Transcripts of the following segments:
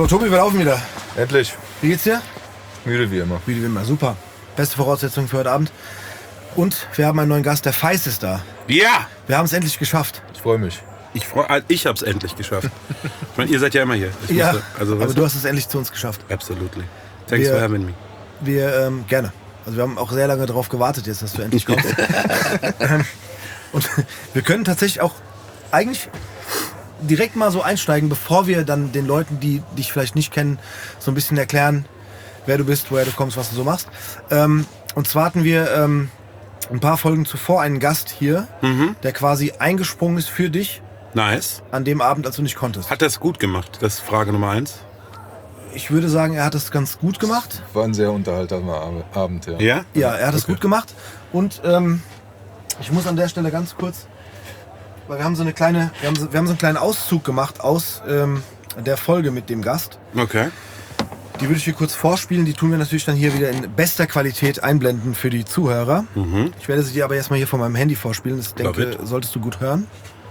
So, Tobi, wir laufen wieder. Endlich. Wie geht's dir? Müde wie immer. Müde wie immer, super. Beste Voraussetzung für heute Abend. Und wir haben einen neuen Gast, der Feist ist da. Ja! Wir haben es endlich geschafft. Ich freue mich. Ich hab's endlich geschafft. Ich meine, ihr seid ja immer hier. Aber du hast es endlich zu uns geschafft. Absolutely. Thanks for having me. Wir, gerne. Also wir haben auch sehr lange darauf gewartet jetzt, dass du endlich kommst. Und wir können tatsächlich auch eigentlich direkt mal so einsteigen, bevor wir dann den Leuten, die dich vielleicht nicht kennen, so ein bisschen erklären, wer du bist, woher du kommst, was du so machst. Und zwar hatten wir ein paar Folgen zuvor einen Gast hier, der quasi eingesprungen ist für dich. Nice. An dem Abend, als du nicht konntest. Hat er es gut gemacht? Das ist Frage Nummer 1. Ich würde sagen, er hat es ganz gut gemacht. War ein sehr unterhaltsamer Abend, ja. Ja? Ja, er hat es gut gemacht. Und ich muss an der Stelle ganz kurz, weil wir haben so einen kleinen Auszug gemacht aus der Folge mit dem Gast. Okay. Die würde ich hier kurz vorspielen. Die tun wir natürlich dann hier wieder in bester Qualität einblenden für die Zuhörer. Ich werde sie dir aber erstmal hier von meinem Handy vorspielen. Das denke, solltest du gut hören.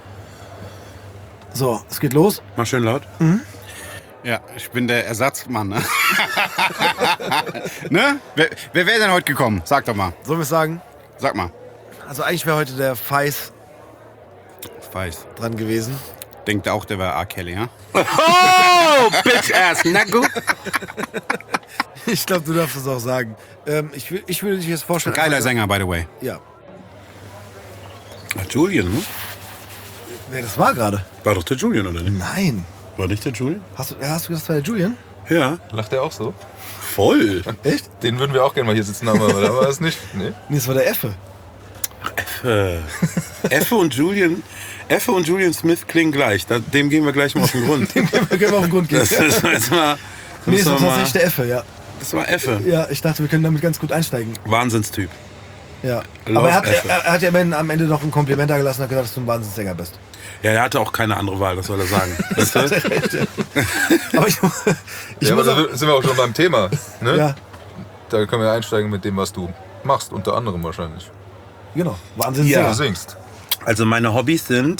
So, es geht los. Mach schön laut. Ja, ich bin der Ersatzmann. Ne? Ne? Wer wäre denn heute gekommen? Sag doch mal. Sollen wir es sagen? Sag mal. Also eigentlich wäre heute der Feist Weiß. dran gewesen. Denkt auch, der war R. Kelly, ja? Oh, bitch-ass, na gut. Ich glaube, du darfst es auch sagen. Ich würde dich jetzt vorstellen. Geiler Sänger, by the way. Ja. Ach, Julian, ne? Wer das war gerade? War doch der Julian, oder nicht? Nein. War nicht der Julian? Hast du gesagt, das war der Julian? Ja. Lacht er auch so? Voll. Echt? Den würden wir auch gerne mal hier sitzen haben, aber da war es nicht. Nee. Nee, das war der Effe. Effe und Julian Smith klingen gleich. Dem gehen wir gleich mal auf den Grund. Dem können wir auf den Grund gehen. Das ist jetzt mal... Nee, das war tatsächlich der Effe, ja. Das war Effe. Ja, ich dachte, wir können damit ganz gut einsteigen. Wahnsinnstyp. Ja. Love Aber er Effe. hat ja am Ende noch ein Kompliment da gelassen und hat gesagt, dass du ein Wahnsinnssänger bist. Ja, er hatte auch keine andere Wahl, was soll er sagen? Weißt du? Aber ich Ja, muss aber auch, da sind wir auch schon beim Thema. Ne? ja, Da können wir einsteigen mit dem, was du machst, unter anderem wahrscheinlich. genau. Wahnsinnssänger. Ja. Du singst. Also meine Hobbys sind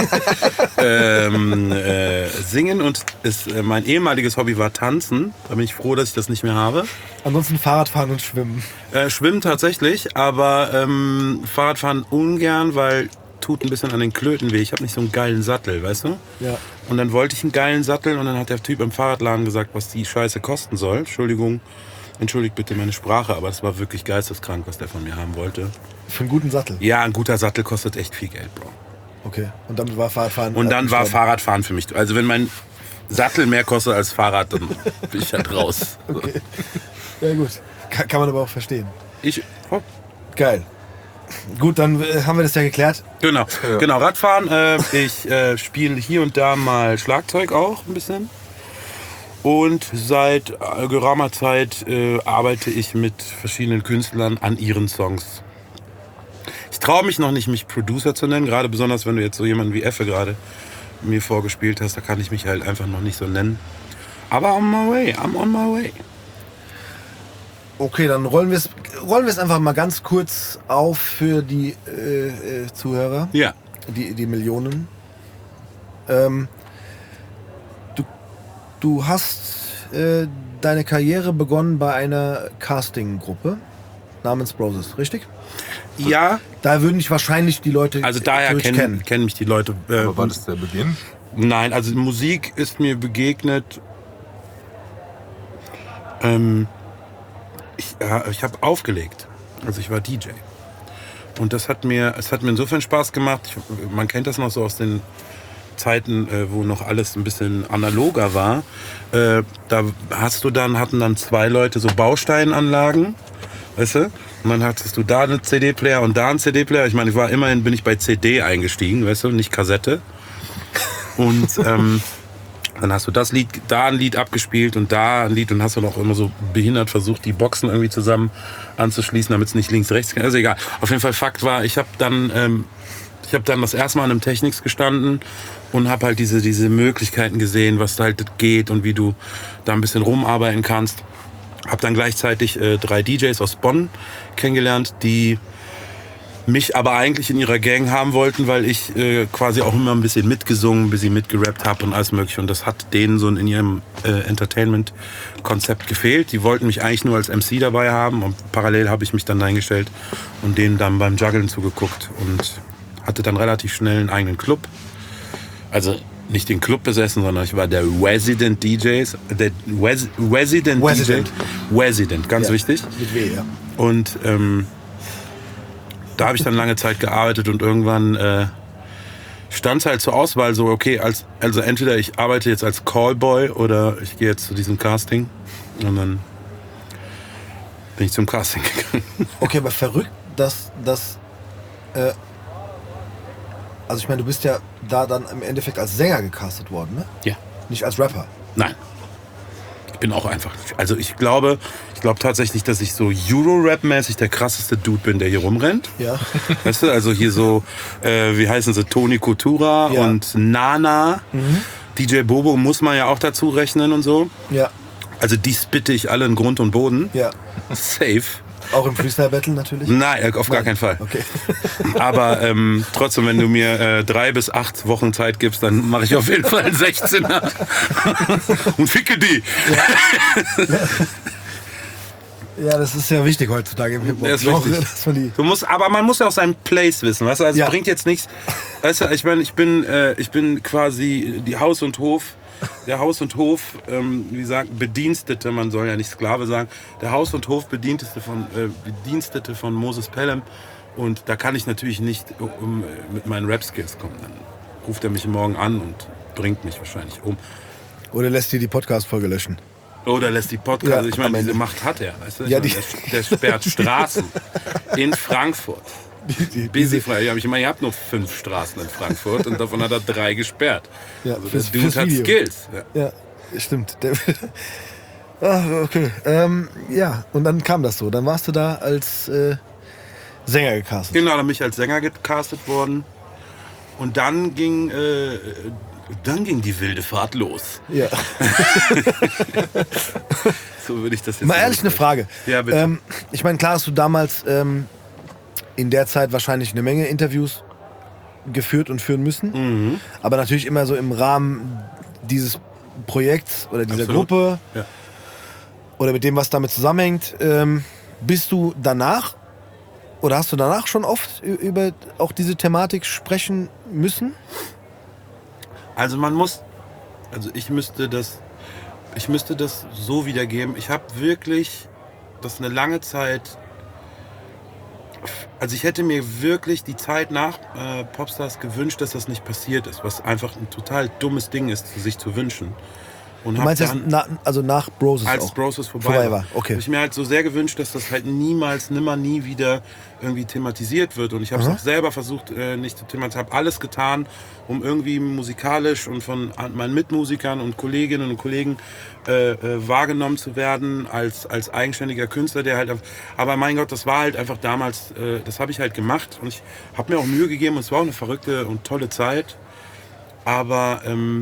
Singen und mein ehemaliges Hobby war Tanzen. Da bin ich froh, dass ich das nicht mehr habe. Ansonsten Fahrradfahren und Schwimmen. Schwimmen tatsächlich, aber Fahrradfahren ungern, weil tut ein bisschen an den Klöten weh. Ich habe nicht so einen geilen Sattel, weißt du? Ja. Und dann wollte ich einen geilen Sattel und dann hat der Typ im Fahrradladen gesagt, was die Scheiße kosten soll. Entschuldigt bitte meine Sprache, aber es war wirklich geisteskrank, was der von mir haben wollte. Für einen guten Sattel. Ja, ein guter Sattel kostet echt viel Geld, Bro. Okay. Und damit war Fahrradfahren. Und dann war gestorben. Fahrradfahren für mich. Also wenn mein Sattel mehr kostet als Fahrrad, dann bin ich halt raus. Okay. Ja, gut. Kann man aber auch verstehen. Geil. Gut, dann haben wir das ja geklärt. Genau, Radfahren. Ich spiele hier und da mal Schlagzeug auch ein bisschen. Und seit geraumer Zeit arbeite ich mit verschiedenen Künstlern an ihren Songs. Ich traue mich noch nicht, mich Producer zu nennen, gerade besonders, wenn du jetzt so jemanden wie Effe gerade mir vorgespielt hast, da kann ich mich halt einfach noch nicht so nennen. Aber I'm on my way. Okay, dann rollen wir es einfach mal ganz kurz auf für die Zuhörer. Ja. Die Millionen. Du hast deine Karriere begonnen bei einer Castinggruppe namens Broses, richtig? Ja, Da würden dich wahrscheinlich die Leute also daher kennen. kennen mich die Leute. Aber war das der Beginn? Nein, also Musik ist mir begegnet. Ich habe aufgelegt. Also ich war DJ. Und es hat mir insofern Spaß gemacht. Man kennt das noch so aus den Zeiten, wo noch alles ein bisschen analoger war. Da hatten dann zwei Leute so Bausteinanlagen, weißt du? Und dann hattest du da einen CD-Player und da einen CD-Player. Ich meine, bin ich bei CD eingestiegen, weißt du, nicht Kassette. Und dann hast du da ein Lied abgespielt und da ein Lied und hast dann auch immer so behindert versucht, die Boxen irgendwie zusammen anzuschließen, damit es nicht links, rechts geht. Also egal. Auf jeden Fall Fakt war, ich habe dann das erste Mal an einem Technics gestanden und habe halt diese Möglichkeiten gesehen, was da halt geht und wie du da ein bisschen rumarbeiten kannst. Habe dann gleichzeitig 3 DJs aus Bonn kennengelernt, die mich aber eigentlich in ihrer Gang haben wollten, weil ich quasi auch immer ein bisschen mitgesungen, ein bisschen mitgerappt habe und alles mögliche. Und das hat denen so in ihrem Entertainment-Konzept gefehlt. Die wollten mich eigentlich nur als MC dabei haben und parallel habe ich mich dann eingestellt und denen dann beim Juggeln zugeguckt und hatte dann relativ schnell einen eigenen Club. Also nicht den Club besessen, sondern ich war der Resident DJs, der Resident DJ. Resident, ganz wichtig. Mit W, ja. Und da habe ich dann lange Zeit gearbeitet und irgendwann stand es halt zur Auswahl so, okay, also entweder ich arbeite jetzt als Callboy oder ich gehe jetzt zu diesem Casting. Und dann bin ich zum Casting gegangen. Okay, aber verrückt, dass also ich meine, du bist ja da dann im Endeffekt als Sänger gecastet worden, ne? Ja. Nicht als Rapper. Nein. Ich bin auch einfach. Also ich glaube tatsächlich, dass ich so Euro-Rap-mäßig der krasseste Dude bin, der hier rumrennt. Ja. Weißt du, also hier so, wie heißen sie, Tony Coutura Ja. und Nana. DJ Bobo muss man ja auch dazu rechnen und so. Ja. Also die spitte ich alle in Grund und Boden. Ja. Safe. Auch im Freestyle-Battle natürlich? Nein, auf gar keinen Fall. Okay. Aber trotzdem, wenn du mir 3 bis 8 Wochen Zeit gibst, dann mache ich auf jeden Fall einen 16er. Und ficke die. Ja, das ist ja wichtig heutzutage im Hip-Hop. Das ist wichtig. Dass man die Aber man muss ja auch seinen Place wissen, weißt du? Also Ja. es bringt jetzt nichts. Weißt du, ich meine, ich bin quasi der Haus- und Hof, wie gesagt, Bedienstete, man soll ja nicht Sklave sagen, der Haus- und Hof-Bedienstete von Moses Pelham. Und da kann ich natürlich nicht mit meinen Rap-Skills kommen. Dann ruft er mich morgen an und bringt mich wahrscheinlich um. Oder lässt dir die Podcast-Folge löschen. Oder lässt die Podcast, Ja, ich am meine, Ende. diese Macht hat er. Weißt du? Ja, Ich meine, der sperrt Straßen in Frankfurt. Busy frei. Ich meine, ihr habt nur 5 Straßen in Frankfurt und davon hat er 3 gesperrt. Ja, Also fürs der Dude hat Video. Skills. Ja. Ja, stimmt. Okay. Ja, und dann kam das so. Dann warst du da als Sänger gecastet. Genau, dann bin ich als Sänger gecastet worden. Und dann ging die wilde Fahrt los. Ja. So würde ich das jetzt Mal ehrlich eine Frage. Ja, bitte. Ich meine, klar hast du damals in der Zeit wahrscheinlich eine Menge Interviews geführt und führen müssen. Aber natürlich immer so im Rahmen dieses Projekts oder dieser Absolut. Gruppe Ja. oder mit dem, was damit zusammenhängt. Bist du danach oder hast du danach schon oft über auch diese Thematik sprechen müssen? Also ich müsste das so wiedergeben. Ich habe wirklich das eine lange Zeit, also ich hätte mir wirklich die Zeit nach Popstars gewünscht, dass das nicht passiert ist, was einfach ein total dummes Ding ist, sich zu wünschen. Und Du hab meinst jetzt dann, also nach Broses als auch? Broses vorbei Vorbei war. war, okay. Hab ich mir halt so sehr gewünscht, dass das halt nie wieder irgendwie thematisiert wird. Und ich habe es auch selber versucht, nicht zu thematisieren. Habe alles getan, um irgendwie musikalisch und von meinen Mitmusikern und Kolleginnen und Kollegen wahrgenommen zu werden als eigenständiger Künstler, der halt. Aber mein Gott, das war halt einfach damals. Das habe ich halt gemacht und ich habe mir auch Mühe gegeben. Und es war auch eine verrückte und tolle Zeit. Aber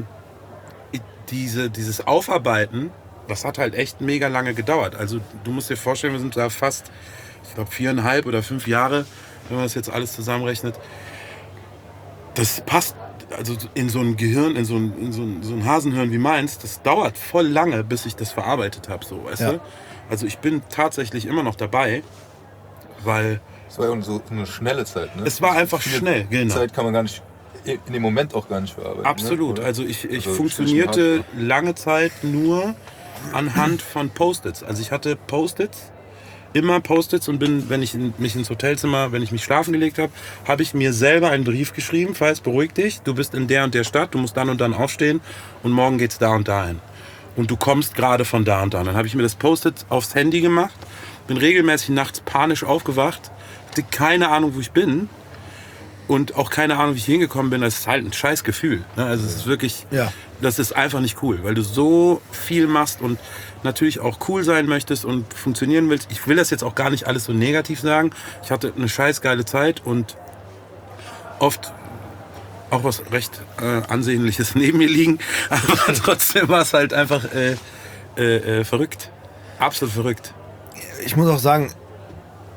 dieses Aufarbeiten, das hat halt echt mega lange gedauert. Also du musst dir vorstellen, wir sind da fast, ich glaube 4,5 oder 5 Jahre, wenn man das jetzt alles zusammenrechnet. Das passt also in so ein Gehirn, in so ein Hasenhirn wie meins, das dauert voll lange, bis ich das verarbeitet habe. So, weißt du? Also ich bin tatsächlich immer noch dabei, weil Es war ja so eine schnelle Zeit, ne? es war einfach schnell. Die Genau. Zeit kann man gar nicht, in dem Moment auch gar nicht verarbeiten. Absolut. Ne? Also ich Also funktionierte lange Zeit nur anhand von Post-its. Also ich hatte Post-its, immer Post-its und wenn ich mich ins Hotelzimmer, wenn ich mich schlafen gelegt habe, habe ich mir selber einen Brief geschrieben, Feis, beruhig dich, du bist in der und der Stadt, du musst dann und dann aufstehen und morgen geht's da und dahin. Und du kommst gerade von da und da. Dann habe ich mir das Post-it aufs Handy gemacht, bin regelmäßig nachts panisch aufgewacht, hatte keine Ahnung, wo ich bin. Und auch keine Ahnung, wie ich hingekommen bin. Das ist halt ein scheiß Gefühl. Ne? Also es ist wirklich, das ist einfach nicht cool, weil du so viel machst und natürlich auch cool sein möchtest und funktionieren willst. Ich will das jetzt auch gar nicht alles so negativ sagen. Ich hatte eine scheiß geile Zeit und oft auch was recht Ansehnliches neben mir liegen. Aber trotzdem war es halt einfach verrückt. Absolut verrückt. Ich muss auch sagen,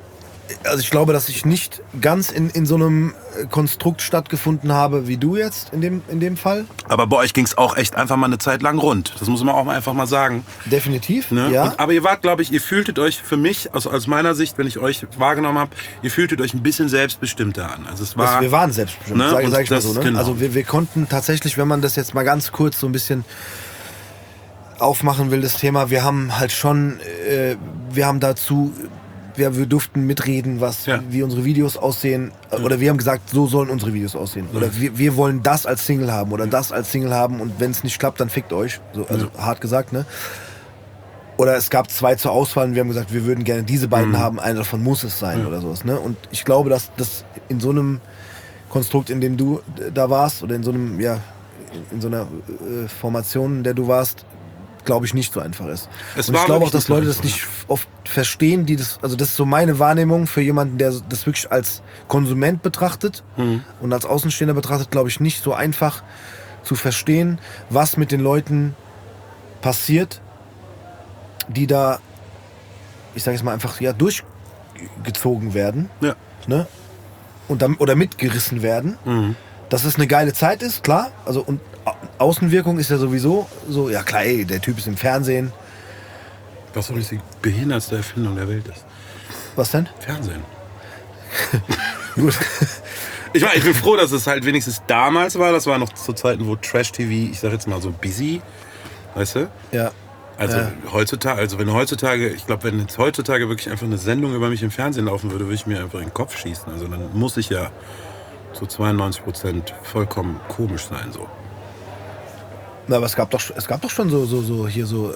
Also ich glaube, dass ich nicht ganz in so einem Konstrukt stattgefunden habe wie du jetzt in dem Fall. Aber bei euch ging es auch echt einfach mal eine Zeit lang rund. Das muss man auch einfach mal sagen. Definitiv, Ne? ja. Aber ihr wart, glaube ich, ihr fühltet euch für mich, aus meiner Sicht, wenn ich euch wahrgenommen habe, ihr fühltet euch ein bisschen selbstbestimmter an. Also es war, Wir waren selbstbestimmt, Ne? sag Und ich mal das- so. Ne? genau. Also wir konnten tatsächlich, wenn man das jetzt mal ganz kurz so ein bisschen aufmachen will, das Thema, wir haben halt schon, wir durften mitreden, wie unsere Videos aussehen. Oder wir haben gesagt, so sollen unsere Videos aussehen. Oder wir wollen das als Single haben oder das als Single haben und wenn es nicht klappt, dann fickt euch. So, also hart gesagt, ne? Oder es gab 2 zur Auswahl und wir haben gesagt, wir würden gerne diese beiden haben, einer davon muss es sein oder sowas. Ne? Und ich glaube, dass das in so einem Konstrukt, in dem du da warst, oder in so einem, in so einer Formation, in der du warst, glaube ich, nicht so einfach ist. Und ich glaube auch, dass Leute das nicht oft verstehen, also das ist so meine Wahrnehmung für jemanden, der das wirklich als Konsument betrachtet und als Außenstehender betrachtet, glaube ich, nicht so einfach zu verstehen, was mit den Leuten passiert, die da, ich sage jetzt mal einfach, durchgezogen werden, ne? Und oder mitgerissen werden. Dass es eine geile Zeit ist, klar. Also und Außenwirkung ist ja sowieso so, ja klar, ey, der Typ ist im Fernsehen. was doch die behindertste Erfindung der Welt ist. Was denn? Fernsehen. Gut. Ich bin froh, dass es halt wenigstens damals war. Das war noch zu Zeiten, wo Trash-TV, ich sag jetzt mal so busy, weißt du? Ja. Also heutzutage, ich glaube, wenn jetzt heutzutage wirklich einfach eine Sendung über mich im Fernsehen laufen würde, würde ich mir einfach in den Kopf schießen. Also dann muss ich ja zu 92% vollkommen komisch sein, so. Na, aber es gab doch schon so hier so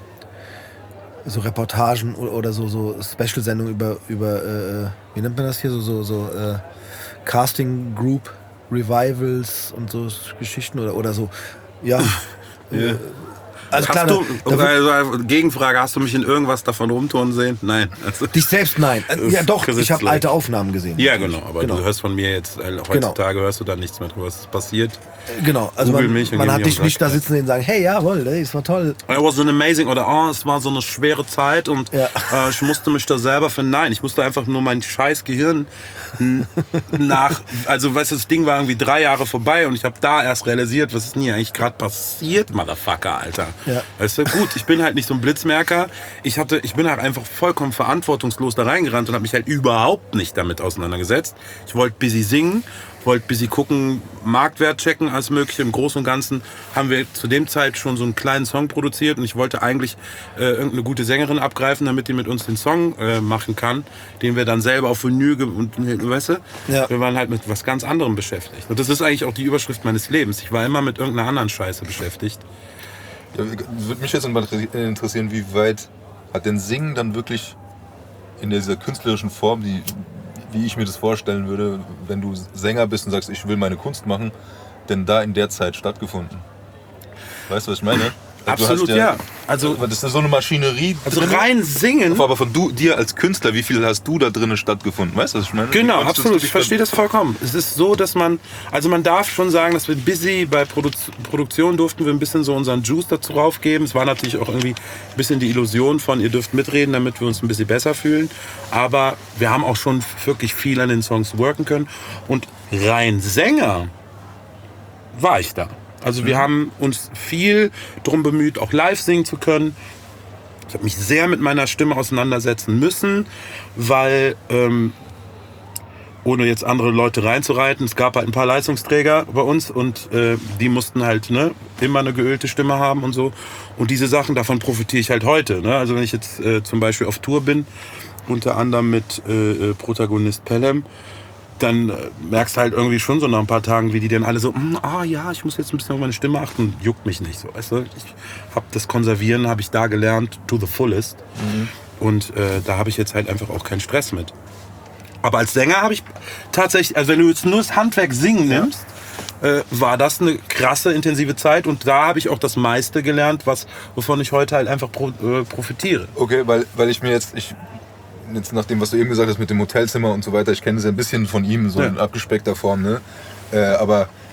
Reportagen oder so Special-Sendungen über wie nennt man das hier, so Casting Group Revivals und so Geschichten oder so. Ja. Also klar, Gegenfrage, hast du mich in irgendwas davon rumturnen sehen? Nein. Also, dich selbst nein. Ja doch, ich habe alte Aufnahmen gesehen. ja, genau, aber du hörst von mir jetzt, heutzutage hörst du da nichts mehr drüber, was ist passiert. Genau, also man hat dich nicht da sitzen sehen und sagen, hey, jawohl, das war toll. It was an amazing, oder es war so eine schwere Zeit und ich musste mich da selber finden. Nein, ich musste einfach nur mein scheiß Gehirn also weißt du, das Ding war irgendwie 3 Jahre vorbei und ich habe da erst realisiert, was ist denn hier eigentlich gerade passiert, Motherfucker, Alter. Ja. Weißt du, gut, ich bin halt nicht so ein Blitzmerker. Ich bin halt einfach vollkommen verantwortungslos da reingerannt und habe mich halt überhaupt nicht damit auseinandergesetzt. Ich wollte busy singen, wollte busy gucken, Marktwert checken, alles Mögliche. Im Großen und Ganzen haben wir zu dem Zeit schon so einen kleinen Song produziert und ich wollte eigentlich irgendeine gute Sängerin abgreifen, damit die mit uns den Song machen kann, den wir dann selber auf Vinyl weißt du? Ja. Wir waren halt mit was ganz anderem beschäftigt. Und das ist eigentlich auch die Überschrift meines Lebens. Ich war immer mit irgendeiner anderen Scheiße beschäftigt. Ja, würde mich jetzt mal interessieren, wie weit hat denn Singen dann wirklich in dieser künstlerischen Form, wie ich mir das vorstellen würde, wenn du Sänger bist und sagst, ich will meine Kunst machen, denn da in der Zeit stattgefunden? Weißt du, was ich meine? Absolut, ja. Also, das ist so eine Maschinerie. Also rein singen. Aber von dir als Künstler, wie viel hast du da drinnen stattgefunden? Weißt du, was ich meine? Genau, absolut. Ich verstehe das vollkommen. Es ist so, dass man darf schon sagen, dass wir busy bei Produktion durften wir ein bisschen so unseren Juice dazu raufgeben. Es war natürlich auch irgendwie ein bisschen die Illusion von, ihr dürft mitreden, damit wir uns ein bisschen besser fühlen. Aber wir haben auch schon wirklich viel an den Songs worken können. Und rein Sänger war ich da. Also wir haben uns viel darum bemüht, auch live singen zu können. Ich habe mich sehr mit meiner Stimme auseinandersetzen müssen, weil, ohne jetzt andere Leute reinzureiten, es gab halt ein paar Leistungsträger bei uns und die mussten halt immer eine geölte Stimme haben und so. Und diese Sachen, davon profitiere ich halt heute. Ne? Also wenn ich jetzt zum Beispiel auf Tour bin, unter anderem mit Protagonist Pelham, dann merkst du halt irgendwie schon so nach ein paar Tagen, wie die dann alle so, ja, ich muss jetzt ein bisschen auf meine Stimme achten, juckt mich nicht so. Weißt du? Ich habe das Konservieren, habe ich da gelernt, to the fullest. Und da habe ich jetzt halt einfach auch keinen Stress mit. Aber als Sänger habe ich tatsächlich, also wenn du jetzt nur das Handwerk Singen nimmst, war das eine krasse, intensive Zeit. Und da habe ich auch das meiste gelernt, wovon ich heute halt einfach profitiere. Okay, weil ich mir jetzt nach dem, was du eben gesagt hast mit dem Hotelzimmer und so weiter, ich kenne das ja ein bisschen von ihm, so in abgespeckter Form, ne? Aber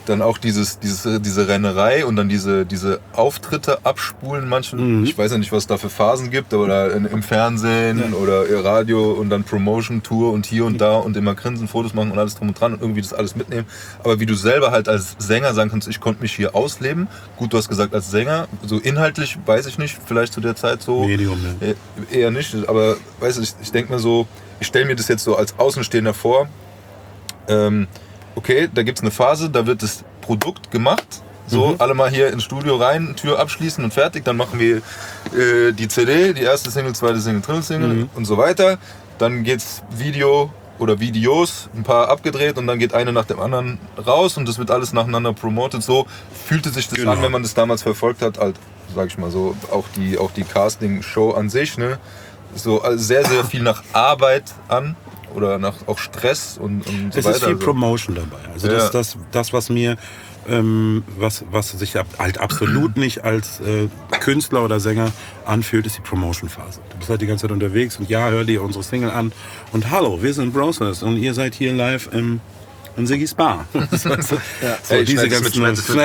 dann auch diese Rennerei und dann diese Auftritte abspulen manchen. Ich weiß ja nicht, was es da für Phasen gibt, oder im Fernsehen oder Radio und dann Promotion-Tour und hier und da und immer grinsen, Fotos machen und alles drum und dran und irgendwie das alles mitnehmen. Aber wie du selber halt als Sänger sagen kannst, ich konnte mich hier ausleben. Gut, du hast gesagt als Sänger, so inhaltlich weiß ich nicht, vielleicht zu der Zeit so. Medium, ne? Eher nicht, aber weißt du, ich denke mir so, ich stelle mir das jetzt so als Außenstehender vor, okay, da gibt es eine Phase, da wird das Produkt gemacht. So, alle mal hier ins Studio rein, Tür abschließen und fertig. Dann machen wir die CD, die erste Single, zweite Single, dritte Single und so weiter. Dann geht's Video oder Videos, ein paar abgedreht und dann geht eine nach dem anderen raus und das wird alles nacheinander promotet. So fühlte sich das an, wenn man das damals verfolgt hat, halt, sag ich mal so, auch die Casting-Show an sich, ne? So sehr, sehr viel nach Arbeit an. Oder nach auch Stress und so weiter. Es ist viel Promotion dabei. Also das was mir, was sich halt absolut nicht als Künstler oder Sänger anfühlt, ist die Promotion-Phase. Du bist halt die ganze Zeit unterwegs und hör dir unsere Single an und hallo, wir sind Brosers und ihr seid hier live in Ziggy's Bar. Diese ganzen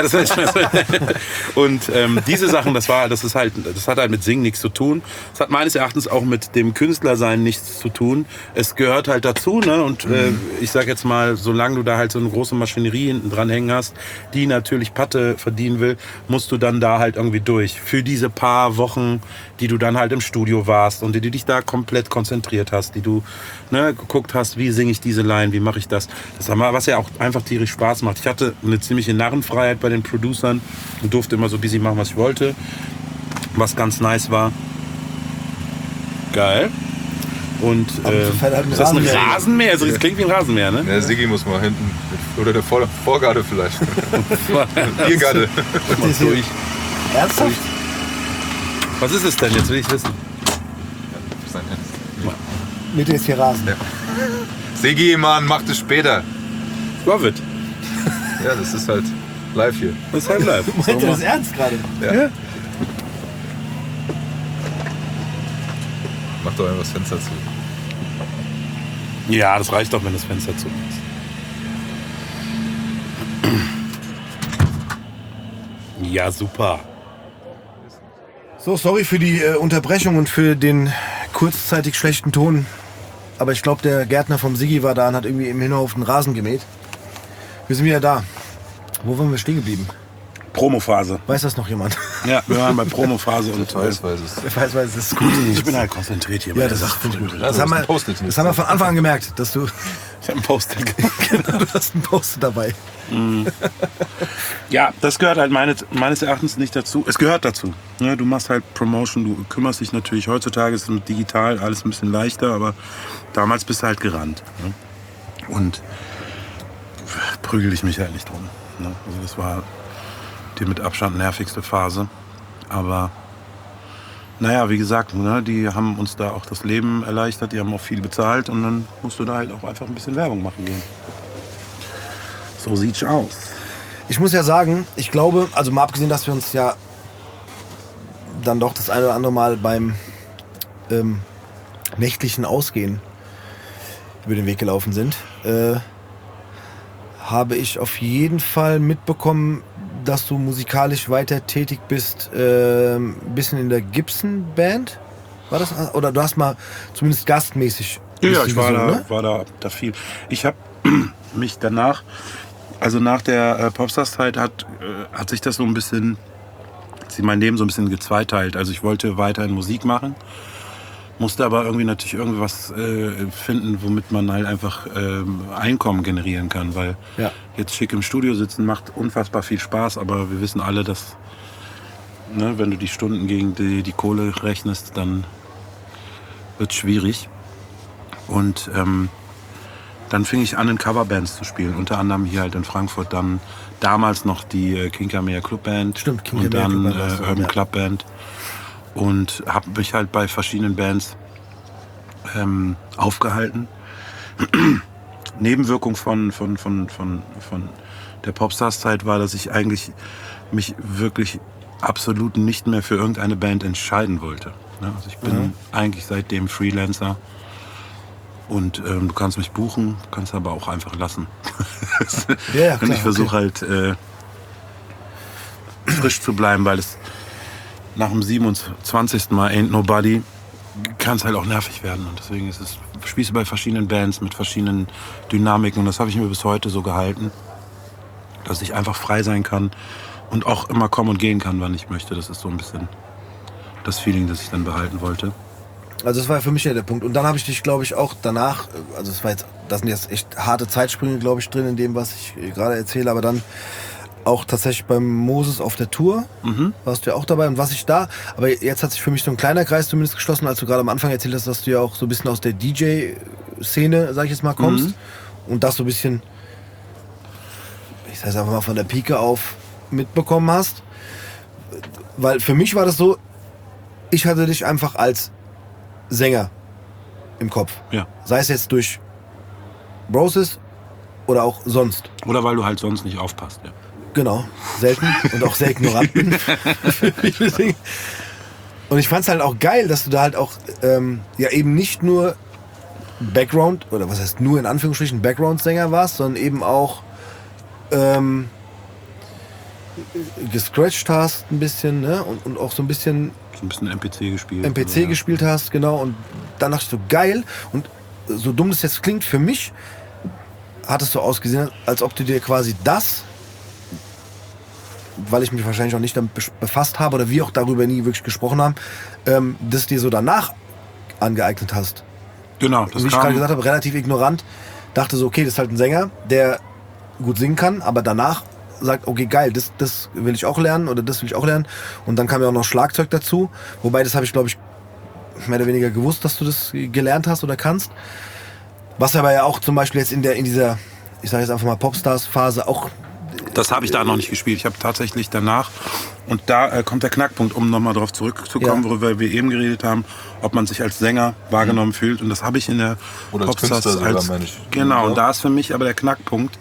und diese Sachen, das hat halt mit Singen nichts zu tun. Das hat meines Erachtens auch mit dem Künstlersein nichts zu tun. Es gehört halt dazu, ne? Und ich sag jetzt mal, solange du da halt so eine große Maschinerie hinten dran hängen hast, die natürlich Patte verdienen will, musst du dann da halt irgendwie durch. Für diese paar Wochen, die du dann halt im Studio warst und die dich da komplett konzentriert hast, die du geguckt hast, wie singe ich diese Line, wie mache ich das. Das haben wir, was ja auch einfach tierisch Spaß macht. Ich hatte eine ziemliche Narrenfreiheit bei den Producern und durfte immer so busy machen, was ich wollte. Was ganz nice war. Geil. Und ist das ein Rasenmäher? Also das klingt wie ein Rasenmäher, ne? Der Siggi muss mal hinten. Oder der Vorgarde vielleicht. Biergarde. Durch. Ernsthaft? Was ist es denn? Jetzt will ich wissen. Mitte ist hier Rasen. Ja. Siggi, Mann, mach das später. Love it. Ja, das ist halt live hier. Das ist halt live. Meint ihr das ernst gerade? Ja. Mach doch einfach das Fenster zu. Ja, das reicht doch, wenn das Fenster zu ist. Ja, super. So, sorry für die Unterbrechung und für den kurzzeitig schlechten Ton. Aber ich glaube, der Gärtner vom Siggi war da und hat irgendwie im Hinterhof den Rasen gemäht. Wir sind wieder da. Wo waren wir stehen geblieben? Promophase. Weiß das noch jemand? Ja, wir waren bei Promophase und Weiß es. Ich weiß, das ist gut. ich bin halt konzentriert hier bei der Sache. Das haben wir von Anfang an gemerkt, dass du... Ich habe ein Post-it. Genau, du hast ein Post-it dabei. Ja, das gehört halt meines Erachtens nicht dazu. Es gehört dazu. Ja, du machst halt Promotion, du kümmerst dich natürlich, heutzutage ist es digital alles ein bisschen leichter, aber damals bist du halt gerannt. Ne? Und prügel ich mich halt nicht drum. Ne? Also das war die mit Abstand nervigste Phase. Aber naja, wie gesagt, ne, die haben uns da auch das Leben erleichtert, die haben auch viel bezahlt und dann musst du da halt auch einfach ein bisschen Werbung machen gehen. So sieht's aus. Ich muss ja sagen, ich glaube, also mal abgesehen, dass wir uns ja dann doch das eine oder andere Mal beim nächtlichen Ausgehen über den Weg gelaufen sind, habe ich auf jeden Fall mitbekommen, dass du musikalisch weiter tätig bist, ein bisschen in der Gibson-Band. War das? Oder du hast mal zumindest gastmäßig. Ja, ich war, gesungen, war da viel. Ich habe mich danach, also nach der Popstars-Zeit hat sich das so ein bisschen, mein Leben so ein bisschen gezweiteilt. Also ich wollte weiterhin Musik machen, musste aber irgendwie natürlich irgendwas finden, womit man halt einfach Einkommen generieren kann, weil jetzt schick im Studio sitzen macht unfassbar viel Spaß, aber wir wissen alle, dass wenn du die Stunden gegen die Kohle rechnest, dann wird es schwierig. Und dann fing ich an, in Coverbands zu spielen, unter anderem hier halt in Frankfurt, dann damals noch die Kinkermeer Clubband. Stimmt, Kinkermeer und dann Clubband, Urban Clubband. Und habe mich halt bei verschiedenen Bands aufgehalten. Nebenwirkung von der Popstars-Zeit war, dass ich eigentlich mich wirklich absolut nicht mehr für irgendeine Band entscheiden wollte. Also ich bin eigentlich seitdem Freelancer Und du kannst mich buchen, kannst aber auch einfach lassen. Ja, klar, und ich versuche halt frisch zu bleiben, weil es nach dem 27. Mal Ain't Nobody kann es halt auch nervig werden. Und deswegen ist es, ich spiele bei verschiedenen Bands mit verschiedenen Dynamiken. Und das habe ich mir bis heute so gehalten, dass ich einfach frei sein kann und auch immer kommen und gehen kann, wann ich möchte. Das ist so ein bisschen das Feeling, das ich dann behalten wollte. Also das war für mich ja der Punkt. Und dann habe ich dich, glaube ich, auch danach, also das sind jetzt echt harte Zeitsprünge, glaube ich, drin in dem, was ich gerade erzähle, aber dann auch tatsächlich beim Moses auf der Tour warst du ja auch dabei. Und was ich da, aber jetzt hat sich für mich so ein kleiner Kreis zumindest geschlossen, als du gerade am Anfang erzählt hast, dass du ja auch so ein bisschen aus der DJ-Szene, sag ich jetzt mal, kommst und das so ein bisschen, ich sag einfach mal, von der Pike auf mitbekommen hast. Weil für mich war das so, ich hatte dich einfach als Sänger im Kopf. Ja. Sei es jetzt durch Broses oder auch sonst. Oder weil du halt sonst nicht aufpasst. Ja. Genau, selten und auch sehr ignorant bin. Und ich fand es halt auch geil, dass du da halt auch ja eben nicht nur Background, oder was heißt nur in Anführungsstrichen Background-Sänger warst, sondern eben auch gescratcht hast ein bisschen, ne? Und auch so ein bisschen So ein bisschen MPC gespielt. MPC gespielt hast, genau. Und dann dachte ich so, geil. Und so dumm das jetzt klingt, für mich hat es so ausgesehen, als ob du dir quasi das, weil ich mich wahrscheinlich auch nicht damit befasst habe oder wir auch darüber nie wirklich gesprochen haben, das dir so danach angeeignet hast. Genau, Wie ich gerade gesagt habe, relativ ignorant. Dachte so, okay, das ist halt ein Sänger, der gut singen kann, aber danach sagt, okay, geil, das will ich auch lernen oder das will ich auch lernen. Und dann kam ja auch noch Schlagzeug dazu. Wobei, das habe ich, glaube ich, mehr oder weniger gewusst, dass du das gelernt hast oder kannst. Was aber ja auch zum Beispiel jetzt in dieser, ich sage jetzt einfach mal Popstars-Phase auch... Das habe ich da noch nicht gespielt. Ich habe tatsächlich danach, und da kommt der Knackpunkt, um nochmal darauf zurückzukommen, worüber wir eben geredet haben, ob man sich als Sänger wahrgenommen fühlt. Und das habe ich in der Oder als Popstars Künstler sogar, meine ich. Genau, Ja. und da ist für mich aber der Knackpunkt.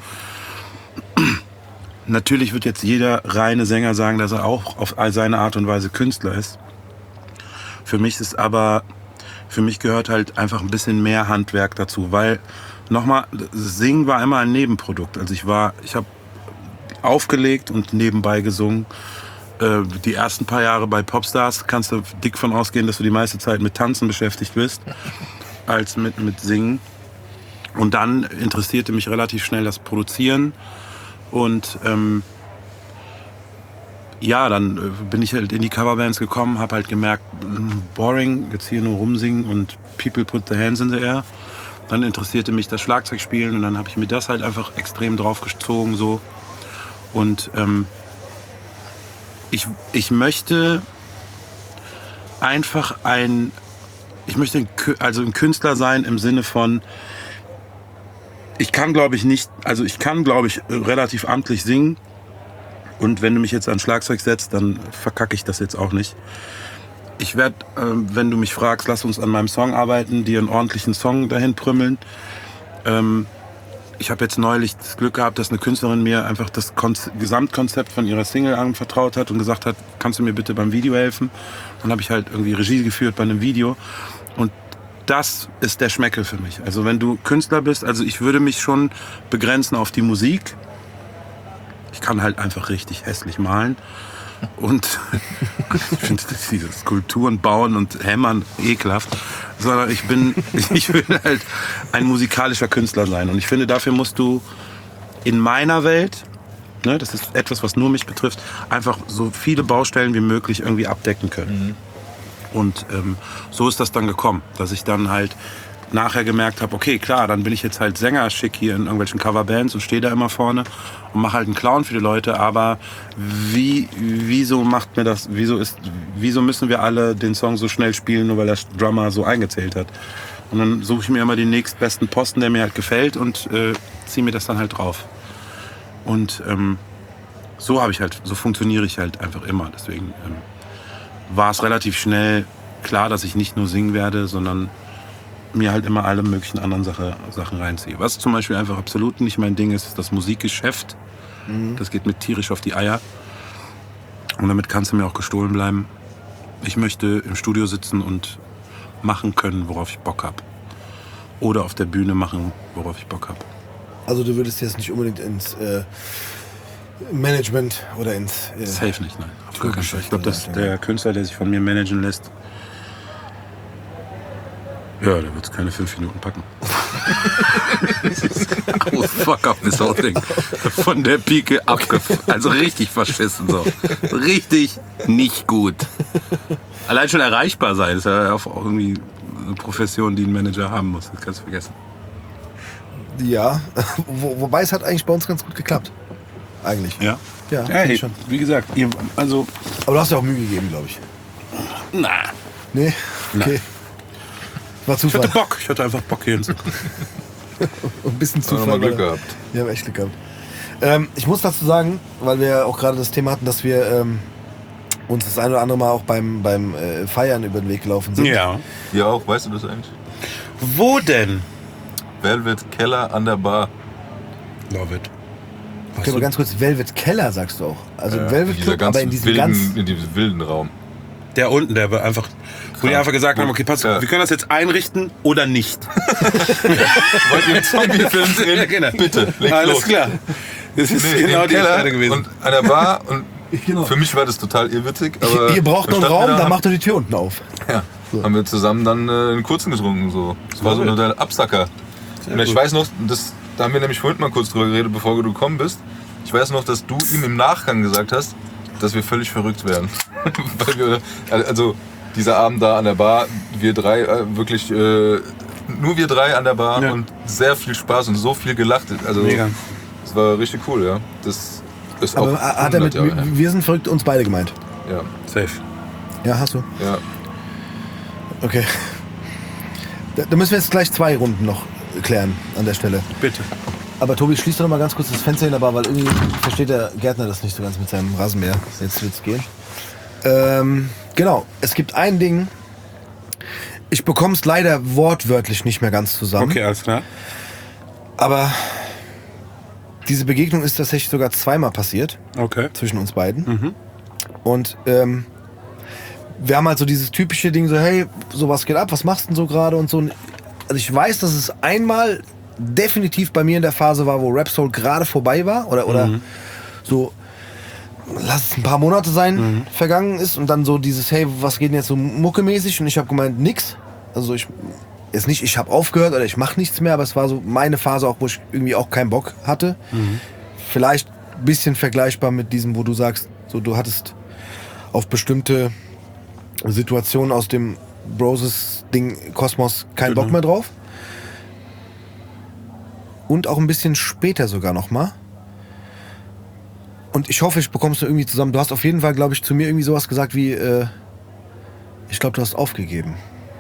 Natürlich wird jetzt jeder reine Sänger sagen, dass er auch auf seine Art und Weise Künstler ist. Für mich gehört halt einfach ein bisschen mehr Handwerk dazu, weil nochmal, Singen war immer ein Nebenprodukt. Also ich habe aufgelegt und nebenbei gesungen. Die ersten paar Jahre bei Popstars kannst du dick von ausgehen, dass du die meiste Zeit mit Tanzen beschäftigt bist, als mit Singen. Und dann interessierte mich relativ schnell das Produzieren. Und ja, dann bin ich halt in die Coverbands gekommen, habe halt gemerkt, boring, jetzt hier nur rumsingen und people put their hands in the air. Dann interessierte mich das Schlagzeugspielen und dann habe ich mir das halt einfach extrem draufgezogen so. Und ich möchte einfach ein Künstler sein im Sinne von, ich kann glaube ich relativ amtlich singen. Und wenn du mich jetzt an Schlagzeug setzt, dann verkacke ich das jetzt auch nicht. Ich werde, wenn du mich fragst, lass uns an meinem Song arbeiten, dir einen ordentlichen Song dahin prümmeln. Ich habe jetzt neulich das Glück gehabt, dass eine Künstlerin mir einfach das Gesamtkonzept von ihrer Single anvertraut hat und gesagt hat, kannst du mir bitte beim Video helfen? Dann habe ich halt irgendwie Regie geführt bei einem Video. Und das ist der Schmeckel für mich. Also wenn du Künstler bist, also ich würde mich schon begrenzen auf die Musik. Ich kann halt einfach richtig hässlich malen. Und ich finde diese Skulpturen bauen und hämmern ekelhaft. Sondern ich will halt ein musikalischer Künstler sein. Und ich finde, dafür musst du in meiner Welt, ne, das ist etwas, was nur mich betrifft, einfach so viele Baustellen wie möglich irgendwie abdecken können. Und so ist das dann gekommen, dass ich dann halt nachher gemerkt habe, okay, klar, dann bin ich jetzt halt Sänger-schick hier in irgendwelchen Coverbands und stehe da immer vorne und mache halt einen Clown für die Leute, aber wieso macht mir das, wieso müssen wir alle den Song so schnell spielen, nur weil der Drummer so eingezählt hat? Und dann suche ich mir immer den nächstbesten Posten, der mir halt gefällt und ziehe mir das dann halt drauf. Und so funktioniere ich halt einfach immer. Deswegen war es relativ schnell klar, dass ich nicht nur singen werde, sondern mir halt immer alle möglichen anderen Sachen reinziehe. Was zum Beispiel einfach absolut nicht mein Ding ist, ist das Musikgeschäft. Das geht mir tierisch auf die Eier. Und damit kannst du mir auch gestohlen bleiben. Ich möchte im Studio sitzen und machen können, worauf ich Bock habe. oder auf der Bühne machen, worauf ich Bock habe. Also du würdest jetzt nicht unbedingt ins Management oder ins... Safe nicht, nein. Auf gar keinen Fall. Ich glaube, dass Ja. der Künstler, der sich von mir managen lässt, ja, der wird es keine 5 Minuten packen. Oh, fuck up this whole thing. Von der Pike abgefahren. Also richtig verschissen so. Richtig nicht gut. Allein schon erreichbar sein, ist ja auch irgendwie eine Profession, die ein Manager haben muss. Das kannst du vergessen. Ja, wobei es hat eigentlich bei uns ganz gut geklappt. Eigentlich. Ja? Ja, Hey, schon. wie gesagt, also, Aber du hast ja auch Mühe gegeben, glaube ich. na, Nee? Okay. War ich hatte Zufall. Bock. Ich hatte einfach Bock hier hinzukommen. Ein bisschen Haben wir Zufall. mal Glück weil- gehabt. Wir haben echt Glück gehabt. Ich muss dazu sagen, weil wir ja auch gerade das Thema hatten, dass wir uns das ein oder andere Mal auch beim Feiern über den Weg gelaufen sind. Ja. Ihr auch, weißt du das eigentlich? Wo denn? Velvet Keller an der Bar. Love it. Okay, aber ganz kurz, Velvet Keller sagst du auch. Also Velvet Dieser Club, aber in diesem in diesem wilden Raum. Der unten, der war einfach, wo die einfach gesagt haben, okay, pass, Ja. wir können das jetzt einrichten oder nicht. Wollt ihr einen Zombie-Film drehen? Ja, genau. Bitte, leg Alles los. klar. Das ist Nee, genau im die Keller Entscheidung gewesen. und an der Bar. Und Genau. für mich war das total irrwittig. Aber Ihr braucht noch einen dann Raum, standen wir dann da, macht ihr die Tür unten auf. Ja, haben wir zusammen dann einen kurzen getrunken. So. Das war so ein Absacker. Und ich gut. weiß noch, da haben wir nämlich vorhin mal kurz drüber geredet, bevor du gekommen bist. Ich weiß noch, dass du ihm im Nachgang gesagt hast, dass wir völlig verrückt werden. Weil wir, also dieser Abend da an der Bar, wir drei, wirklich nur wir drei an der Bar Ja. und sehr viel Spaß und so viel gelacht. Also Mega. das war richtig cool, ja. Das ist Aber auch hat er mit 100 Jahre her. wir sind verrückt uns beide gemeint? Ja, Safe. Ja, hast du? ja. Okay. Da müssen wir jetzt gleich 2 Runden noch klären an der Stelle. Bitte. Aber Tobi, schließ doch noch mal ganz kurz das Fenster hin, aber weil irgendwie versteht der Gärtner das nicht so ganz mit seinem Rasenmäher. Jetzt wird's gehen. Genau, es gibt ein Ding. Ich bekomme es leider wortwörtlich nicht mehr ganz zusammen. Okay, alles klar. Aber diese Begegnung ist tatsächlich sogar 2-mal passiert Okay. zwischen uns beiden. Und wir haben halt so dieses typische Ding, so hey, sowas geht ab, was machst du denn so gerade und so. Also ich weiß, dass es einmal definitiv bei mir in der Phase war, wo Rap Soul gerade vorbei war oder so, lass es ein paar Monate sein, vergangen ist und dann so dieses, hey, was geht denn jetzt so muckemäßig? Und ich habe gemeint, nix. Also ich habe aufgehört oder ich mache nichts mehr, aber es war so meine Phase auch, wo ich irgendwie auch keinen Bock hatte. Vielleicht ein bisschen vergleichbar mit diesem, wo du sagst, so du hattest auf bestimmte Situationen aus dem Broses-Ding Kosmos keinen Bock mehr drauf. Und auch ein bisschen später sogar noch mal. Und ich hoffe, ich bekomme es irgendwie zusammen. Du hast auf jeden Fall, glaube ich, zu mir irgendwie sowas gesagt wie, ich glaube, du hast aufgegeben.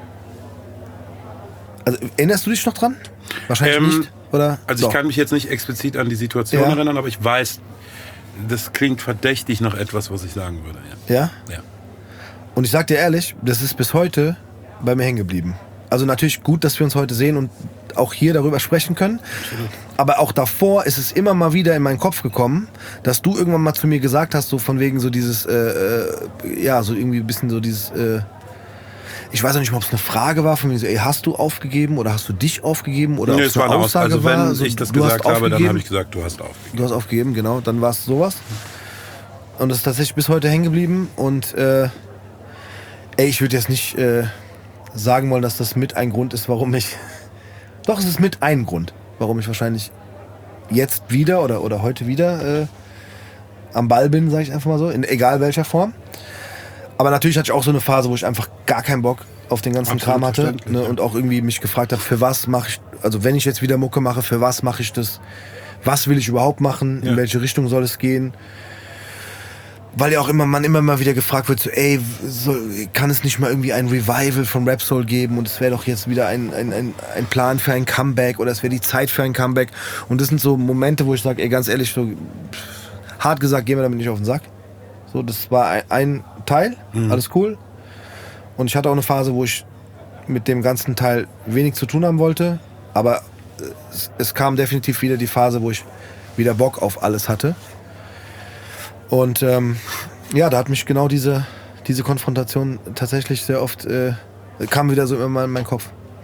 Also erinnerst du dich noch dran? Wahrscheinlich nicht, oder? Also ich Doch. kann mich jetzt nicht explizit an die Situation Ja. erinnern, aber ich weiß, das klingt verdächtig nach etwas, was ich sagen würde. Ja? Ja. Und ich sag dir ehrlich, das ist bis heute bei mir hängen geblieben. Also natürlich gut, dass wir uns heute sehen und auch hier darüber sprechen können. Aber auch davor ist es immer mal wieder in meinen Kopf gekommen, dass du irgendwann mal zu mir gesagt hast, so von wegen so dieses, ja, so irgendwie ein bisschen so dieses, ich weiß auch nicht mal, ob es eine Frage war, von wegen so, ey, hast du aufgegeben oder hast du dich aufgegeben oder Nee, ob es es eine war eine Aussage Also wenn war? So, ich das du hast gesagt habe, dann aufgegeben. habe ich gesagt, du hast aufgegeben. Du hast aufgegeben, genau. Dann war es sowas. Und das ist tatsächlich bis heute hängen geblieben. Und ey, ich würde jetzt nicht sagen wollen, dass das mit ein Grund ist, warum ich... Doch, es ist mit ein Grund, warum ich wahrscheinlich jetzt wieder oder heute wieder am Ball bin, sage ich einfach mal so, in egal welcher Form. Aber natürlich hatte ich auch so eine Phase, wo ich einfach gar keinen Bock auf den ganzen Absolut Kram hatte, verständlich, ne, ja. und auch irgendwie mich gefragt habe, für was mache ich, also wenn ich jetzt wieder Mucke mache, für was mache ich das? Was will ich überhaupt machen? In Ja. welche Richtung soll es gehen? Weil ja auch man immer mal wieder gefragt wird, so, ey, kann es nicht mal irgendwie ein Revival von Rap Soul geben und es wäre doch jetzt wieder ein Plan für ein Comeback oder es wäre die Zeit für ein Comeback. Und das sind so Momente, wo ich sage, ey, ganz ehrlich, so hart gesagt, gehen wir damit nicht auf den Sack. So, das war ein Teil, alles cool. Und ich hatte auch eine Phase, wo ich mit dem ganzen Teil wenig zu tun haben wollte, aber es kam definitiv wieder die Phase, wo ich wieder Bock auf alles hatte. Und ja, da hat mich genau diese Konfrontation tatsächlich sehr oft, kam wieder so immer in meinen Kopf.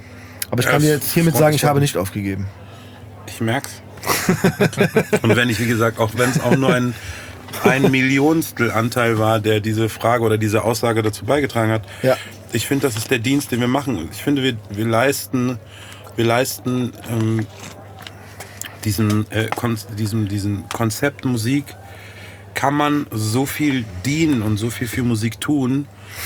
Aber ich kann dir jetzt hiermit sagen, ich habe nicht aufgegeben. Ich merk's. Und wenn ich, wie gesagt, auch wenn es auch nur ein Millionstel Anteil war, der diese Frage oder diese Aussage dazu beigetragen hat. Ja. Ich finde, das ist der Dienst, den wir machen. Ich finde, wir leisten diesem Konzept Musik kann man so viel dienen und so viel für Musik tun.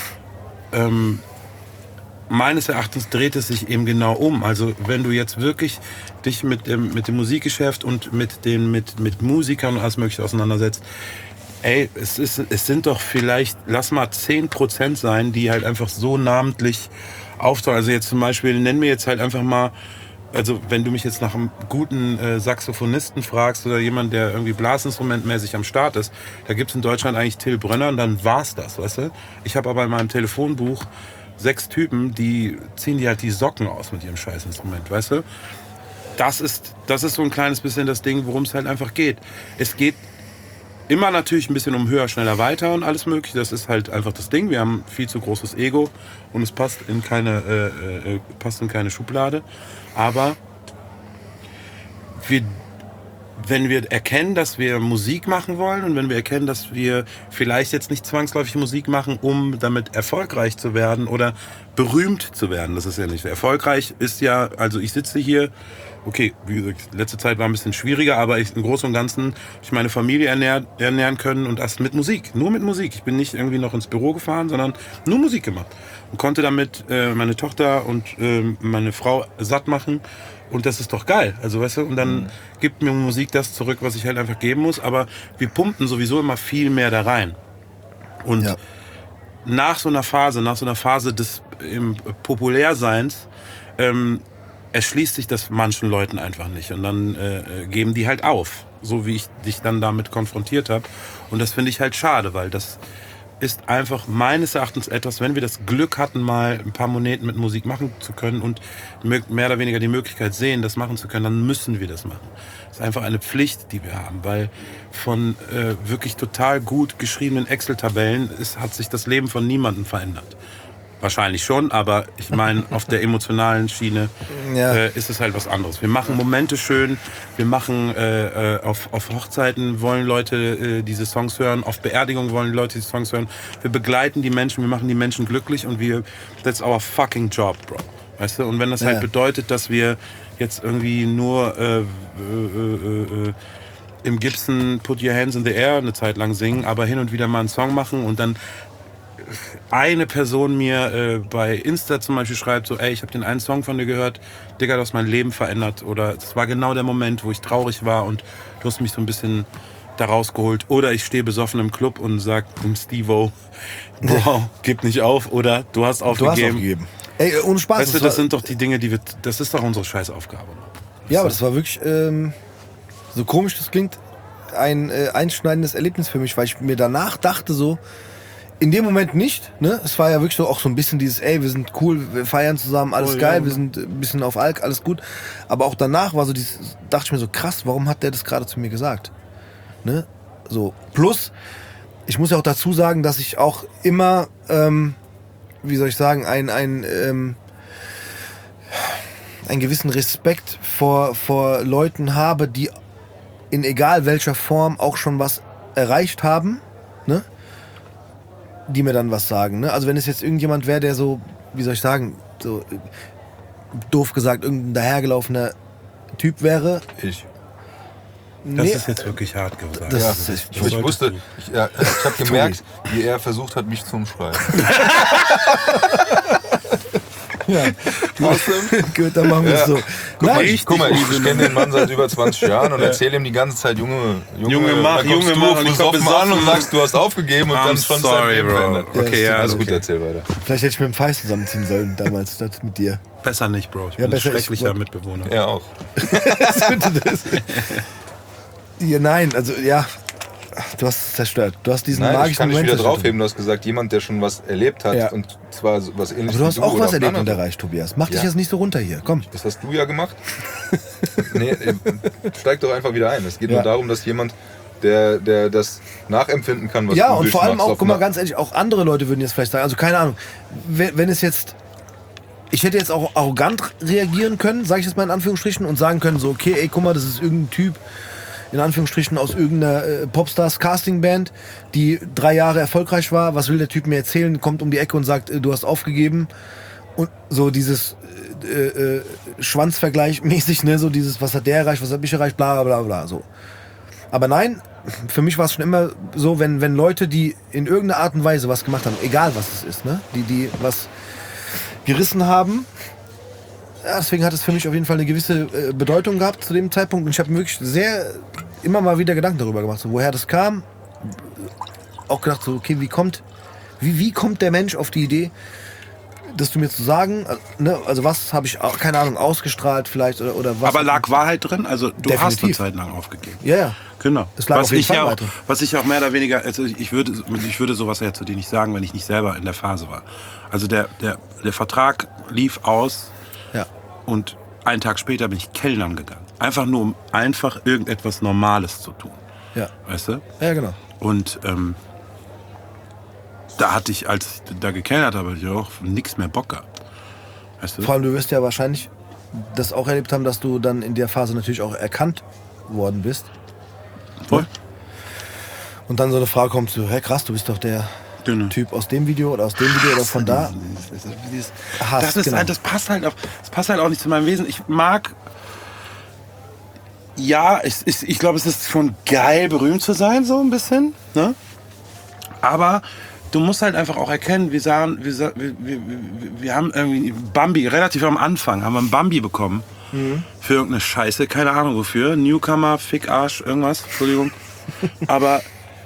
Meines Erachtens dreht es sich eben genau um. Also wenn du jetzt wirklich dich mit dem Musikgeschäft und mit Musikern und alles Mögliche auseinandersetzt, ey, es sind doch vielleicht, lass mal 10% sein, die halt einfach so namentlich auftauchen. Also jetzt zum Beispiel, nenn mir jetzt halt einfach mal, also wenn du mich jetzt nach einem guten Saxophonisten fragst oder jemand, der irgendwie blasinstrumentmäßig am Start ist, da gibt's in Deutschland eigentlich Till Brönner und dann war's das, weißt du? Ich habe aber in meinem Telefonbuch 6 Typen, die ziehen dir halt die Socken aus mit ihrem Scheißinstrument, weißt du? Das ist so ein kleines bisschen das Ding, worum es halt einfach geht. Es geht immer natürlich ein bisschen um höher, schneller, weiter und alles mögliche. Das ist halt einfach das Ding. Wir haben viel zu großes Ego und es passt in keine Schublade. Aber wenn wir erkennen, dass wir Musik machen wollen und wenn wir erkennen, dass wir vielleicht jetzt nicht zwangsläufig Musik machen, um damit erfolgreich zu werden oder berühmt zu werden, das ist ja nicht. Erfolgreich ist ja, also ich sitze hier, okay, wie gesagt, letzte Zeit war ein bisschen schwieriger, aber im Großen und Ganzen ich meine Familie ernähren können und das mit Musik, nur mit Musik. Ich bin nicht irgendwie noch ins Büro gefahren, sondern nur Musik gemacht und konnte damit meine Tochter und meine Frau satt machen. Und das ist doch geil, also weißt du, und dann gibt mir Musik das zurück, was ich halt einfach geben muss, aber wir pumpen sowieso immer viel mehr da rein. Und nach so einer Phase des Populärseins, erschließt sich das manchen Leuten einfach nicht und dann geben die halt auf, so wie ich dich dann damit konfrontiert habe. Und das finde ich halt schade, weil das ist einfach meines Erachtens etwas, wenn wir das Glück hatten, mal ein paar Moneten mit Musik machen zu können und mehr oder weniger die Möglichkeit sehen, das machen zu können, dann müssen wir das machen. Das ist einfach eine Pflicht, die wir haben, weil von wirklich total gut geschriebenen Excel-Tabellen hat sich das Leben von niemandem verändert. Wahrscheinlich schon, aber ich meine, auf der emotionalen Schiene ist es halt was anderes. Wir machen Momente schön, wir machen auf Hochzeiten wollen Leute diese Songs hören, auf Beerdigungen wollen die Leute diese Songs hören. Wir begleiten die Menschen, wir machen die Menschen glücklich und that's our fucking job, bro. Weißt du? Und wenn das halt bedeutet, dass wir jetzt irgendwie nur im Gibson Put Your Hands in the Air eine Zeit lang singen, aber hin und wieder mal einen Song machen und dann eine Person mir bei Insta zum Beispiel schreibt so, ey, ich habe den einen Song von dir gehört, Digga, du hast mein Leben verändert oder es war genau der Moment, wo ich traurig war und du hast mich so ein bisschen da rausgeholt oder ich stehe besoffen im Club und sag dem Steve-O, Bro, gib nicht auf oder du hast aufgegeben. Ey, ohne Spaß. Weißt du, das sind doch die Dinge, das ist doch unsere Scheißaufgabe. Ja, aber das war wirklich, so komisch das klingt, ein einschneidendes Erlebnis für mich, weil ich mir danach dachte so, in dem Moment nicht, ne? Es war ja wirklich so auch so ein bisschen dieses, ey, wir sind cool, wir feiern zusammen, alles geil, wir sind ein bisschen auf Alk, alles gut. Aber auch danach war so dieses, dachte ich mir so, krass, warum hat der das gerade zu mir gesagt? Ne? So, plus, ich muss ja auch dazu sagen, dass ich auch immer, wie soll ich sagen, einen gewissen Respekt vor Leuten habe, die in egal welcher Form auch schon was erreicht haben, ne? Die mir dann was sagen. Ne? Also wenn es jetzt irgendjemand wäre, der so, wie soll ich sagen, so doof gesagt, irgendein dahergelaufener Typ wäre. Das ist jetzt wirklich hart gesagt. Ich habe gemerkt, wie er versucht hat, mich zu umschreiben. Ja. Gut, dann machen wir es so. Guck mal, ich kenne den Mann seit über 20 Jahren und erzähle ihm die ganze Zeit, Junge, mach, und du kommst an und sagst, du hast aufgegeben und dann schon sorry, Bro. Okay, ja, alles gut, erzähl weiter. Vielleicht hätte ich mit dem Feist zusammenziehen sollen damals, statt mit dir. Besser nicht, Bro. Ich bin ein schrecklicher Mitbewohner. Er auch. Ja, nein, also ja, du hast es zerstört. Du hast diesen magischen Moment. Ich kann nicht wieder draufheben, du hast gesagt, jemand, der schon was erlebt hat und zwar was Ähnliches. Aber du hast auch was erlebt und erreicht, Tobias. Mach dich jetzt nicht so runter hier, komm. Das hast du ja gemacht. Nee, steig doch einfach wieder ein. Es geht nur darum, dass jemand, der das nachempfinden kann, was du und vor allem auch, guck mal, ganz ehrlich, auch andere Leute würden jetzt vielleicht sagen, also keine Ahnung, wenn es jetzt ich hätte jetzt auch arrogant reagieren können, sage ich jetzt mal in Anführungsstrichen, und sagen können, so, okay, ey, guck mal, das ist irgendein Typ, in Anführungsstrichen, aus irgendeiner Popstars-Casting-Band, die 3 Jahre erfolgreich war. Was will der Typ mir erzählen? Kommt um die Ecke und sagt, du hast aufgegeben. Und so dieses Schwanzvergleich mäßig, ne, so dieses, was hat der erreicht, was hat mich erreicht, bla bla bla, so. Aber nein, für mich war es schon immer so, wenn Leute, die in irgendeiner Art und Weise was gemacht haben, egal was es ist, ne, die was gerissen haben, ja, deswegen hat es für mich auf jeden Fall eine gewisse Bedeutung gehabt zu dem Zeitpunkt. Und ich habe wirklich immer mal wieder Gedanken darüber gemacht, so, woher das kam. Auch gedacht, so, okay, wie kommt der Mensch auf die Idee, das du mir zu sagen, ne? Also was habe ich, keine Ahnung, ausgestrahlt vielleicht oder was. Aber lag Wahrheit drin? Also du Definitiv. hast eine Zeit lang aufgegeben. Ja, ja. Genau. Es lag auf jeden Fall weiter. Was ich auch mehr oder weniger, also ich würde sowas ja zu dir nicht sagen, wenn ich nicht selber in der Phase war. Also der Vertrag lief aus. Ja. Und einen Tag später bin ich kellnern gegangen. Einfach nur, um einfach irgendetwas Normales zu tun. Ja. Weißt du? Ja, genau. Und da hatte ich, als ich da gekellnert habe, ich auch nichts mehr Bock gehabt. Weißt du? Vor allem, du wirst ja wahrscheinlich das auch erlebt haben, dass du dann in der Phase natürlich auch erkannt worden bist. Voll. Und dann so eine Frage kommt, so, hä, krass, du bist doch der Dünne. Typ aus dem Video oder aus dem Video oder von da. Das passt halt auch nicht zu meinem Wesen. Ich mag, ja, ich glaube, es ist schon geil, berühmt zu sein, so ein bisschen, ne? Aber du musst halt einfach auch erkennen, wir haben irgendwie Bambi, relativ am Anfang, haben wir einen Bambi bekommen. Für irgendeine Scheiße, keine Ahnung wofür. Newcomer, Fick, Arsch, irgendwas, Entschuldigung. Aber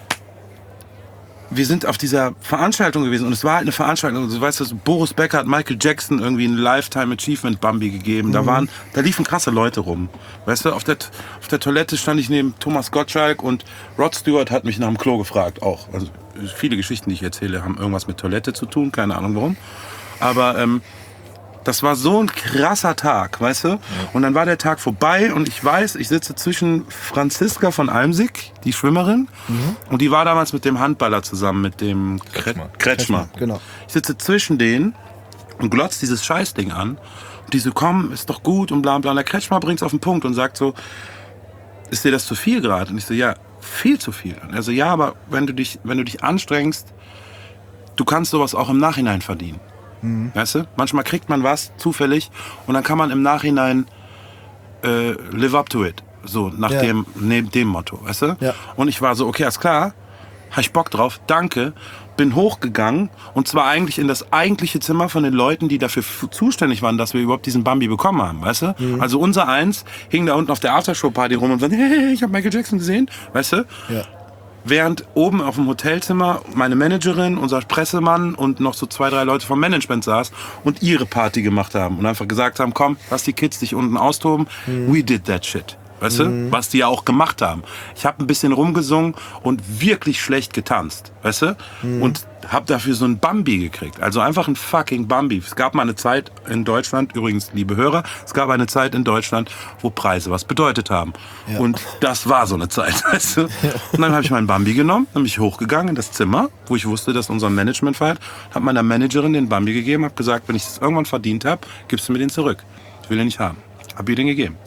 wir sind auf dieser Veranstaltung gewesen und es war halt eine Veranstaltung. Du weißt, Boris Becker hat Michael Jackson irgendwie ein Lifetime Achievement Bambi gegeben. Da liefen krasse Leute rum. Weißt du, auf der Toilette stand ich neben Thomas Gottschalk und Rod Stewart hat mich nach dem Klo gefragt. Auch. Also viele Geschichten, die ich erzähle, haben irgendwas mit Toilette zu tun. Keine Ahnung warum. Aber das war so ein krasser Tag, weißt du? Und dann war der Tag vorbei und ich weiß, ich sitze zwischen Franziska von Almsick, die Schwimmerin, und die war damals mit dem Handballer zusammen, mit dem Kretschmer. Genau. Ich sitze zwischen denen und glotze dieses Scheißding an. Und die so, komm, ist doch gut und bla bla. Und der Kretschmer bringt's auf den Punkt und sagt so, ist dir das zu viel gerade? Und ich so, ja, viel zu viel. Und er so, ja, aber wenn du dich anstrengst, du kannst sowas auch im Nachhinein verdienen. Weißt du? Manchmal kriegt man was zufällig und dann kann man im Nachhinein live up to it. So, nach dem Motto, weißt du? Ja. Und ich war so, okay, alles klar, hab ich Bock drauf, danke. Bin hochgegangen und zwar eigentlich in das eigentliche Zimmer von den Leuten, die dafür zuständig waren, dass wir überhaupt diesen Bambi bekommen haben, weißt du? Also unser Eins hing da unten auf der Aftershow-Party rum und sagte, hey, ich habe Michael Jackson gesehen, weißt du? Ja. Während oben auf dem Hotelzimmer meine Managerin, unser Pressemann und noch so 2, 3 Leute vom Management saß und ihre Party gemacht haben und einfach gesagt haben, komm, lass die Kids dich unten austoben. We did that shit. Weißt du? Was die ja auch gemacht haben. Ich habe ein bisschen rumgesungen und wirklich schlecht getanzt. Weißt du? Und habe dafür so ein Bambi gekriegt. Also einfach ein fucking Bambi. Es gab mal eine Zeit in Deutschland, übrigens, liebe Hörer, es gab eine Zeit in Deutschland, wo Preise was bedeutet haben. Ja. Und das war so eine Zeit. Weißt du? Und dann habe ich meinen Bambi genommen, dann bin ich hochgegangen in das Zimmer, wo ich wusste, dass unser Management feiert, habe meiner Managerin den Bambi gegeben, habe gesagt, wenn ich das irgendwann verdient habe, gibst du mir den zurück. Ich will den nicht haben. Hab ihr den gegeben.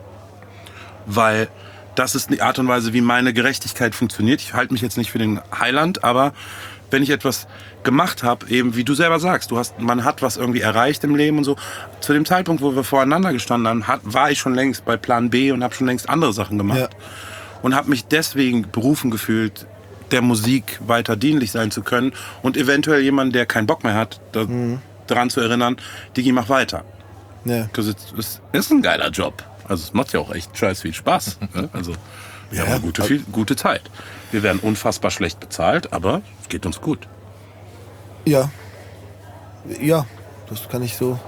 Weil das ist die Art und Weise, wie meine Gerechtigkeit funktioniert. Ich halte mich jetzt nicht für den Heiland, aber wenn ich etwas gemacht habe, eben wie du selber sagst, man hat was irgendwie erreicht im Leben und so. Zu dem Zeitpunkt, wo wir voreinander gestanden haben, war ich schon längst bei Plan B und habe schon längst andere Sachen gemacht. Ja. Und habe mich deswegen berufen gefühlt, der Musik weiter dienlich sein zu können und eventuell jemanden, der keinen Bock mehr hat, daran zu erinnern, Digi, mach weiter. Ja. Es ist ein geiler Job. Also es macht ja auch echt scheiß viel Spaß. Ne? Also wir haben eine gute Zeit. Wir werden unfassbar schlecht bezahlt, aber es geht uns gut. Ja. Ja, das kann ich so.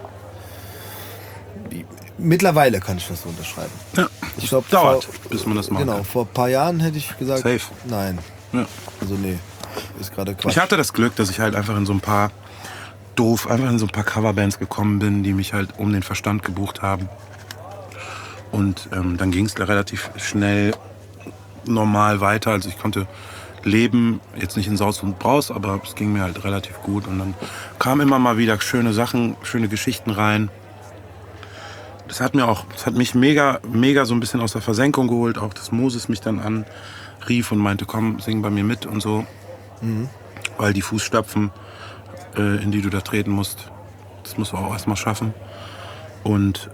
Mittlerweile kann ich das so unterschreiben. Ja, Ich glaube, dauert, bis man das macht. Genau, vor ein paar Jahren hätte ich gesagt, Safe. nein. Ja. Also nee, ist gerade Quatsch. Ich hatte das Glück, dass ich halt einfach in so ein paar Coverbands gekommen bin, die mich halt um den Verstand gebucht haben. Und dann ging es relativ schnell normal weiter. Also ich konnte Leben jetzt nicht in Saus und Braus, aber es ging mir halt relativ gut. Und dann kamen immer mal wieder schöne Sachen, schöne Geschichten rein. Das hat mich mega so ein bisschen aus der Versenkung geholt. Auch, dass Moses mich dann anrief und meinte, komm, sing bei mir mit und so. Weil die Fußstapfen, in die du da treten musst, das musst du auch erstmal schaffen. Und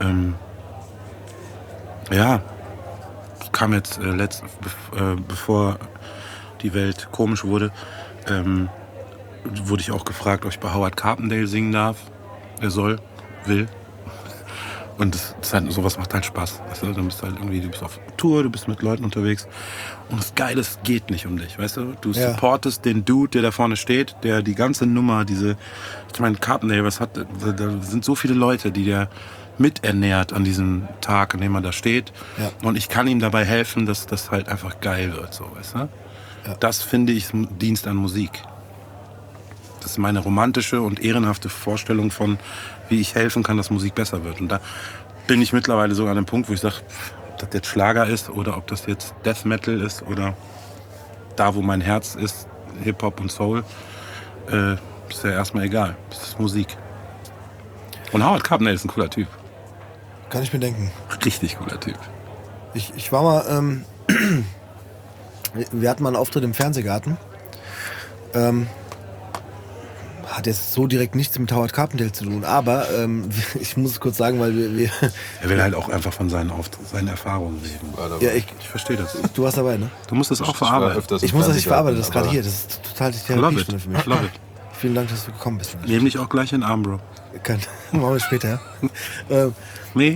ja, kam jetzt bevor die Welt komisch wurde, wurde ich auch gefragt, ob ich bei Howard Carpendale singen darf. Er will. Und sowas macht halt Spaß. Also, du bist halt irgendwie, du bist auf Tour, du bist mit Leuten unterwegs. Und das Geile ist, es geht nicht um dich, weißt du? Du supportest den Dude, der da vorne steht, der die ganze Nummer, ich meine, Carpendale, da sind so viele Leute, die der miternährt an diesem Tag, an dem er da steht. Ja. Und ich kann ihm dabei helfen, dass das halt einfach geil wird, so, weißt du? Ja. Das finde ich Dienst an Musik. Das ist meine romantische und ehrenhafte Vorstellung von, wie ich helfen kann, dass Musik besser wird. Und da bin ich mittlerweile sogar an dem Punkt, wo ich sage, ob das jetzt Schlager ist oder ob das jetzt Death Metal ist oder da, wo mein Herz ist, Hip-Hop und Soul, ist ja erstmal egal. Das ist Musik. Und Howard Carpendale ist ein cooler Typ. Kann ich mir denken. Richtig cooler Typ. Ich war mal, wir hatten mal einen Auftritt im Fernsehgarten. Hat jetzt so direkt nichts mit Howard Carpendale zu tun, aber ich muss es kurz sagen, weil wir er will halt auch einfach von seinen Erfahrungen reden. Ja, ich verstehe das. Du warst dabei, ne? Du musst das auch verarbeiten. Ich muss das nicht verarbeiten, das ist gerade hier. Das ist total die Therapiestunde für mich. Love it. Vielen Dank, dass du gekommen bist. Nehm dich auch gleich in den Arm, Bro. Machen wir später, ja? Nee,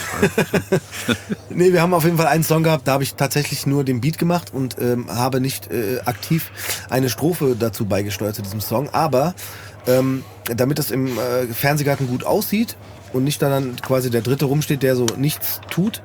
live. Nee, wir haben auf jeden Fall einen Song gehabt, da habe ich tatsächlich nur den Beat gemacht und habe nicht aktiv eine Strophe dazu beigesteuert zu diesem Song. Aber damit es im Fernsehgarten gut aussieht und nicht dann quasi der Dritte rumsteht, der so nichts tut,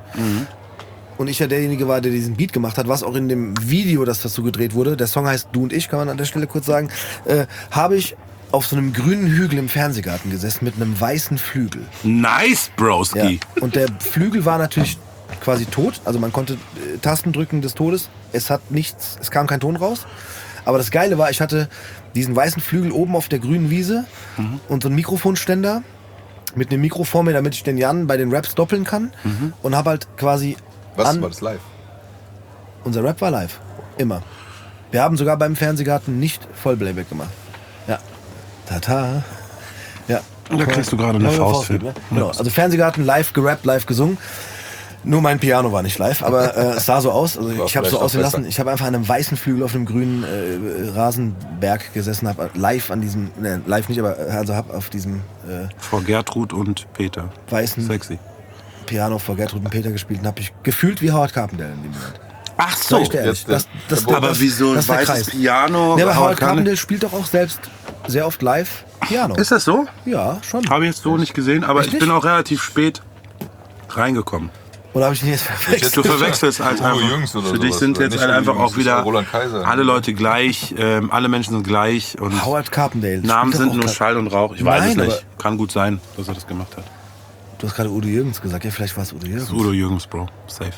und ich ja derjenige war, der diesen Beat gemacht hat, was auch in dem Video, das dazu gedreht wurde, der Song heißt Du und ich, kann man an der Stelle kurz sagen, habe ich auf so einem grünen Hügel im Fernsehgarten gesessen mit einem weißen Flügel. Nice, Broski. Ja. Und der Flügel war natürlich quasi tot, also man konnte Tasten drücken des Todes, es kam kein Ton raus. Aber das Geile war, ich hatte diesen weißen Flügel oben auf der grünen Wiese und so einen Mikrofonständer mit einem Mikro vor mir, damit ich den Jan bei den Raps doppeln kann und habe halt quasi war das live? Unser Rap war live. Immer. Wir haben sogar beim Fernsehgarten nicht Vollplayback gemacht. Ja. Tata. Ja. Und da kriegst du gerade eine Faust für. Ne? Genau. Also Fernsehgarten live gerappt, live gesungen. Nur mein Piano war nicht live, aber es sah so aus. Also ich habe so aussehen lassen. Ich habe einfach an einem weißen Flügel auf einem grünen Rasenberg gesessen, habe live an diesem, live nicht, aber also habe auf diesem vor Gertrud und Peter. Weißen Sexy. Piano vor Gertrud und Peter gespielt und habe ich gefühlt wie Howard Carpendale in dem Moment. Ach so. Aber wieso ein weißes Piano? Ja, aber Howard Carpendale spielt doch auch selbst sehr oft live Piano. Ist das so? Ja, schon. Habe ich jetzt so nicht gesehen, aber ich bin auch relativ spät reingekommen. Oder habe ich ihn jetzt verwechselt? Du verwechselst halt einfach. Für dich sind jetzt halt einfach auch wieder alle Leute gleich, alle Menschen sind gleich. Und Howard Carpendale. Namen sind nur Schall und Rauch. Ich weiß es nicht. Kann gut sein, dass er das gemacht hat. Du hast gerade Udo Jürgens gesagt. Ja, vielleicht war es Udo Jürgens. Das ist Udo Jürgens, Bro. Safe.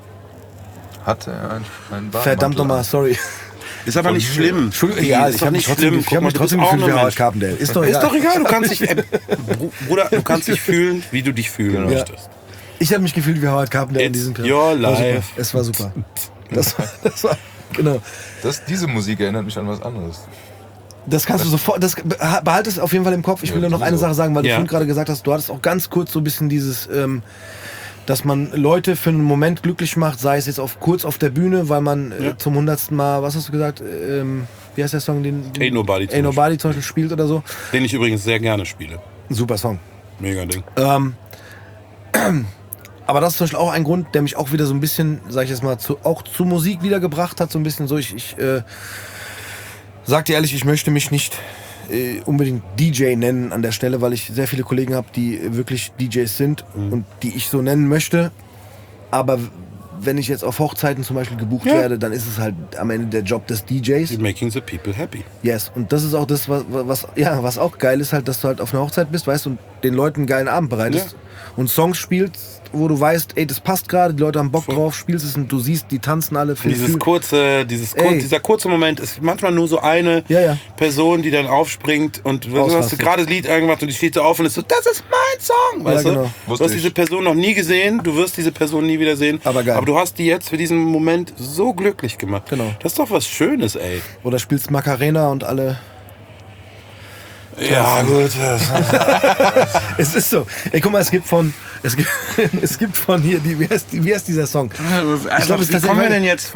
Hatte er einen Verdammt nochmal, sorry. Ist aber nicht schlimm. Entschuldigung, ja, ist doch nicht schlimm. Ich habe mich trotzdem gefühlt wie Howard Carpendale. Ist doch egal. Du kannst dich, Bruder, du kannst dich fühlen, wie du dich fühlen möchtest. Ich habe mich gefühlt wie Howard Carpendale in diesem Film. Your life. Es war super. Das war genau. Diese Musik erinnert mich an was anderes. Das kannst du sofort, behalte es auf jeden Fall im Kopf. Ich will nur noch eine Sache sagen, weil du vorhin gerade gesagt hast, du hattest auch ganz kurz so ein bisschen dieses, dass man Leute für einen Moment glücklich macht, sei es jetzt kurz auf der Bühne, weil man zum 100. Mal, was hast du gesagt, wie heißt der Song, den Ain't Nobody zum Beispiel spielt oder so. Den ich übrigens sehr gerne spiele. Super Song. Mega Ding. Aber das ist zum Beispiel auch ein Grund, der mich auch wieder so ein bisschen, sag ich jetzt mal, auch zu Musik wiedergebracht hat. So ein bisschen so, ich sag dir ehrlich, ich möchte mich nicht unbedingt DJ nennen an der Stelle, weil ich sehr viele Kollegen habe, die wirklich DJs sind und die ich so nennen möchte. Aber wenn ich jetzt auf Hochzeiten zum Beispiel gebucht werde, dann ist es halt am Ende der Job des DJs. You're making the people happy. Yes, und das ist auch das, was auch geil ist, halt, dass du halt auf einer Hochzeit bist, weißt du, und den Leuten einen geilen Abend bereitest. und Songs spielst, wo du weißt, ey, das passt gerade, die Leute haben Bock drauf, spielst es und du siehst, die tanzen alle. Dieser kurze Moment ist manchmal nur so eine Person, die dann aufspringt und du hast gerade das Lied angemacht und die steht so auf und ist so, das ist mein Song, weißt du? Genau. Du hast diese Person noch nie gesehen, du wirst diese Person nie wieder sehen, aber geil. Aber du hast die jetzt für diesen Moment so glücklich gemacht. Genau. Das ist doch was Schönes, ey. Oder spielst Macarena und alle... Ja, gut. Es ist so. Ey, guck mal, es gibt von hier, wie heißt dieser Song? Wie kommen wir denn jetzt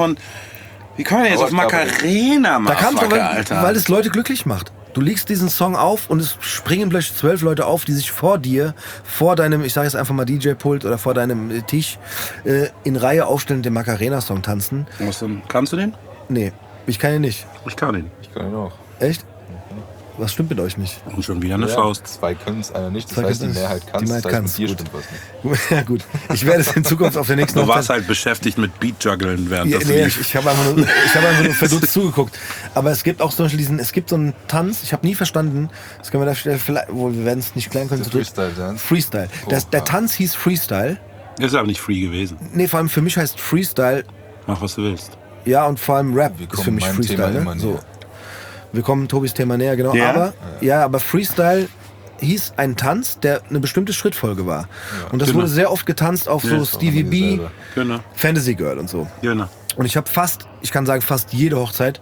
auf Macarena, Da kam es, Alter? weil es Leute glücklich macht. Du legst diesen Song auf und es springen plötzlich 12 Leute auf, die sich vor dir, vor deinem, ich sage jetzt einfach mal DJ-Pult oder vor deinem Tisch, in Reihe aufstellen und den Macarena-Song tanzen. Kannst du den? Nee, ich kann ihn nicht. Ich kann ihn. Ich kann ihn auch. Echt? Was stimmt mit euch nicht? Und schon wieder eine Faust. 2 können es, einer nicht. Das Zwei heißt, die können's. Mehrheit kann Die es. Mehrheit Das heißt, kann's. mit dir Gut. stimmt was nicht. Ja gut, ich werde es in Zukunft auf der nächsten Du warst halt beschäftigt mit Beat-Juggeln während das lief. ich habe einfach nur verdutzt zugeguckt. Aber es gibt auch zum Beispiel es gibt so einen Tanz, ich habe nie verstanden, das können wir da vielleicht, wir werden es nicht klären können. Freestyle-Dance? Freestyle. Der Tanz hieß Freestyle. Ist aber nicht free gewesen. Nee, vor allem für mich heißt Freestyle, Mach, was du willst. ja, und vor allem Rap Wir ist kommen für mich meinem Thema Freestyle. immer Ne? So. näher. Wir kommen Tobis Thema näher, genau. Ja? Aber Freestyle hieß ein Tanz, der eine bestimmte Schrittfolge war. Und das genau. wurde sehr oft getanzt auf so Stevie B, selber. Genau. Fantasy Girl und so. Genau. Und ich habe ich kann sagen, fast jede Hochzeit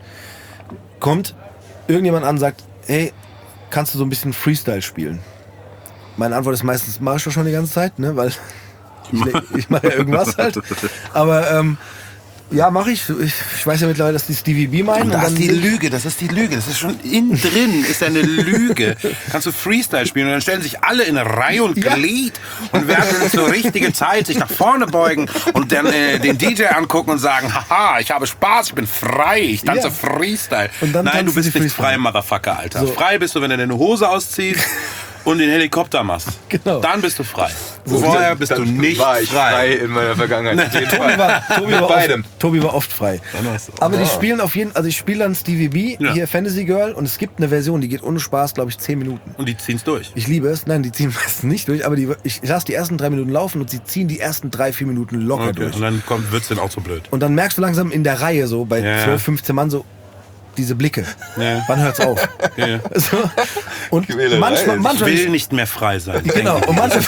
kommt irgendjemand an und sagt, hey, kannst du so ein bisschen Freestyle spielen? Meine Antwort ist meistens, mach ich doch schon die ganze Zeit, ne? Weil ich mache ja irgendwas halt. Aber ja, mache ich. Ich weiß ja mittlerweile, dass die Stevie B meinen. Und das ist die Lüge, das ist schon innen drin, ist eine Lüge. Kannst du Freestyle spielen und dann stellen sich alle in Reihe und Glied und werden zur richtigen Zeit sich nach vorne beugen und dann den DJ angucken und sagen, haha, ich habe Spaß, ich bin frei, ich tanze Freestyle. Und dann Nein, du bist tanzen nicht sie frei, Motherfucker, Alter. So. Frei bist du, wenn du deine Hose ausziehst und den Helikopter machst. Genau. Dann bist du frei. Vorher bist du nicht war ich frei. in meiner Vergangenheit. Auf jeden Fall. Mit beidem. Tobi war oft frei. Aber die spielen auf jeden Fall, also ich spiele dann Stevie B, hier Fantasy Girl, und es gibt eine Version, die geht ohne Spaß, glaube ich, 10 Minuten. Und die ziehen's durch. Ich liebe es. Nein, die ziehen meistens nicht durch, aber ich lasse die ersten 3 Minuten laufen und sie ziehen die ersten 3-4 Minuten locker durch. Und dann wird's dann auch so blöd. Und dann merkst du langsam in der Reihe so, bei 12, 15 Mann so, diese Blicke. Ja. Wann hört's auf? Ja. So. Und Quälerei. manchmal Ich will nicht mehr frei sein. Genau. Und manchmal,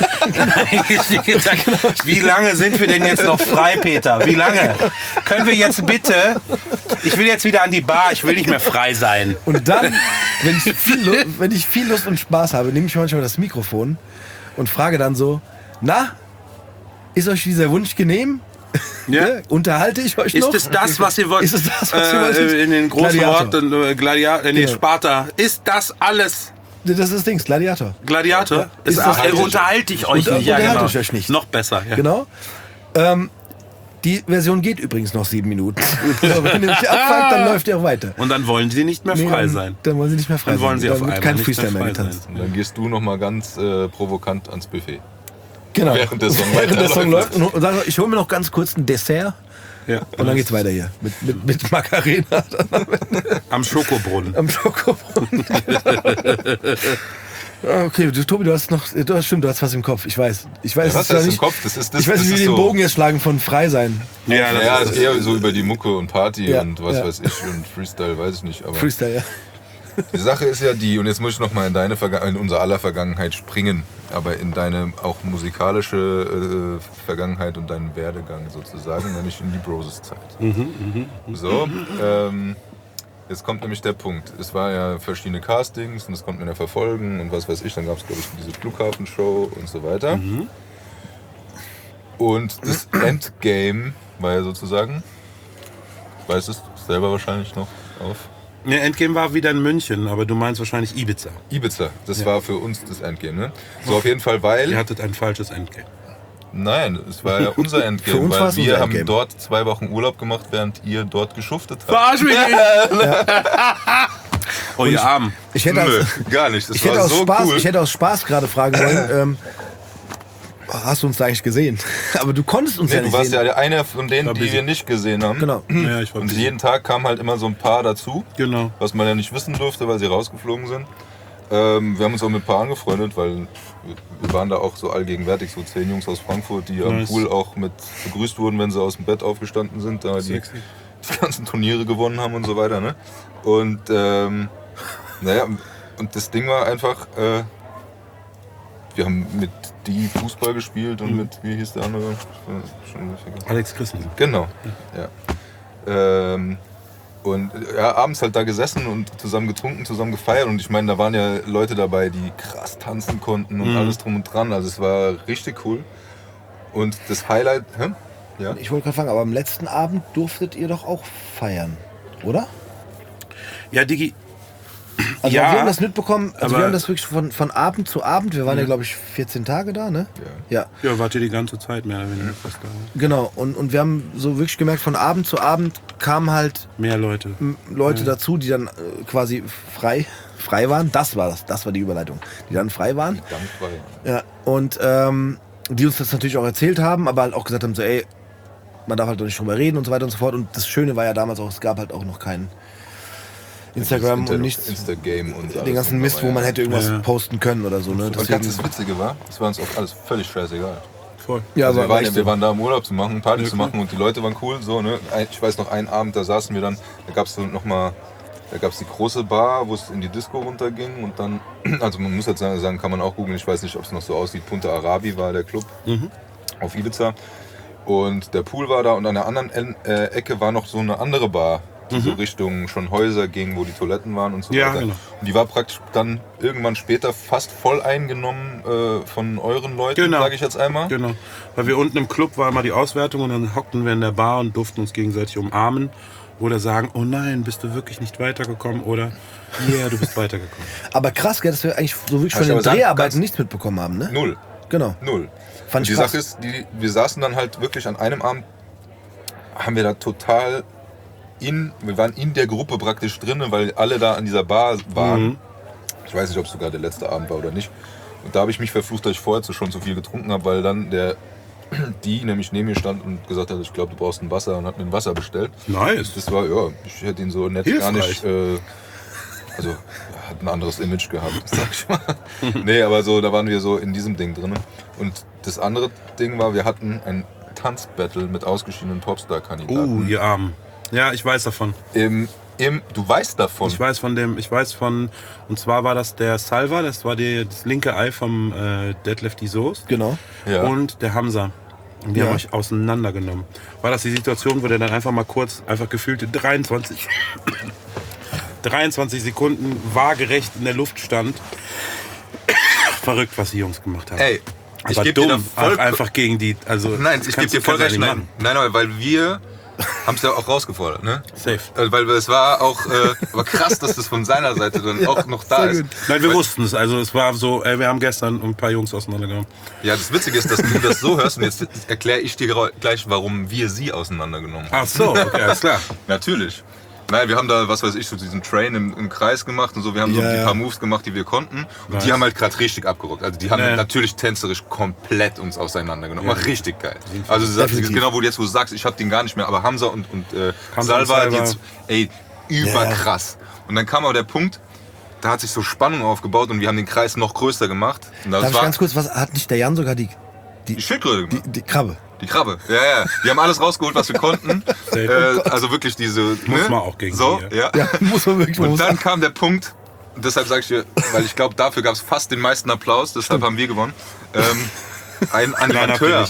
Wie lange sind wir denn jetzt noch frei, Peter? Wie lange? Können wir jetzt bitte? Ich will jetzt wieder an die Bar, ich will nicht mehr frei sein. und dann, wenn ich viel Lust und Spaß habe, nehme ich manchmal das Mikrofon und frage dann so, na, ist euch dieser Wunsch genehm? Ja. Unterhalte ich euch noch? Ist es das, was ihr wollt? Ist es das, was ihr wolltet? In den großen Gladiator. Worten, Gladiator, Genau. Sparta. Ist das alles? Das ist das Ding, Gladiator. Gladiator? Ist das- Unterhalte ich euch nicht. Ja, Unterhalte genau. ich euch nicht. Noch besser. Ja. Genau. Die Version geht übrigens noch 7 Minuten. Also, wenn ihr mich abfragt, dann läuft ihr auch weiter. Und dann wollen sie nicht mehr frei dann, sein. Dann wollen sie nicht mehr frei Dann wollen sie sein. auf Dann wird einmal kein nicht Freestyle mehr mehr frei getanzt. sein. Und dann gehst du noch mal ganz provokant ans Buffet. Genau. Während der Song Während der Song weiterläuft. läuft und sage, ich hole mir noch ganz kurz ein Dessert Ja. und dann geht's weiter hier. Mit Macarena Am Schokobrunnen. am Schokobrunnen. Okay, Tobi, du hast was im Kopf. Ich weiß. Ich weiß, Was es zwar ist im nicht, Kopf? Das ist, das, ich weiß das nicht, wie ist wir den so. Bogen jetzt schlagen von frei sein. Ja, Ja, das das ist eher so über die Mucke und Party Ja, und was ja. weiß ich und Freestyle, weiß ich nicht. Aber Freestyle, ja. die Sache ist ja die, und jetzt muss ich noch mal in unser aller Vergangenheit springen, aber in deine auch musikalische Vergangenheit und deinen Werdegang sozusagen, nämlich in die Broses-Zeit. So, jetzt kommt nämlich der Punkt. Es war ja verschiedene Castings und das konnte man ja verfolgen und was weiß ich. Dann gab es, glaube ich, diese Flughafenshow und so weiter. Und das Endgame war ja sozusagen, weißt du es selber wahrscheinlich noch auf? Ja, Endgame war wieder in München, aber du meinst wahrscheinlich Ibiza. Ibiza, das war für uns das Endgame, ne? So auf jeden Fall, weil... Ihr hattet ein falsches Endgame. Nein, es war ja unser Für Endgame, uns weil war's wir unser haben Endgame. dort 2 Wochen Urlaub gemacht, während ihr dort geschuftet habt. Verarsch mich nicht! Oh, ihr Armen. Ich hätte Nö, aus, gar nicht, das ich hätte war aus so Spaß, cool. ich hätte aus Spaß gerade fragen wollen, hast du uns da eigentlich gesehen? Aber du konntest uns Nee, ja du nicht warst sehen. ja einer von denen, die busy. wir nicht gesehen haben. Genau. Ja, ich war Und busy. jeden Tag kam halt immer so ein paar dazu, Genau. was man ja nicht wissen durfte, weil sie rausgeflogen sind. Wir haben uns auch mit ein paar angefreundet, weil wir waren da auch so allgegenwärtig, so 10 Jungs aus Frankfurt, die am Pool auch mit begrüßt wurden, wenn sie aus dem Bett aufgestanden sind, da die ganzen Turniere gewonnen haben und so weiter. Ne? Und naja, und das Ding war einfach, wir haben mit die Fußball gespielt und mit, wie hieß der andere? Alex Christensen. Genau, ja. Und ja, abends halt da gesessen und zusammen getrunken, zusammen gefeiert. Und ich meine, da waren ja Leute dabei, die krass tanzen konnten und alles drum und dran. Also es war richtig cool. Und das Highlight, ja? Ich wollte gerade fragen, aber am letzten Abend durftet ihr doch auch feiern, oder? Ja, Digi. Also Ja, wir haben das mitbekommen, also aber- wir haben das wirklich von Abend zu Abend, wir waren ja glaube ich 14 Tage da, ne? Ja. Ja, wart ihr die ganze Zeit mehr oder weniger fast da. Genau, und wir haben so wirklich gemerkt, von Abend zu Abend kamen halt Mehr Leute. Leute dazu, die dann quasi frei waren. Das war die Überleitung. Die dann frei waren. Ganz frei. Ja, und die uns das natürlich auch erzählt haben, aber halt auch gesagt haben, so ey, man darf halt doch nicht drüber reden und so weiter und so fort. Und das Schöne war ja damals auch, es gab halt auch noch kein Instagram und nichts, Instagame und alles. den ganzen Mist, wo man hätte irgendwas Ja. posten können oder so. Ne? Und ganz das Witzige war, es war uns auch alles völlig scheißegal. Voll. ja, Also aber wir waren da im Urlaub zu machen, Party Ja, zu klar. machen und die Leute waren cool. So, ne? Ich weiß noch, einen Abend, da saßen wir dann, da gab es die große Bar, wo es in die Disco runterging und dann, also man muss jetzt sagen, kann man auch googeln, ich weiß nicht, ob es noch so aussieht, Punta Arabi war der Club auf Ibiza und der Pool war da und an der anderen Ecke war noch so eine andere Bar, die so Richtung schon Häuser ging, wo die Toiletten waren und so Ja, weiter. genau. Und die war praktisch dann irgendwann später fast voll eingenommen von euren Leuten, Genau. sage ich jetzt einmal. Genau. Weil wir unten im Club war immer die Auswertung und dann hockten wir in der Bar und durften uns gegenseitig umarmen oder sagen, oh nein, bist du wirklich nicht weitergekommen oder yeah, du bist weitergekommen. Aber krass, gell, dass wir eigentlich so wirklich Kann von ich den aber sagen, Dreharbeiten ganz- nichts mitbekommen haben, ne? Null. Genau. Null. Fand Und ich die krass. Sache ist, wir saßen dann halt wirklich an einem Abend, haben wir da total wir waren in der Gruppe praktisch drin, weil alle da an dieser Bar waren. Ich weiß nicht, ob es sogar der letzte Abend war oder nicht. Und da habe ich mich verflucht, dass ich vorher schon zu viel getrunken habe, weil dann die nämlich neben mir stand und gesagt hat, ich glaube, du brauchst ein Wasser und hat mir ein Wasser bestellt. Nice. Das war, ja, ich hätte ihn so nett gar nicht, also er hat ein anderes Image gehabt, sag ich mal. Nee, aber so, da waren wir so in diesem Ding drin. Und das andere Ding war, wir hatten ein Tanzbattle mit ausgeschiedenen Popstar-Kandidaten. Ihr Armen. Ja, ich weiß davon. Du weißt davon. Ich weiß von, und zwar war das der Salva, das war das linke Ei vom Detlef die Soest Genau. Ja. und der Hamza. Und die Ja. haben euch auseinandergenommen. War das die Situation, wo der dann einfach mal kurz, einfach gefühlte 23 Sekunden waagerecht in der Luft stand? Verrückt, was die Jungs gemacht haben. Ey, ich aber gebe dir da dumm, voll... einfach gegen die, also... Nein, das ich gebe kannst dir du- voll kannst du recht. nicht Nein, machen. weil wir haben es ja auch rausgefordert, ne? Safe. Weil es war auch war krass, dass das von seiner Seite dann auch noch da ist. Nein, wir wussten es. Also es war so, wir haben gestern ein paar Jungs auseinandergenommen. Ja, das Witzige ist, dass du das so hörst und jetzt erkläre ich dir gleich, warum wir sie auseinandergenommen haben. Ach so, okay, alles klar. Natürlich. Nein, wir haben da, was weiß ich, so diesen Train im Kreis gemacht und so. Wir haben so Ja, die ja. paar Moves gemacht, die wir konnten. Und Nice. die haben halt gerade richtig abgerockt. Also die haben Ja, ja. natürlich tänzerisch komplett uns auseinandergenommen. Ja. War richtig geil. Also du sagst, Definitiv. genau, wo du sagst, ich hab den gar nicht mehr. Aber Hamza und Hamza und Salva, Salva. jetzt, ey, überkrass. Und dann kam aber der Punkt, da hat sich so Spannung aufgebaut und wir haben den Kreis noch größer gemacht. Und das Darf ich war ganz kurz, was hat nicht der Jan sogar die Schildkröte gemacht. Die Krabbe? Die Krabbe, ja. Die haben alles rausgeholt, was wir konnten. Also wirklich diese... Muss ne? man auch gegen so, die, ja. Ja, muss man wirklich Und sagen. dann kam der Punkt, deshalb sage ich dir, weil ich glaube, dafür gab es fast den meisten Applaus, deshalb haben wir gewonnen. Ein Animateur,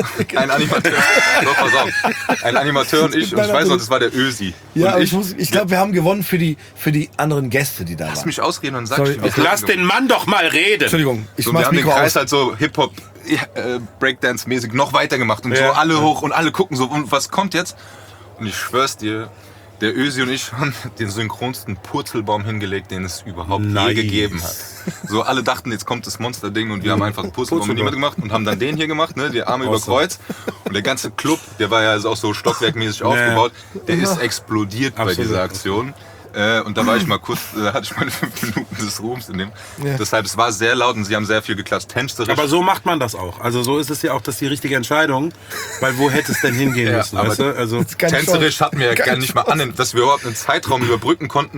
doch, pass auf, ein Animateur und ich weiß noch, das war der Ösi. Ja, und aber ich glaube, wir haben gewonnen für die anderen Gäste, die da lass waren. mich ausreden und sag Sorry, ich dir, wie okay. es Lass den Mann doch mal reden. Entschuldigung, ich so, mach wir das haben den Mikro Kreis aus. halt so Hip-Hop, Breakdance-mäßig noch weiter gemacht und Ja. so alle hoch und alle gucken so, und was kommt jetzt? Und ich schwör's dir, der Ösi und ich haben den synchronsten Purzelbaum hingelegt, den es überhaupt Nice. je gegeben hat. So, alle dachten, jetzt kommt das Monsterding und wir haben einfach einen Purzelbaum mit niemand gemacht und haben dann den hier gemacht, ne, die Arme über Kreuz. Und der ganze Club, der war ja also auch so stockwerkmäßig aufgebaut, der ist explodiert bei Absolut. dieser Aktion. Und da war ich mal kurz, hatte ich meine 5 Minuten des Ruhms in dem. Ja. Deshalb, es war sehr laut und sie haben sehr viel geklatscht. Tänzerisch. Aber so macht man das auch. Also so ist es ja auch, das ist die richtige Entscheidung. Weil wo hätte es denn hingehen Ja, müssen? aber Weißt du? Also Keine tänzerisch Chance. hatten wir ja gar nicht mal an, dass wir überhaupt einen Zeitraum überbrücken konnten, dass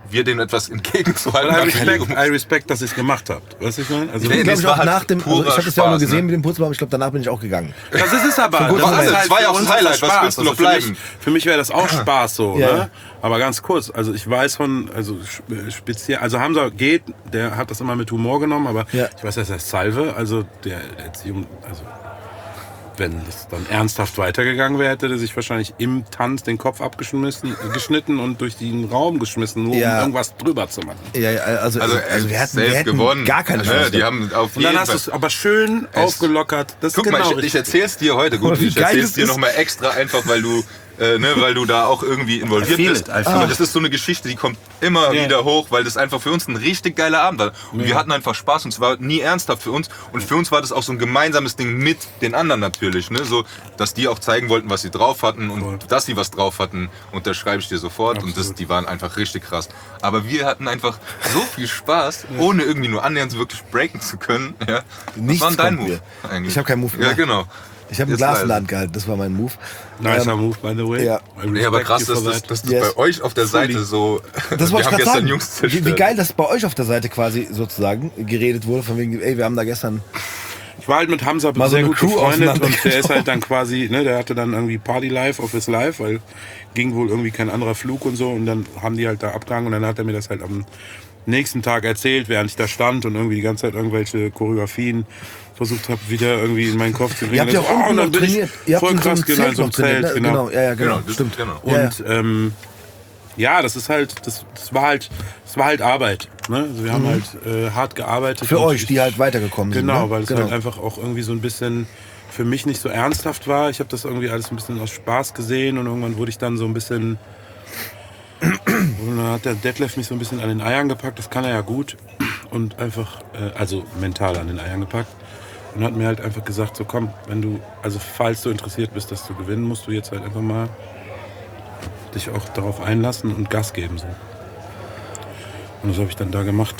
wir denen etwas entgegenzuhalten I haben. respect, dass ihr es gemacht habt. Weißt du, ich meine? Also, Nee, Ich glaube, das ich war auch halt nach dem, also purer ich habe das ja auch nur Spaß, gesehen ne? mit dem Purzelbaum, ich glaube, danach bin ich auch gegangen. das ist es aber. gut, Das aber ist das war ja auch für das uns Highlight. Was Spaß. willst du noch Also für bleiben? für mich wäre das auch Spaß so, Ja. ne? Aber ganz kurz, also ich weiß von, also speziell, also Hamza geht, der hat das immer mit Humor genommen, aber Ja. ich weiß, das heißt Salve, also der Erziehung, also wenn es dann ernsthaft weitergegangen wäre, hätte er sich wahrscheinlich im Tanz den Kopf geschnitten und durch den Raum geschmissen, nur Ja. um irgendwas drüber zu machen. Ja, also wir safe hätten gewonnen. gar keine Ne, Chance. Die haben auf Und jeden dann hast du Fall. es aber schön aufgelockert. Das ist Guck genau mal, ich richtig. erzähl's dir heute. Gut, Wie ich geil erzähl's das dir ist. nochmal extra einfach, weil du da auch irgendwie involviert I feel bist. it, I feel Aber it. das ist so eine Geschichte, die kommt immer Ja. wieder hoch, weil das einfach für uns ein richtig geiler Abend war. Und wir hatten einfach Spaß und es war nie ernsthaft für uns. Und für uns war das auch so ein gemeinsames Ding mit den anderen natürlich. Ne? So, dass die auch zeigen wollten, was sie drauf hatten und Voll. dass sie was drauf hatten. Und das schreibe ich dir sofort. Und die waren einfach richtig krass. Aber wir hatten einfach so viel Spaß, ohne irgendwie nur annähernd wirklich breaken zu können. Ja? Nichts was war denn dein kommt Move eigentlich? Ich habe keinen Move Ja, gemacht. genau. Ich habe ein Jetzt Glas in leise. der Hand gehalten, das war mein Move. Nicer Move, by the way. ja. I Ja, aber respect krass, you for dass das Yes. bei euch auf der Seite so. Das wir wollte ich haben gerade gestern sagen. Jungs Wie zerstört. geil das bei euch auf der Seite quasi sozusagen geredet wurde, von wegen, ey, wir haben da gestern... Ich war halt mit Hamza Mal so sehr eine gut Crew befreundet und der ist auseinandergenommen. halt dann quasi, ne, der hatte dann irgendwie Party Life of his life, weil ging wohl irgendwie kein anderer Flug und so und dann haben die halt da abgehangen und dann hat er mir das halt am nächsten Tag erzählt, während ich da stand und irgendwie die ganze Zeit irgendwelche Choreografien versucht habe, wieder irgendwie in meinen Kopf zu bringen. Ihr habt ja Das auch so, unten und dann noch bin ich trainiert. Ihr habt voll in so einem krass, genau, in so einem noch trainiert, Zelt, ne? genau. Ja, genau, Genau, stimmt. genau. Ja, ja. Und ja, das ist halt, das war halt Arbeit. Ne? Also wir haben halt hart gearbeitet. Für und euch, die halt weitergekommen sind. Genau, ne? weil es halt einfach auch irgendwie so ein bisschen für mich nicht so ernsthaft war. Ich habe das irgendwie alles ein bisschen aus Spaß gesehen und irgendwann wurde ich dann so ein bisschen. Und dann hat der Detlef mich so ein bisschen an den Eiern gepackt, das kann er ja gut. Und einfach, also mental an den Eiern gepackt. Und hat mir halt einfach gesagt, so komm, wenn du, also falls du interessiert bist, das zu gewinnen, musst du jetzt halt einfach mal dich auch darauf einlassen und Gas geben. So. Und das habe ich dann da gemacht.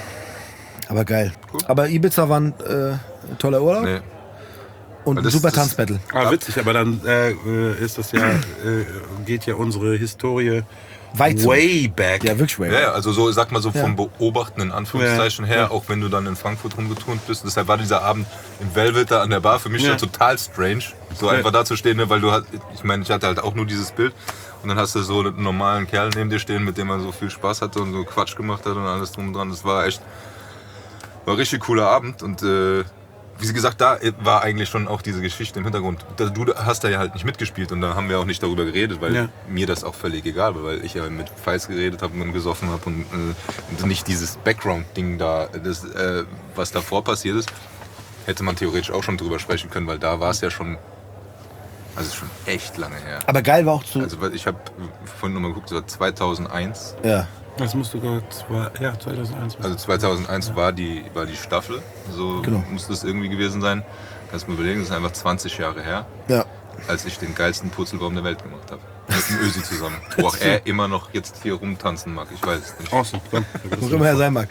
Aber geil. Aber Ibiza war ein toller Urlaub Nee. und Weil ein das- super das- Tanzbattle. Ah, witzig, aber dann ist das ja, geht ja unsere Historie Weit zurück. way back. Ja, wirklich way. Ja, also so, sag mal so Ja. vom Beobachten in Anführungszeichen her, auch wenn du dann in Frankfurt rumgeturnt bist. Deshalb war dieser Abend im Velvet da an der Bar für mich Ja. schon total strange, so einfach da zu stehen, ne, weil ich meine, ich hatte halt auch nur dieses Bild und dann hast du so einen normalen Kerl neben dir stehen, mit dem man so viel Spaß hatte und so Quatsch gemacht hat und alles drum und dran. Das war echt, war ein richtig cooler Abend und wie gesagt, da war eigentlich schon auch diese Geschichte im Hintergrund. Du hast da ja halt nicht mitgespielt und da haben wir auch nicht darüber geredet, weil Ja. mir das auch völlig egal war, weil ich ja mit Feis geredet habe und gesoffen habe und nicht dieses Background-Ding da, was davor passiert ist, hätte man theoretisch auch schon drüber sprechen können, weil da war es ja schon, also schon echt lange her. Aber geil war auch zu... Also weil ich habe vorhin nochmal geguckt, das war 2001. ja. Das musst du gerade 2001. Also 2001 war die Staffel, so Genau. muss das irgendwie gewesen sein. Kannst du mir überlegen, das ist einfach 20 Jahre her, Ja. als ich den geilsten Purzelbaum der Welt gemacht habe. Mit dem Ösi zusammen. Wo auch er immer noch jetzt hier rumtanzen mag, ich weiß es nicht. Awesome. Komm, Wo immer er sein mag.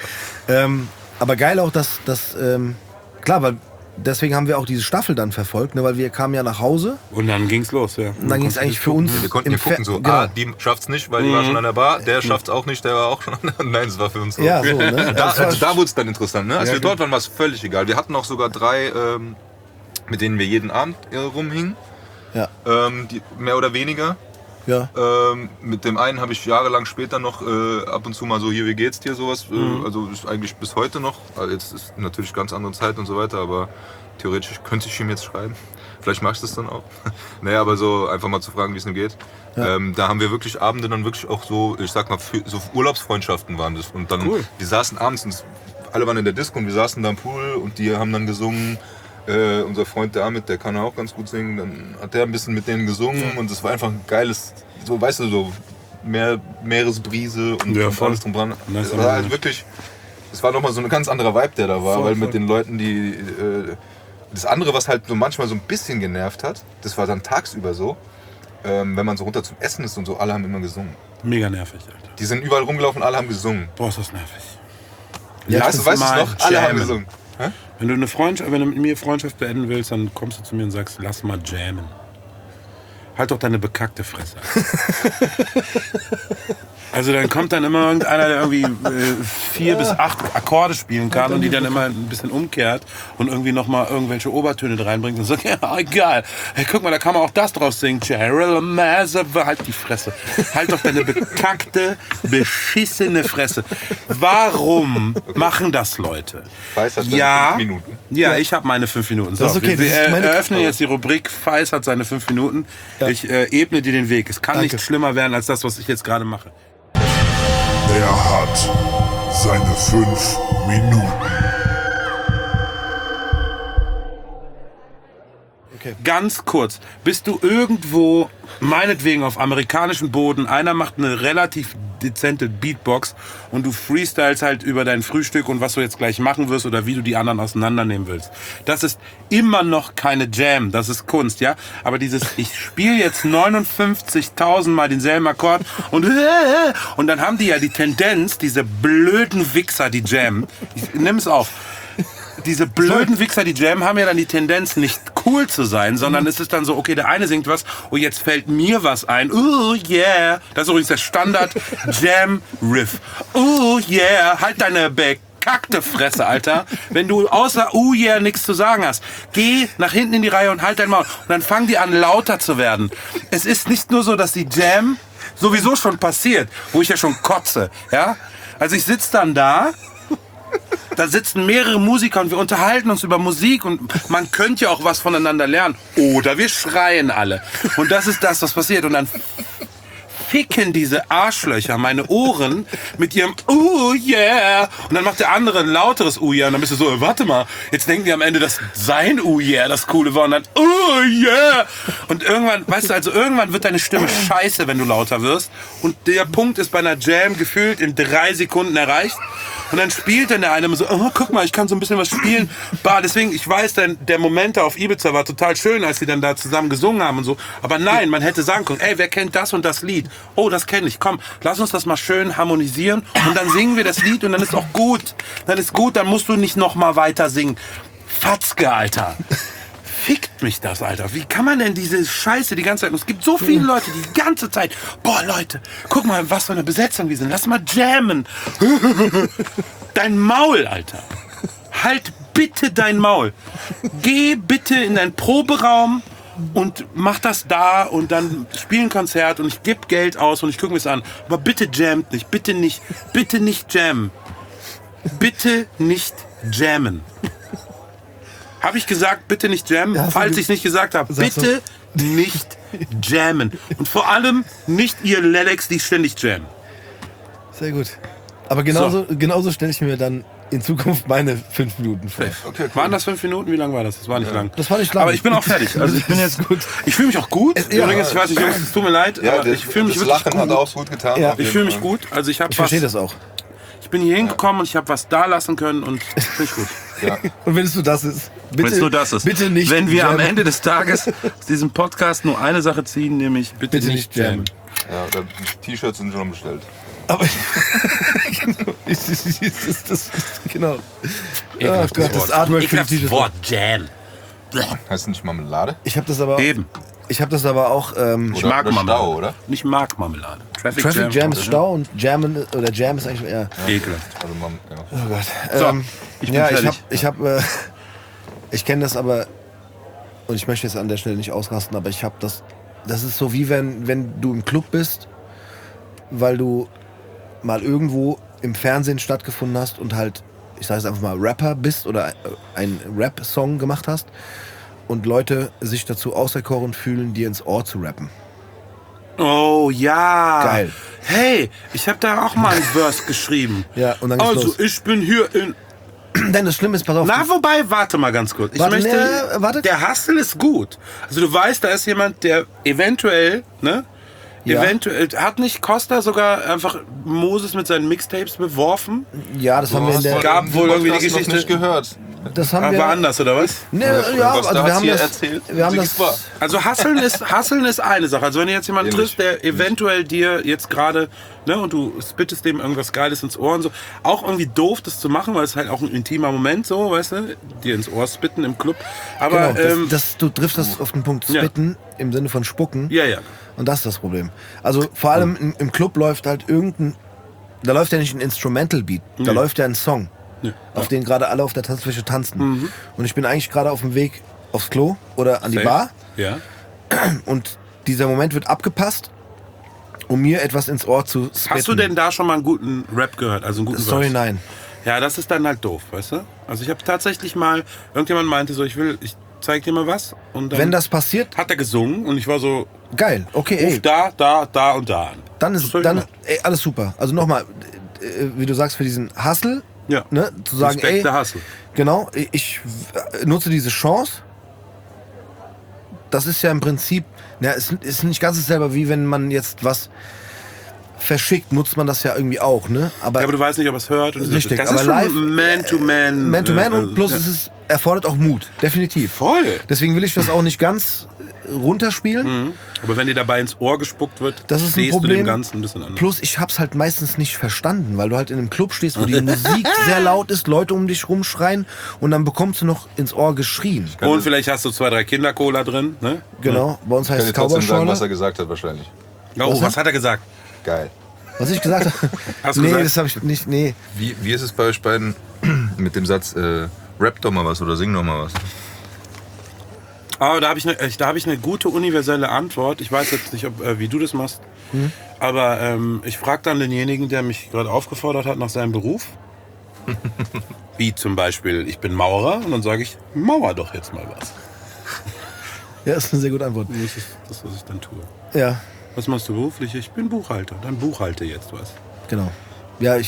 Aber geil auch, dass klar, weil deswegen haben wir auch diese Staffel dann verfolgt, ne, weil wir kamen ja nach Hause Und dann ging's los, ja. und dann ging es eigentlich für uns Wir konnten im hier gucken, so, genau. die schafft's nicht, weil die war schon an der Bar, der schafft's auch nicht, der war auch schon an der Nein, es war für uns so. Ja, so, ne? Da, Das war- also da wurde es dann interessant, ne? Als Ja, wir dort waren, war es völlig egal. Wir hatten auch sogar 3, mit denen wir jeden Abend rumhingen, Ja, die, mehr oder weniger. ja. Mit dem einen habe ich jahrelang später noch ab und zu mal so, hier, wie geht's dir, sowas. Also ist eigentlich bis heute noch. Also jetzt ist natürlich ganz andere Zeit und so weiter, aber theoretisch könnte ich ihm jetzt schreiben. Vielleicht machst du es dann auch. Naja, aber so einfach mal zu fragen, wie es ihm geht. Ja. Da haben wir wirklich Abende dann wirklich auch so, ich sag mal, so Urlaubsfreundschaften waren das. Und dann, Cool. wir saßen abends, und alle waren in der Disco und wir saßen da am Pool und die haben dann gesungen. Unser Freund der Amit, der kann auch ganz gut singen, dann hat der ein bisschen mit denen gesungen und es war einfach ein geiles, so weißt du, so Meeresbrise und, Ja, und voll. alles drum dran. Nice, Es war halt nice. wirklich, es war nochmal so ein ganz anderer Vibe, der da war, Voll, weil voll. mit den Leuten, die, das andere, was halt so manchmal so ein bisschen genervt hat, das war dann tagsüber so, wenn man so runter zum Essen ist und so, alle haben immer gesungen. Mega nervig, Alter. Die sind überall rumgelaufen, alle haben gesungen. Boah, ist das nervig. Ja, weißt du mal es noch? Alle haben jammen. gesungen. Hä? Wenn du mit mir Freundschaft beenden willst, dann kommst du zu mir und sagst, lass mal jammen. Halt doch deine bekackte Fresse. Also dann kommt dann immer irgendeiner, der irgendwie 4 bis 8 Akkorde spielen kann und die dann immer ein bisschen umkehrt und irgendwie nochmal irgendwelche Obertöne reinbringt und sagt, ja, egal. Hey, guck mal, da kann man auch das draus singen. Halt die Fresse. Halt doch deine bekackte, beschissene Fresse. Warum machen das Leute? Feist hat seine 5 Minuten. Ja, ich habe meine 5 Minuten. So, Das ist okay, wir das ist meine- eröffnen jetzt die Rubrik Feist hat seine 5 Minuten. Ja. Ich ebne dir den Weg. Es kann Danke. nicht schlimmer werden als das, was ich jetzt gerade mache. Er hat seine 5 Minuten. Ganz kurz, bist du irgendwo, meinetwegen auf amerikanischem Boden, einer macht eine relativ dezente Beatbox und du freestyles halt über dein Frühstück und was du jetzt gleich machen wirst oder wie du die anderen auseinandernehmen willst. Das ist immer noch keine Jam, das ist Kunst, ja? Aber dieses, ich spiele jetzt 59.000 Mal denselben Akkord und dann haben die ja die Tendenz, diese blöden Wichser, die jammen, nimm es auf. Diese blöden Wichser, die jammen, haben ja dann die Tendenz, nicht cool zu sein, sondern es ist dann so, okay, der eine singt was, oh, jetzt fällt mir was ein, oh yeah. Das ist übrigens der Standard-Jam-Riff. Oh yeah, halt deine bekackte Fresse, Alter. Wenn du außer oh yeah nichts zu sagen hast, geh nach hinten in die Reihe und halt dein Maul. Und dann fangen die an, lauter zu werden. Es ist nicht nur so, dass die Jam sowieso schon passiert, wo ich ja schon kotze, ja. Also ich sitze dann da sitzen mehrere Musiker und wir unterhalten uns über Musik und man könnte ja auch was voneinander lernen. Oder wir schreien alle. Und das ist das, was passiert. Und dann ficken diese Arschlöcher meine Ohren mit ihrem oh yeah. Und dann macht der andere ein lauteres oh yeah. Und dann bist du so, warte mal, jetzt denken die am Ende, dass sein oh yeah das Coole war. Und dann oh yeah. Und irgendwann, weißt du, also irgendwann wird deine Stimme scheiße, wenn du lauter wirst. Und der Punkt ist bei einer Jam gefühlt in 3 Sekunden erreicht. Und dann spielt dann der eine so, oh, guck mal, ich kann so ein bisschen was spielen. Bah, deswegen, ich weiß, der Moment da auf Ibiza war total schön, als die dann da zusammen gesungen haben und so. Aber nein, man hätte sagen können, ey, wer kennt das und das Lied? Oh, das kenne ich. Komm, lass uns das mal schön harmonisieren und dann singen wir das Lied und dann ist auch gut. Dann ist gut, dann musst du nicht noch mal weiter singen. Fatzke, Alter. Fickt mich das, Alter. Wie kann man denn diese Scheiße die ganze Zeit... Und es gibt so viele Leute, die ganze Zeit... Boah, Leute, guck mal, was für eine Besetzung wir sind. Lass mal jammen. Dein Maul, Alter. Halt bitte dein Maul. Geh bitte in deinen Proberaum und mach das da und dann spiel ein Konzert und ich gebe Geld aus und ich gucke mir es an. Aber bitte jammt nicht. Bitte nicht jammen. Bitte nicht jammen. Habe ich gesagt, bitte nicht jammen? Ja, Falls ich es nicht gesagt habe, Sagst du? bitte nicht jammen. Und vor allem nicht ihr Lelex, die ständig jammen. Sehr gut. Aber genauso stelle ich mir dann in Zukunft meine 5 Minuten vor. Okay, cool. Waren das 5 Minuten? Wie lang war das? Das war nicht lang. Das war nicht lang. Aber ich bin auch fertig. Also ich bin jetzt gut. Ich fühle mich auch gut. Ja. Übrigens, ich weiß nicht, Jungs, es tut mir leid, Ja, aber ich fühle mich das wirklich Lachen hat gut. auch gut getan. Ja. auf Ich jeden fühle mich Fall. gut. Also ich habe Ich was. verstehe das auch. Ich bin hier hingekommen und ich habe was da lassen können und finde ich gut. Ja. Und wenn es nur das ist, bitte, Wenn es nur das ist. bitte nicht Wenn wir am jammen. Ende des Tages aus diesem Podcast nur eine Sache ziehen, nämlich bitte nicht jammen. Ja, die T-Shirts sind schon bestellt. Aber genau. Genau. Oh Gott, das Artwork für die Ekelhaftes T-Shirts. Wort Jam. Heißt nicht Marmelade? Ich habe das aber Eben. Ich habe das aber auch Ich mag oder Marmelade. Stau, oder? Ich mag Marmelade. Traffic Jam ist Stau und Jam ist eigentlich eher Ekelhaft. Also ja. oh Gott. So, ich bin ja, fertig. ich kenne das aber und ich möchte jetzt an der Stelle nicht ausrasten, aber ich habe das ist so wie wenn du im Club bist, weil du mal irgendwo im Fernsehen stattgefunden hast und halt, ich sage es einfach mal, Rapper bist oder einen Rap-Song gemacht hast und Leute sich dazu auserkoren fühlen, dir ins Ohr zu rappen. Oh ja. Geil. Hey, ich habe da auch mal ein Verse geschrieben. Ja, und dann geht's Also, los. ich bin hier in... Denn das Schlimme ist, pass auf. Na, wobei, warte mal ganz kurz. Ich Warte, möchte... ne, warte. Der Hustle ist gut. Also du weißt, da ist jemand, der eventuell, ne? Ja. Eventuell, hat nicht Costa sogar einfach Moses mit seinen Mixtapes beworfen? Ja, das haben wir in der... gab wohl irgendwie die Podcast noch Geschichte- nicht gehört. Das haben wir... War anders, oder was? Ne, ja, Was also da wir hat's haben hier das... erzählt? Wir haben Nichts das... war. Also Hustlen ist eine Sache. Also wenn du jetzt jemanden Ähnlich. triffst, der eventuell dir jetzt gerade, ne, und du spittest dem irgendwas Geiles ins Ohr und so, auch irgendwie doof, das zu machen, weil es halt auch ein intimer Moment so, weißt du, dir ins Ohr spitten im Club. Aber Genau, du triffst das auf den Punkt. ja. Spitten im Sinne von Spucken. Ja, ja. Und das ist das Problem. Also vor allem im Club läuft halt da läuft ja nicht ein Instrumental-Beat, da läuft ja ein Song, auf den gerade alle auf der Tanzfläche tanzen. Und ich bin eigentlich gerade auf dem Weg aufs Klo oder an die Bar. Ja. Und dieser Moment wird abgepasst, um mir etwas ins Ohr zu spitten. Hast du denn da schon mal einen guten Rap gehört? Also einen guten Sorry, Verse? nein. Ja, das ist dann halt doof, weißt du? Also ich habe tatsächlich mal, irgendjemand meinte so, ich zeig dir mal was. Und dann Wenn das passiert, hat er gesungen und ich war so, geil, okay, ruf ey. da und da an. Dann Das ist soll ich machen. alles super. Also nochmal, wie du sagst, für diesen Hustle, Ja. ne, zu sagen, Respekt ey, der Hustle. genau, ich nutze diese Chance. Das ist ja im Prinzip, es ist nicht ganz dasselbe, wie wenn man jetzt was verschickt, nutzt man das ja irgendwie auch, ne? Ja, aber du weißt nicht, ob er es hört. Und Richtig, das aber ist schon live, Man-to-Man. Man-to-Man und plus ja. es erfordert auch Mut, definitiv. Voll. Deswegen will ich das auch nicht ganz runterspielen. Aber wenn dir dabei ins Ohr gespuckt wird, Das ist ein siehst du Problem. dem Ganzen ein bisschen anders. Plus ich hab's halt meistens nicht verstanden, weil du halt in einem Club stehst, wo die Musik sehr laut ist, Leute um dich rumschreien und dann bekommst du noch ins Ohr geschrien. Und vielleicht hast du 2, 3 Kinder-Cola drin. Ne? Genau, bei uns Ich kann heißt dir es trotzdem sagen, was Cowboy-Schorle. er gesagt hat wahrscheinlich. Oh, was hat er gesagt? Geil. Was ich gesagt habe? Hast du Nee, gesagt? das habe ich nicht, nee. Wie ist es bei euch beiden mit dem Satz, rap doch mal was oder sing doch mal was? Aber da habe ich eine gute universelle Antwort. Ich weiß jetzt nicht, wie du das machst. Aber ich frage dann denjenigen, der mich gerade aufgefordert hat nach seinem Beruf. Wie zum Beispiel, ich bin Maurer. Und dann sage ich, mauer doch jetzt mal was. Ja, ist eine sehr gute Antwort. Das ist das, was ich dann tue. Ja, Was machst du beruflich? Ich bin Buchhalter. Dann buchhalte jetzt was. genau. Ja,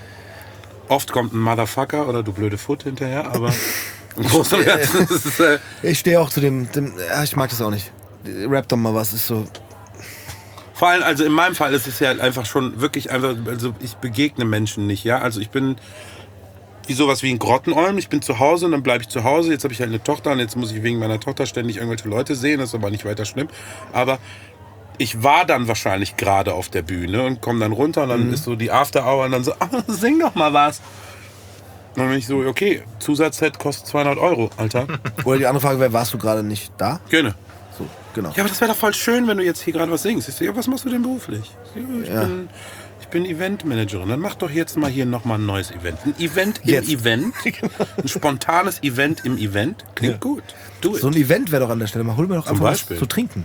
Oft kommt ein Motherfucker oder du blöde Foot hinterher, aber im Großen und Ganzen ist es... ich stehe auch zu dem ja, ich mag das auch nicht. Rap doch mal was, ist so. Vor allem, also in meinem Fall ist es ja halt einfach schon wirklich einfach, also ich begegne Menschen nicht, ja. Also ich bin wie sowas wie ein Grottenolm, ich bin zu Hause und dann bleibe ich zu Hause. Jetzt habe ich halt eine Tochter und jetzt muss ich wegen meiner Tochter ständig irgendwelche Leute sehen, das ist aber nicht weiter schlimm. Aber ich war dann wahrscheinlich gerade auf der Bühne und komme dann runter und dann ist so die After-Hour und dann so, sing doch mal was. Und dann bin ich so, okay, Zusatzset kostet 200 €, Alter. Oder die andere Frage wäre, warst du gerade nicht da? Gerne. So, genau. Ja, aber das wäre doch voll schön, wenn du jetzt hier gerade was singst. Ich so, ja, was machst du denn beruflich? Ich bin Eventmanagerin. Dann mach doch jetzt mal hier nochmal ein neues Event. Ein Event im Jetzt. Event. Ein spontanes Event im Event. Klingt gut. Do it. So ein Event wäre doch an der Stelle. Mal hol mir doch einfach was Beispiel. zu trinken.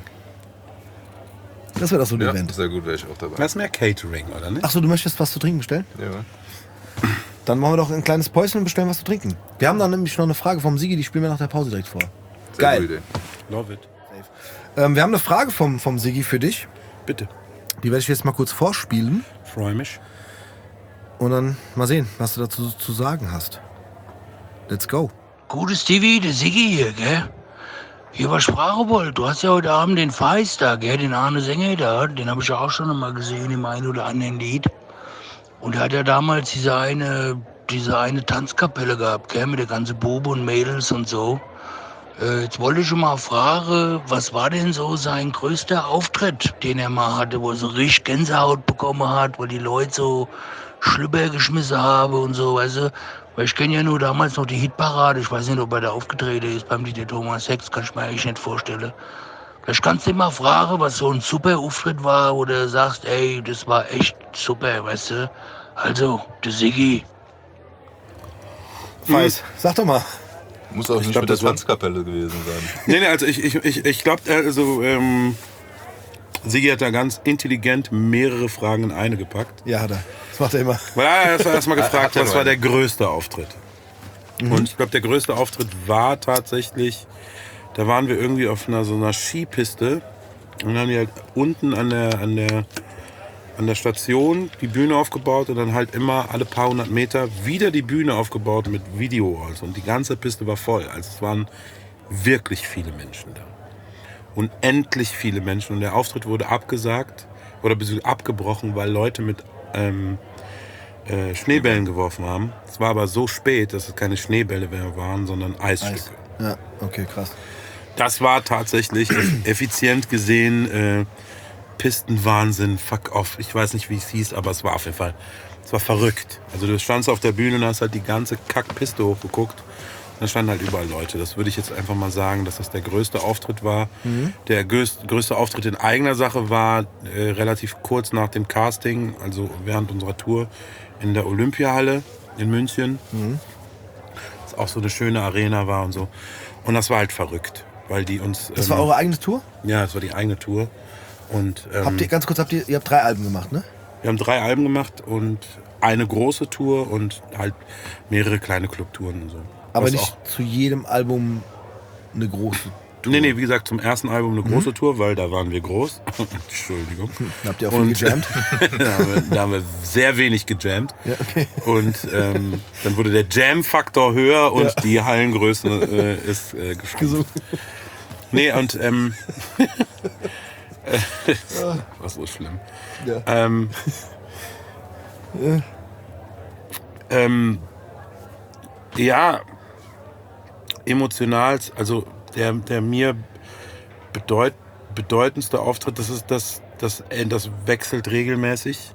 Das wäre doch so ein Ja, Event. sehr gut, wäre ich auch dabei. Das ist mehr Catering, oder nicht? Achso, du möchtest was zu trinken bestellen? Ja. Dann machen wir doch ein kleines Päuschen und bestellen was zu trinken. Wir haben dann nämlich noch eine Frage vom Sigi, die spielen wir nach der Pause direkt vor. Sehr Geil. gute Idee. Love it. Wir haben eine Frage vom Sigi für dich. Bitte. Die werde ich jetzt mal kurz vorspielen. Freue mich. Und dann mal sehen, was du dazu zu sagen hast. Let's go. Gutes Stevie, der Siggi hier, gell? Hier war Sprachebold. Du hast ja heute Abend den Feist da, gell? Den Arne Sänger da. Den habe ich ja auch schon mal gesehen im einen oder anderen Lied. Und er hat ja damals diese eine Tanzkapelle gehabt, gell? Mit der ganzen Bube und Mädels und so. Jetzt wollte ich schon mal fragen, was war denn so sein größter Auftritt, den er mal hatte, wo er so richtig Gänsehaut bekommen hat, wo die Leute so Schlüpper geschmissen haben und so, weißt du? Weil ich kenne ja nur damals noch die Hitparade. Ich weiß nicht, ob er da aufgetreten ist beim DJ Thomas Hex, kann ich mir eigentlich nicht vorstellen. Vielleicht kannst du ihn mal fragen, was so ein super Auftritt war, wo du sagst, ey, das war echt super, weißt du? Also, der Siggi. Feis, sag doch mal. Muss auch nicht glaub, mit der das war- Tanzkapelle gewesen sein. Nee, also ich glaube, also Sigi hat da ganz intelligent mehrere Fragen in eine gepackt. Ja, hat er. Das macht er immer. Weil er erstmal gefragt, Hat er was nur war einen. der größte Auftritt? Und ich glaube, der größte Auftritt war tatsächlich, da waren wir irgendwie auf so einer Skipiste und dann haben die halt unten an der Station die Bühne aufgebaut und dann halt immer alle paar hundert Meter wieder die Bühne aufgebaut mit Videowalls und die ganze Piste war voll. Also es waren wirklich viele Menschen da. Unendlich viele Menschen und der Auftritt wurde abgesagt oder beziehungsweise abgebrochen, weil Leute mit Schneebällen geworfen haben. Es war aber so spät, dass es keine Schneebälle mehr waren, sondern Eisstücke. Ja, okay, krass. Das war tatsächlich effizient gesehen Pistenwahnsinn, fuck off. Ich weiß nicht, wie es hieß, aber es war auf jeden Fall, es war verrückt. Also du standst auf der Bühne und hast halt die ganze Kackpiste hochgeguckt Da standen halt überall Leute. Das würde ich jetzt einfach mal sagen, dass das der größte Auftritt war. Der größte Auftritt in eigener Sache war relativ kurz nach dem Casting, also während unserer Tour in der Olympiahalle in München. Das auch so eine schöne Arena war und so. Und das war halt verrückt, weil die uns... Das war eure eigene Tour? Ja, das war die eigene Tour. Und, Ihr habt 3 Alben gemacht, ne? wir haben 3 Alben gemacht und eine große Tour und halt mehrere kleine Clubtouren und so. Aber Was nicht auch, zu jedem Album eine große Tour. Nee, wie gesagt, zum ersten Album eine große Tour, weil da waren wir groß. Entschuldigung. Habt ihr auch viel gejammt? da haben wir sehr wenig gejammt. Ja, okay. Und dann wurde der Jam-Faktor höher und die Hallengröße ist geschrumpft. Nee, und was so schlimm. Ja. Ja, emotional, also der mir bedeutendste Auftritt, das ist das wechselt regelmäßig.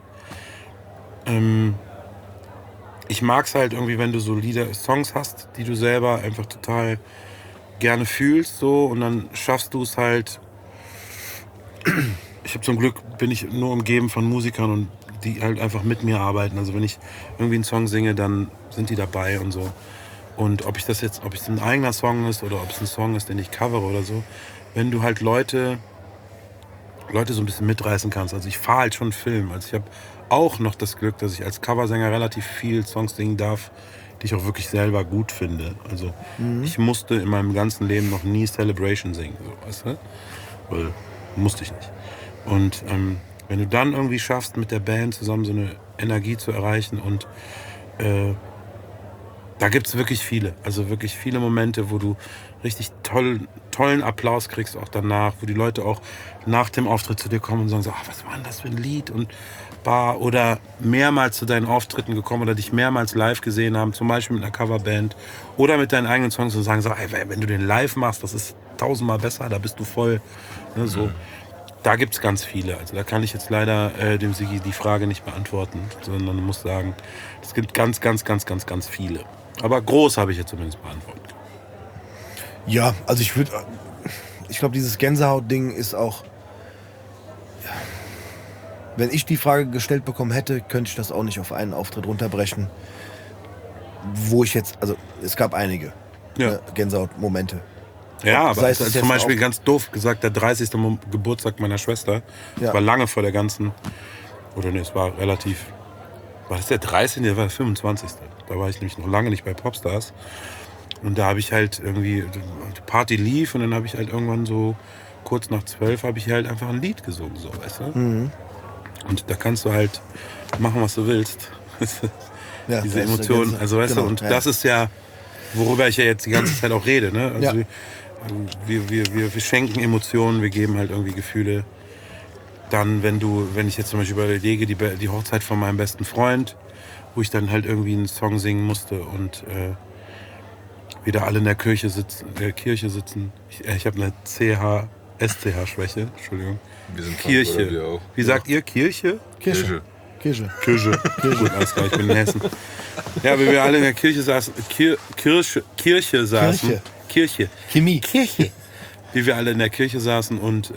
Ich mag es halt irgendwie, wenn du so Songs hast, die du selber einfach total gerne fühlst, so, und dann schaffst du es halt. Ich habe zum Glück, bin ich nur umgeben von Musikern und die halt einfach mit mir arbeiten. Also wenn ich irgendwie einen Song singe, dann sind die dabei und so. Und ob es ein eigener Song ist oder ob es ein Song ist, den ich covere oder so, wenn du halt Leute so ein bisschen mitreißen kannst. Also ich fahre halt schon Film. Also ich habe auch noch das Glück, dass ich als Coversänger relativ viel Songs singen darf, die ich auch wirklich selber gut finde. Also ich musste in meinem ganzen Leben noch nie Celebration singen, so, weißt du? Weil musste ich nicht. Und wenn du dann irgendwie schaffst, mit der Band zusammen so eine Energie zu erreichen und da gibt es wirklich viele, also wirklich viele Momente, wo du richtig tollen Applaus kriegst, auch danach, wo die Leute auch nach dem Auftritt zu dir kommen und sagen so, was war denn das für ein Lied? Und oder mehrmals zu deinen Auftritten gekommen oder dich mehrmals live gesehen haben, zum Beispiel mit einer Coverband oder mit deinen eigenen Songs und sagen so, wenn du den live machst, das ist 1000-mal besser, da bist du voll. Ne, so. Da gibt es ganz viele. Also da kann ich jetzt leider dem Sigi die Frage nicht beantworten, sondern muss sagen, es gibt ganz, ganz, ganz, ganz, ganz viele. Aber groß habe ich jetzt zumindest beantwortet. Ja, also ich glaube, dieses Gänsehaut-Ding ist auch, ja, wenn ich die Frage gestellt bekommen hätte, könnte ich das auch nicht auf einen Auftritt runterbrechen, wo ich jetzt, also es gab einige Gänsehaut-Momente. Ja, aber Sei es also jetzt zum Beispiel auch- ganz doof gesagt, der 30. Geburtstag meiner Schwester. Das Ja. war lange vor der ganzen, oder nee, es war relativ, war das der 13., der war der 25. Da war ich nämlich noch lange nicht bei Popstars. Und da habe ich halt irgendwie, die Party lief und dann habe ich halt irgendwann so kurz nach 12 habe ich halt einfach ein Lied gesungen, so, weißt du? Und da kannst du halt machen, was du willst. Ja, Diese das ist Emotionen, der also weißt du, genau, und ja. das ist ja, worüber ich ja jetzt die ganze Zeit auch rede, ne? Also Ja. wir schenken Emotionen, wir geben halt irgendwie Gefühle. Dann, wenn ich jetzt zum Beispiel überlege, die Hochzeit von meinem besten Freund, wo ich dann halt irgendwie einen Song singen musste und wieder alle in der Kirche sitzen. Ich habe eine SCH-Schwäche, Entschuldigung. Wir sind Frankfurter, Kirche. wir auch. Wie sagt ihr? Kirche? Kirche. Kirche. Gut, alles klar, ich bin in Hessen. Ja, wie wir alle in der Kirche saßen, Kirche saßen. Kirche. Chemie. Wie wir alle in der Kirche saßen und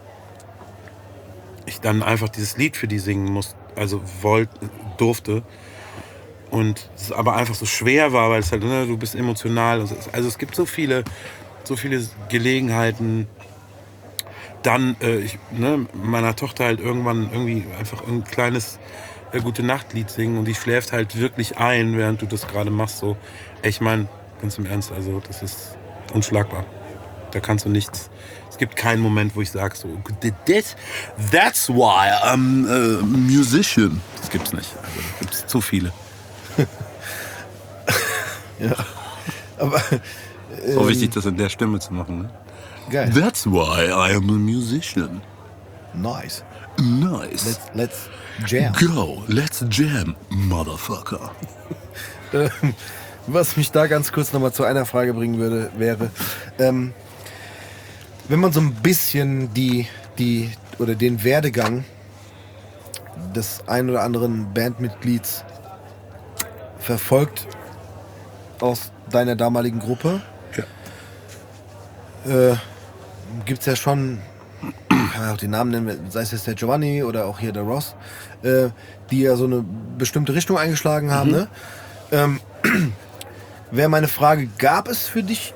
ich dann einfach dieses Lied für die singen musste, also durfte. Und es aber einfach so schwer war, weil es halt, ne, du bist emotional. Also es gibt so viele Gelegenheiten. Dann meiner Tochter halt irgendwann irgendwie einfach ein kleines Gute-Nacht-Lied singen und die schläft halt wirklich ein, während du das gerade machst. So, ich meine, ganz im Ernst, also das ist unschlagbar. Da kannst du nichts. Es gibt keinen Moment, wo ich sage so, that's why I'm a musician. Das gibt's nicht. Also gibt's zu viele. Ja. Aber So wichtig, das in der Stimme zu machen. Ne? geil. That's why I am a musician. Nice. Nice. Let's jam. Go, let's jam, motherfucker. Was mich da ganz kurz nochmal zu einer Frage bringen würde, wäre, wenn man so ein bisschen den Werdegang des ein oder anderen Bandmitglieds verfolgt, aus deiner damaligen Gruppe gibt es ja schon, kann man auch den Namen nennen, sei es jetzt der Giovanni oder auch hier der Ross, die ja so eine bestimmte Richtung eingeschlagen haben. Ne? Wäre meine Frage, gab es für dich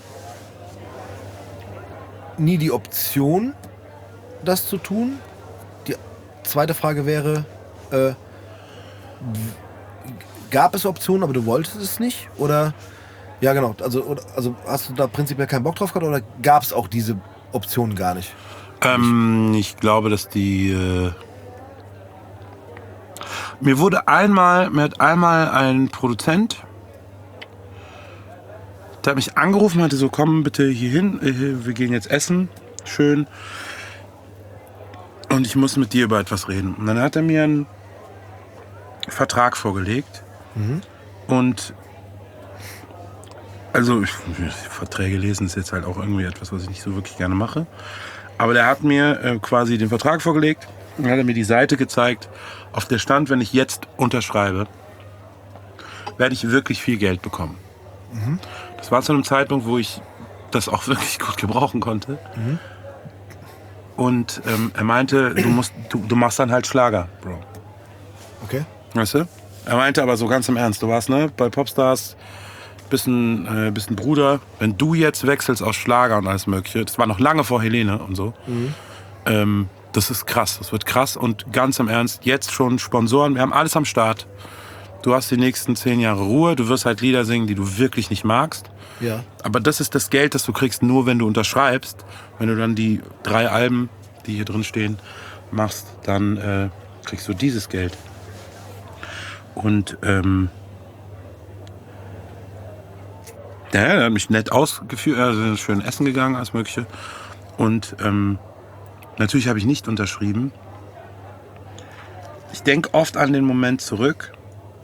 nie die Option, das zu tun? Die zweite Frage wäre, gab es Optionen, aber du wolltest es nicht? Oder, ja genau, also hast du da prinzipiell keinen Bock drauf gehabt oder gab es auch diese Optionen gar nicht? Ich glaube, dass mir hat einmal ein Produzent, der hat mich angerufen, meinte so, komm bitte hier hin, wir gehen jetzt essen, schön. Und ich muss mit dir über etwas reden. Und dann hat er mir einen Vertrag vorgelegt. Und also Verträge lesen ist jetzt halt auch irgendwie etwas, was ich nicht so wirklich gerne mache. Aber der hat mir quasi den Vertrag vorgelegt und hat mir die Seite gezeigt, auf der stand, wenn ich jetzt unterschreibe, werde ich wirklich viel Geld bekommen. Das war zu einem Zeitpunkt, wo ich das auch wirklich gut gebrauchen konnte. Und er meinte, du machst dann halt Schlager, Bro. Okay. Weißt du? Er meinte aber so ganz im Ernst, du warst bei Popstars, bist ein Bruder. Wenn du jetzt wechselst aus Schlager und alles Mögliche, das war noch lange vor Helene und so, das ist krass, das wird krass. Und ganz im Ernst, jetzt schon Sponsoren, wir haben alles am Start. Du hast die nächsten 10 Jahre Ruhe, du wirst halt Lieder singen, die du wirklich nicht magst. Ja. Aber das ist das Geld, das du kriegst, nur wenn du unterschreibst. Wenn du dann die 3 Alben, die hier drin stehen, machst, dann kriegst du dieses Geld. Und der hat mich nett ausgeführt, also schön essen gegangen, alles Mögliche. Und natürlich habe ich nicht unterschrieben. Ich denke oft an den Moment zurück.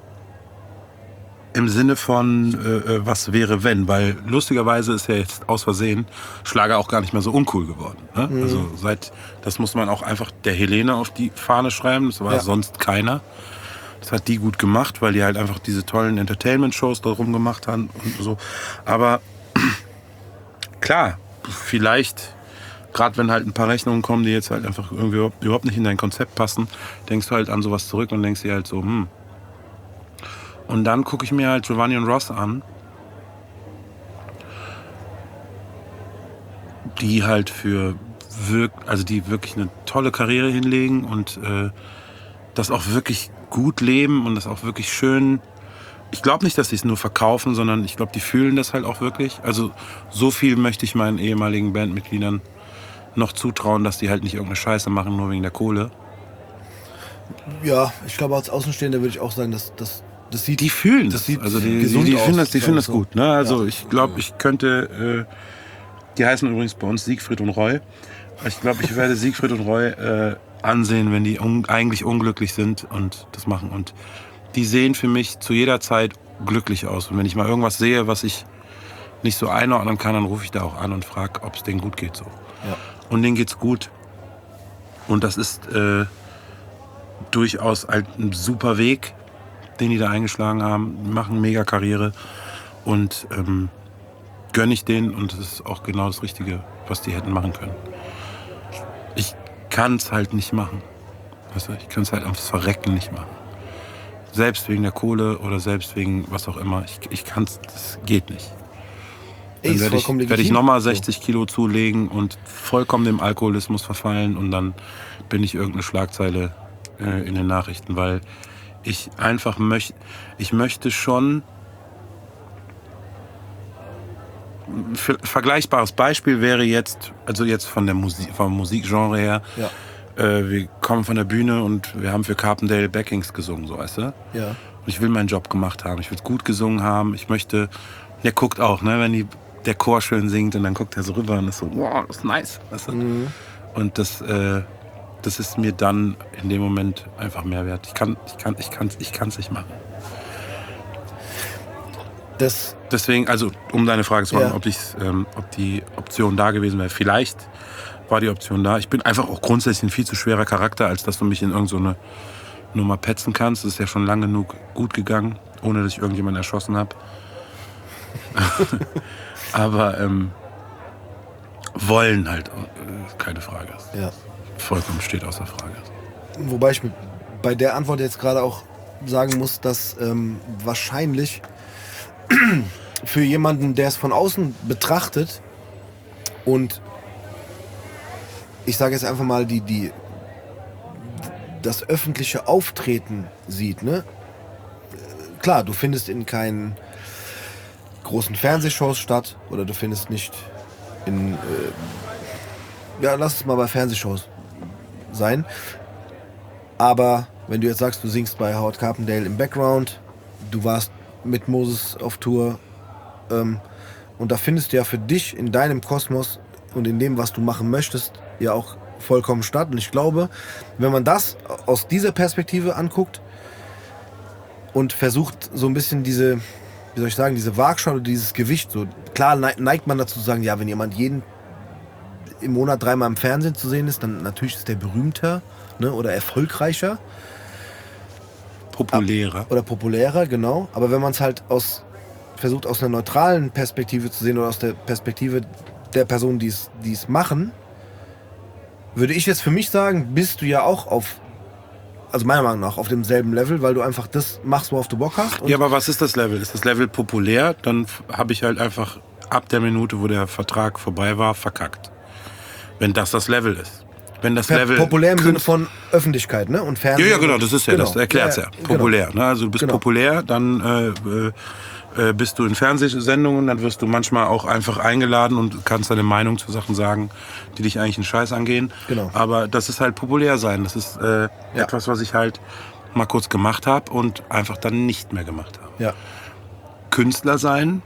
Im Sinne von, was wäre wenn, weil lustigerweise ist ja jetzt aus Versehen Schlager auch gar nicht mehr so uncool geworden. Ne? Also das muss man auch einfach der Helene auf die Fahne schreiben, das war sonst keiner. Das hat die gut gemacht, weil die halt einfach diese tollen Entertainment-Shows darum gemacht haben und so. Aber klar, vielleicht, gerade wenn halt ein paar Rechnungen kommen, die jetzt halt einfach irgendwie überhaupt nicht in dein Konzept passen, denkst du halt an sowas zurück und denkst dir halt so, Und dann gucke ich mir halt Giovanni und Ross an, die halt die wirklich eine tolle Karriere hinlegen und das auch wirklich gut leben und das auch wirklich schön. Ich glaube nicht, dass sie es nur verkaufen, sondern ich glaube, die fühlen das halt auch wirklich. Also so viel möchte ich meinen ehemaligen Bandmitgliedern noch zutrauen, dass die halt nicht irgendeine Scheiße machen, nur wegen der Kohle. Ja, ich glaube, als Außenstehender würde ich auch sagen, dass die fühlen das. Also die finden das gut. Ne? Also ja. Ich glaube, ich könnte, die heißen übrigens bei uns Siegfried und Roy. Ich glaube, ich werde Siegfried und Roy ansehen, wenn die eigentlich unglücklich sind und das machen. Und die sehen für mich zu jeder Zeit glücklich aus. Und wenn ich mal irgendwas sehe, was ich nicht so einordnen kann, dann rufe ich da auch an und frage, ob es denen gut geht. So. Ja. Und denen geht's gut. Und das ist durchaus halt ein super Weg, den die da eingeschlagen haben. Die machen mega Karriere und gönne ich denen und das ist auch genau das Richtige, was die hätten machen können. Ich kann es halt nicht machen. Weißt du? Ich kann es halt aufs Verrecken nicht machen. Selbst wegen der Kohle oder selbst wegen was auch immer. Ich kann es, das geht nicht. Dann werde ich nochmal 60 Kilo zulegen und vollkommen dem Alkoholismus verfallen und dann bin ich irgendeine Schlagzeile in den Nachrichten, weil ich einfach möchte schon. Vergleichbares Beispiel wäre jetzt, also jetzt vom Musikgenre her, wir kommen von der Bühne und wir haben für Carpendale Backings gesungen, so weißt du? Ja. Und ich will meinen Job gemacht haben, ich will gut gesungen haben, ich möchte, der guckt auch, ne, wenn der Chor schön singt und dann guckt er so rüber und ist so, wow, das ist nice, weißt du? Und das ist mir dann in dem Moment einfach mehr wert. Ich kann's nicht machen. Deswegen, also um deine Frage zu beantworten, ob die Option da gewesen wäre. Vielleicht war die Option da. Ich bin einfach auch grundsätzlich ein viel zu schwerer Charakter, als dass du mich in irgendeine Nummer petzen kannst. Das ist ja schon lange genug gut gegangen, ohne dass ich irgendjemanden erschossen habe. Aber wollen halt keine Frage ist. Ja. Vollkommen steht außer Frage. Wobei ich bei der Antwort jetzt gerade auch sagen muss, dass wahrscheinlich für jemanden, der es von außen betrachtet und ich sage jetzt einfach mal das öffentliche Auftreten sieht, ne? Klar, du findest in keinen großen Fernsehshows statt oder du findest nicht in lass es mal bei Fernsehshows sein. Aber wenn du jetzt sagst, du singst bei Howard Carpendale im Background, du warst mit Moses auf Tour und da findest du ja für dich in deinem Kosmos und in dem, was du machen möchtest, ja auch vollkommen statt. Und ich glaube, wenn man das aus dieser Perspektive anguckt und versucht so ein bisschen diese Waagschale oder dieses Gewicht, so klar neigt man dazu zu sagen, ja, wenn jemand im Monat 3-mal im Fernsehen zu sehen ist, dann natürlich ist der berühmter, ne, oder erfolgreicher. Populärer. Oder populärer, genau. Aber wenn man es halt versucht aus einer neutralen Perspektive zu sehen oder aus der Perspektive der Personen, die es machen, würde ich jetzt für mich sagen, bist du ja auch also meiner Meinung nach, auf demselben Level, weil du einfach das machst, worauf du Bock hast. Ja, aber was ist das Level? Ist das Level populär? Dann habe ich halt einfach ab der Minute, wo der Vertrag vorbei war, verkackt. Wenn das Level ist. Wenn das Level populär im Sinne von Öffentlichkeit, ne? Und Fernsehen. Ja, genau, das ist ja, genau. das erklärt ja. Populär. Genau. Ne? Also du bist populär, dann bist du in Fernsehsendungen, dann wirst du manchmal auch einfach eingeladen und kannst deine Meinung zu Sachen sagen, die dich eigentlich einen Scheiß angehen. Genau. Aber das ist halt populär sein. Das ist etwas, was ich halt mal kurz gemacht habe und einfach dann nicht mehr gemacht habe. Ja. Künstler sein,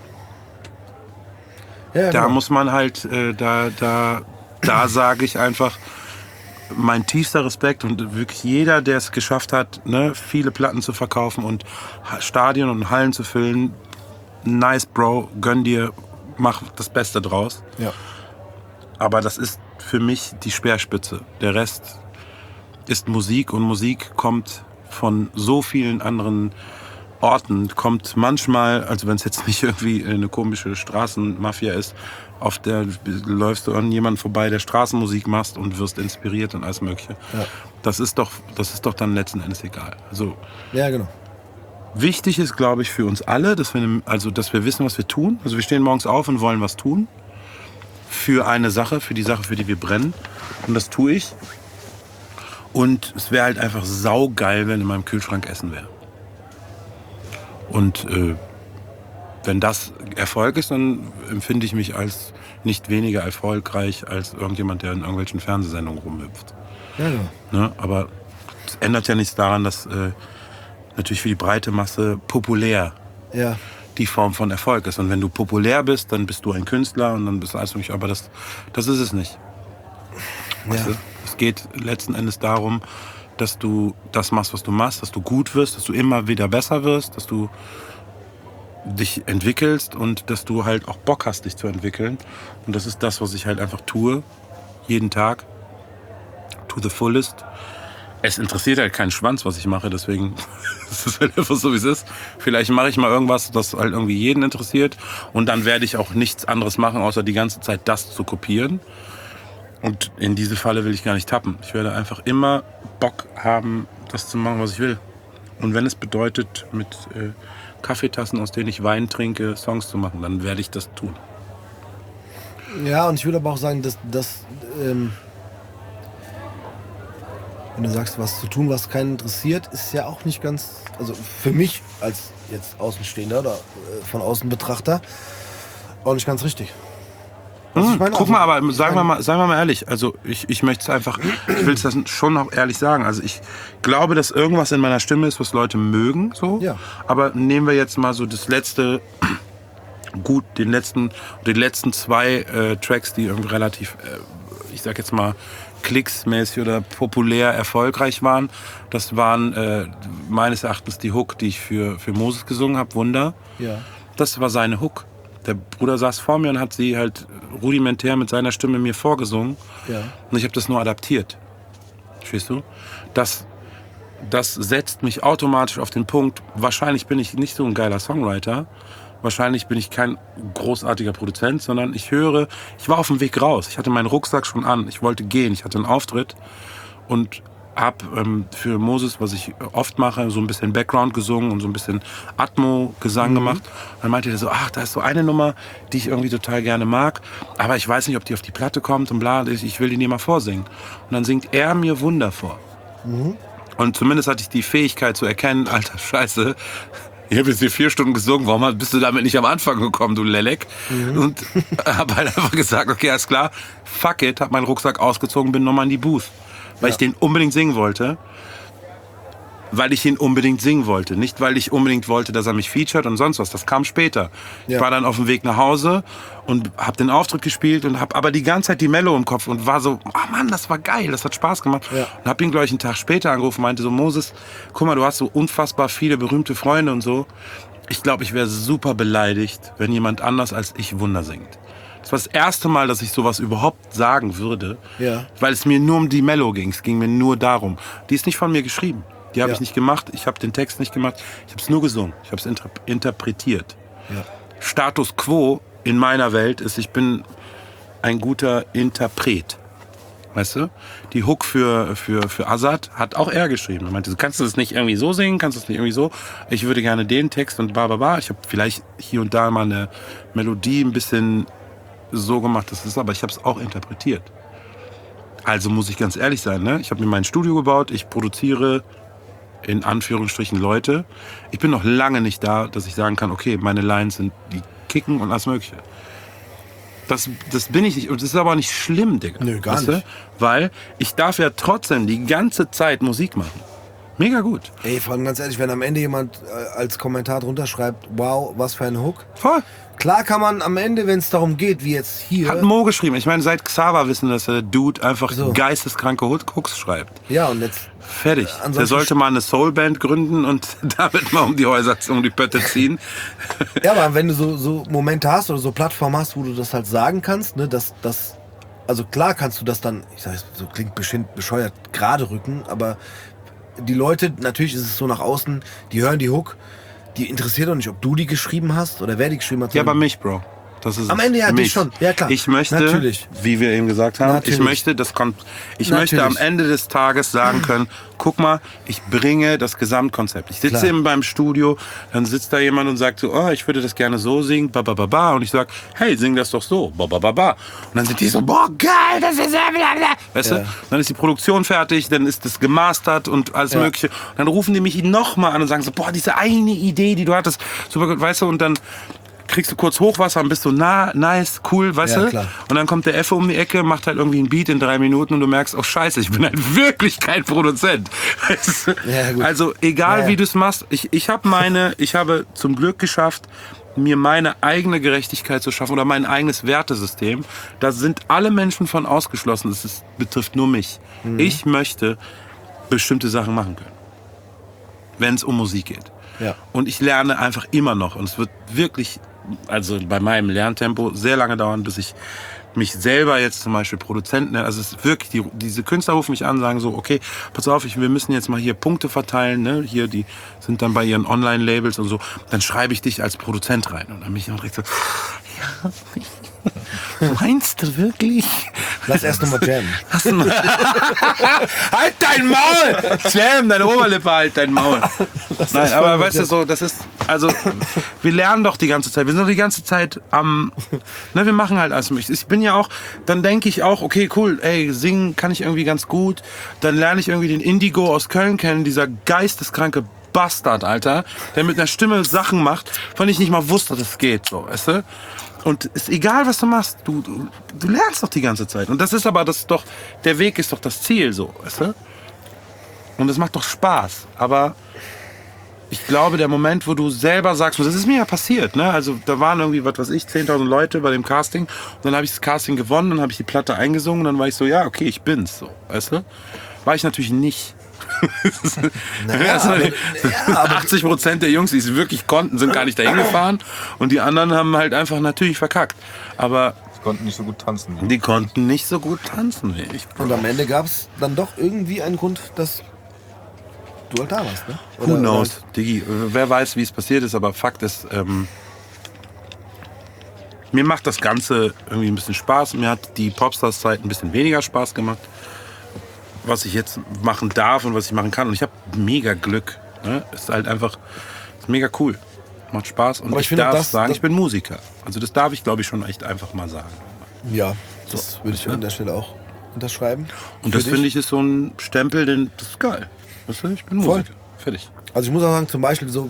Ja, da genau. muss man halt, da sage ich einfach, mein tiefster Respekt und wirklich jeder, der es geschafft hat, ne, viele Platten zu verkaufen und Stadien und Hallen zu füllen, nice, Bro, gönn dir, mach das Beste draus. Ja. Aber das ist für mich die Speerspitze. Der Rest ist Musik und Musik kommt von so vielen anderen Orten, kommt manchmal, also wenn es jetzt nicht irgendwie eine komische Straßenmafia ist, auf der läufst du an jemanden vorbei, der Straßenmusik macht und wirst inspiriert und alles Mögliche. Ja. Das ist doch dann letzten Endes egal. Also Ja, genau. wichtig ist, glaube ich, für uns alle, dass wir wissen, was wir tun. Also wir stehen morgens auf und wollen was tun. Für eine Sache, für die Sache, für die wir brennen. Und das tue ich. Und es wäre halt einfach saugeil, wenn in meinem Kühlschrank Essen wäre. Und wenn das Erfolg ist, dann empfinde ich mich als nicht weniger erfolgreich als irgendjemand, der in irgendwelchen Fernsehsendungen rumhüpft. Ja, genau. Ne? Aber es ändert ja nichts daran, dass natürlich für die breite Masse populär Ja. die Form von Erfolg ist. Und wenn du populär bist, dann bist du ein Künstler und dann bist du alles mögliche. Aber das ist es nicht. Weißt du? Es geht letzten Endes darum, dass du das machst, was du machst, dass du gut wirst, dass du immer wieder besser wirst, dass du dich entwickelst und dass du halt auch Bock hast, dich zu entwickeln. Und das ist das, was ich halt einfach tue, jeden Tag, to the fullest. Es interessiert halt keinen Schwanz, was ich mache, deswegen ist es halt einfach so, wie es ist. Vielleicht mache ich mal irgendwas, das halt irgendwie jeden interessiert und dann werde ich auch nichts anderes machen, außer die ganze Zeit das zu kopieren. Und in diese Falle will ich gar nicht tappen. Ich werde einfach immer Bock haben, das zu machen, was ich will. Und wenn es bedeutet, mit Kaffeetassen, aus denen ich Wein trinke, Songs zu machen, dann werde ich das tun. Ja, und ich würde aber auch sagen, dass wenn du sagst, was zu tun, was keinen interessiert, ist ja auch nicht ganz, also für mich als jetzt Außenstehender oder von außen Betrachter, auch nicht ganz richtig. Also ich meine, Guck mal, aber sagen wir mal ehrlich, also ich möchte es einfach, ich will es schon noch ehrlich sagen, also ich glaube, dass irgendwas in meiner Stimme ist, was Leute mögen, so, Ja. aber nehmen wir jetzt mal so das letzte, die letzten zwei Tracks, die irgendwie relativ, ich sag jetzt mal, klicksmäßig oder populär erfolgreich waren, das waren meines Erachtens die Hook, die ich für Moses gesungen habe, Wunder, Ja. das war seine Hook. Der Bruder saß vor mir und hat sie halt rudimentär mit seiner Stimme mir vorgesungen. Ja. Und ich habe das nur adaptiert. Verstehst du? Das setzt mich automatisch auf den Punkt, wahrscheinlich bin ich nicht so ein geiler Songwriter, wahrscheinlich bin ich kein großartiger Produzent, sondern ich war auf dem Weg raus. Ich hatte meinen Rucksack schon an, ich wollte gehen, ich hatte einen Auftritt und habe für Moses, was ich oft mache, so ein bisschen Background gesungen und so ein bisschen Atmo-Gesang gemacht. Und dann meinte er so, ach, da ist so eine Nummer, die ich irgendwie total gerne mag, aber ich weiß nicht, ob die auf die Platte kommt und bla, ich will die nie mal vorsingen. Und dann singt er mir Wunder vor. Und zumindest hatte ich die Fähigkeit zu erkennen, alter Scheiße, ich habe jetzt hier 4 Stunden gesungen, warum bist du damit nicht am Anfang gekommen, du Lelek? Und habe halt einfach gesagt, okay, alles klar, fuck it, hab meinen Rucksack ausgezogen, bin nochmal in die Booth. Weil ich den unbedingt singen wollte. Nicht, weil ich unbedingt wollte, dass er mich featured und sonst was. Das kam später. Ich war dann auf dem Weg nach Hause und habe den Auftritt gespielt und habe aber die ganze Zeit die Mello im Kopf und war so, oh Mann, das war geil, das hat Spaß gemacht. Ja. Und habe ihn, glaube ich, einen Tag später angerufen und meinte so, Moses, guck mal, du hast so unfassbar viele berühmte Freunde und so. Ich glaube, ich wäre super beleidigt, wenn jemand anders als ich Wunder singt. Das war das erste Mal, dass ich sowas überhaupt sagen würde, weil es mir nur um die Mello ging. Es ging mir nur darum. Die ist nicht von mir geschrieben. Die habe ich nicht gemacht. Ich habe den Text nicht gemacht. Ich habe es nur gesungen. Ich habe es interpretiert. Ja. Status quo in meiner Welt ist, ich bin ein guter Interpret. Weißt du? Die Hook für Azad hat auch er geschrieben. Er meinte, kannst du das nicht irgendwie so singen? Kannst du das nicht irgendwie so? Ich würde gerne den Text und bla. Ich habe vielleicht hier und da mal eine Melodie ein bisschen so gemacht, das ist, aber ich habe es auch interpretiert. Also muss ich ganz ehrlich sein, ne? Ich habe mir mein Studio gebaut, ich produziere in Anführungsstrichen Leute. Ich bin noch lange nicht da, dass ich sagen kann, okay, meine Lines sind die Kicken und alles Mögliche. Das bin ich nicht und das ist aber nicht schlimm, Digga. Nö, gar nicht. Weil ich darf ja trotzdem die ganze Zeit Musik machen. Mega gut. Ey, vor allem ganz ehrlich, wenn am Ende jemand als Kommentar drunter schreibt, wow, was für ein Hook. Voll. Klar kann man am Ende, wenn es darum geht, wie jetzt hier... Hat Mo geschrieben. Ich meine, seit Xaver wissen, dass der Dude einfach geisteskranke Hooks schreibt. Ja, und jetzt... Fertig. Der sollte mal eine Soulband gründen und damit mal um die Häuser, um die Pötte ziehen. Ja, aber wenn du so Momente hast oder so Plattformen hast, wo du das halt sagen kannst, ne, also klar kannst du das dann, ich sag, so klingt bescheuert, gerade rücken, aber die Leute, natürlich ist es so nach außen, die hören die Hook, die interessiert doch nicht, ob du die geschrieben hast oder wer die geschrieben hat. Ja, aber mich, Bro. Das ist am Ende ja dich schon. Ja, klar. Ich möchte, natürlich, wie wir eben gesagt haben, ich möchte am Ende des Tages sagen können, guck mal, ich bringe das Gesamtkonzept. Ich sitze eben beim Studio, dann sitzt da jemand und sagt so, oh, ich würde das gerne so singen, ba ba ba ba, und ich sag, hey, sing das doch so, ba ba ba ba. Und dann sind die so, boah, geil, das ist weißt du? Dann ist die Produktion fertig, dann ist das gemastert und alles Mögliche. Und dann rufen die mich nochmal an und sagen so, boah, diese eine Idee, die du hattest, super gut, weißt du, und dann kriegst du kurz Hochwasser und bist so, nice, cool, weißt du? Klar. Und dann kommt der Effe um die Ecke, macht halt irgendwie einen Beat in 3 Minuten und du merkst, oh scheiße, ich bin halt wirklich kein Produzent. Weißt du? Ja, gut. Also egal wie du es machst, ich habe zum Glück geschafft, mir meine eigene Gerechtigkeit zu schaffen oder mein eigenes Wertesystem. Da sind alle Menschen von ausgeschlossen, das betrifft nur mich. Ich möchte bestimmte Sachen machen können, wenn es um Musik geht. Ja. Und ich lerne einfach immer noch und es wird wirklich, also bei meinem Lerntempo, sehr lange dauern, bis ich mich selber jetzt zum Beispiel Produzent nenne. Also es ist wirklich, diese Künstler rufen mich an, sagen so, okay, pass auf, wir müssen jetzt mal hier Punkte verteilen, ne? Hier, die sind dann bei ihren Online-Labels und so. Dann schreibe ich dich als Produzent rein. Und dann bin ich auch direkt so, ja, meinst du wirklich? Lass erst nochmal jammen. Halt dein Maul! Jam, deine Oberlippe, halt dein Maul. Nein, aber weißt du so, das ist, also, wir lernen doch die ganze Zeit. Wir sind doch die ganze Zeit wir machen halt alles mögliche. Ich bin ja auch, dann denke ich auch, okay, cool, ey, singen kann ich irgendwie ganz gut. Dann lerne ich irgendwie den Indigo aus Köln kennen, dieser geisteskranke Bastard, Alter, der mit einer Stimme Sachen macht, von denen ich nicht mal wusste, dass es geht, so, weißt du? Und ist egal, was du machst, du lernst doch die ganze Zeit. Und das ist aber, der Weg ist doch das Ziel, so, weißt du? Und es macht doch Spaß. Aber ich glaube, der Moment, wo du selber sagst, und das ist mir ja passiert, ne? Also da waren irgendwie, 10.000 Leute bei dem Casting. Und dann habe ich das Casting gewonnen, dann habe ich die Platte eingesungen. Und dann war ich so, ja, okay, ich bin's, so, weißt du? War ich natürlich nicht. Naja, aber 80% der Jungs, die es wirklich konnten, sind gar nicht dahin gefahren. Und die anderen haben halt einfach natürlich verkackt. Aber die konnten nicht so gut tanzen. Die konnten nicht so gut tanzen wie ich. Und am Ende gab es dann doch irgendwie einen Grund, dass du halt da warst, ne? Who knows? Diggi, wer weiß, wie es passiert ist, aber Fakt ist, mir macht das Ganze irgendwie ein bisschen Spaß. Mir hat die Popstars-Zeit ein bisschen weniger Spaß gemacht. Was ich jetzt machen darf und was ich machen kann. Und ich habe mega Glück. Ne? Ist halt einfach ist mega cool. Macht Spaß. Und Aber ich finde, darf das- sagen, das- ich bin Musiker. Also das darf ich, glaube ich, schon echt einfach mal sagen. Ja, das würde ich an der Stelle auch unterschreiben. Und das finde ich ist so ein Stempel, das ist geil. Weißt du, ich bin Voll. Musiker. Fertig. Also ich muss auch sagen, zum Beispiel so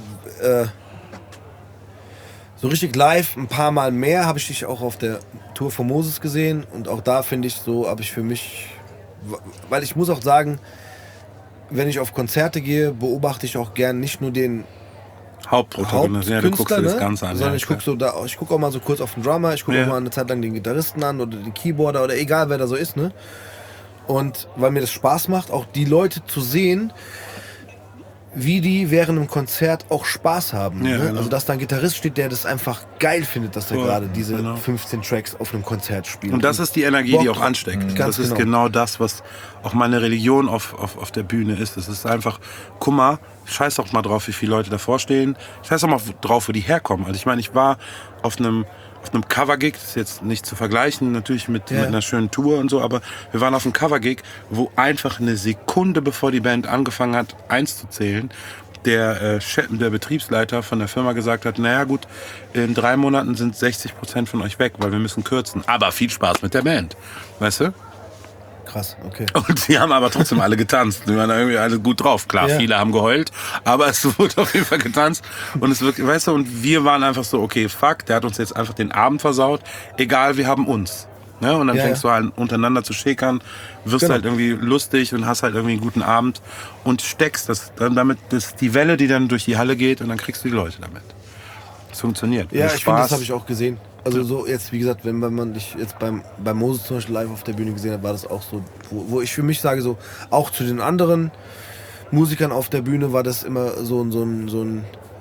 richtig live, ein paar Mal mehr habe ich dich auch auf der Tour von Moses gesehen. Und auch da finde ich so, habe ich für mich, weil ich muss auch sagen, wenn ich auf Konzerte gehe, beobachte ich auch gern nicht nur den Hauptprotagonist. Ja, du guckst dir Hauptkünstler, das Ganze an. sondern ja, ich gucke auch mal so kurz auf den Drummer, ich gucke Ja. auch mal eine Zeit lang den Gitarristen an oder den Keyboarder oder egal wer da so ist, ne? Und weil mir das Spaß macht, auch die Leute zu sehen, wie die während einem Konzert auch Spaß haben. Ja, Ne? genau. Also dass da ein Gitarrist steht, der das einfach geil findet, dass er Voll, gerade diese genau. 15 Tracks auf einem Konzert spielt. Und das ist die Energie, die auch ansteckt. Ganz Das ist genau. genau das, was auch meine Religion auf der Bühne ist. Es ist einfach, guck mal, scheiß doch mal drauf, wie viele Leute davor stehen. Scheiß doch mal drauf, wo die herkommen. Also ich meine, ich war auf einem Cover-Gig, das ist jetzt nicht zu vergleichen, natürlich mit einer schönen Tour und so, aber wir waren auf einem Cover-Gig, wo einfach eine Sekunde bevor die Band angefangen hat, 1 zu zählen, der Betriebsleiter von der Firma gesagt hat, naja gut, in 3 Monaten sind 60% von euch weg, weil wir müssen kürzen. Aber viel Spaß mit der Band, weißt du? krass, okay. Und die haben aber trotzdem alle getanzt. Die waren da irgendwie alle gut drauf. Klar, Ja. viele haben geheult, aber es wurde auf jeden Fall getanzt. Und es wirklich, weißt du, und wir waren einfach so, okay, fuck, der hat uns jetzt einfach den Abend versaut. Egal, wir haben uns. Ne? Und dann Ja, fängst du an, untereinander zu schäkern, wirst Genau. halt irgendwie lustig und hast halt irgendwie einen guten Abend und steckst das dann damit, das die Welle, die dann durch die Halle geht und dann kriegst du die Leute damit. Das funktioniert. Ja, Und ich finde, das habe ich auch gesehen. Also so jetzt, wie gesagt, wenn man dich jetzt beim Moses zum Beispiel live auf der Bühne gesehen hat, war das auch so, wo ich für mich sage, so auch zu den anderen Musikern auf der Bühne war das immer so ein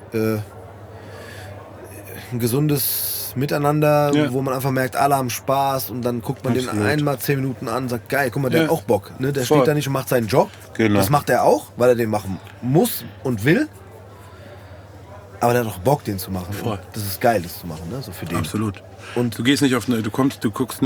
gesundes Miteinander, Ja. wo man einfach merkt, alle haben Spaß und dann guckt man den Absolut. einmal 10 Minuten an und sagt, geil, guck mal, der Ja. hat auch Bock. Ne? Der Voll. steht da nicht und macht seinen Job. Genau. Das macht er auch, weil er den machen muss und will. Aber der hat auch Bock, den zu machen. Voll. Und das ist geil, das zu machen, ne? So für den. Absolut. Und Du gehst nicht auf eine, du guckst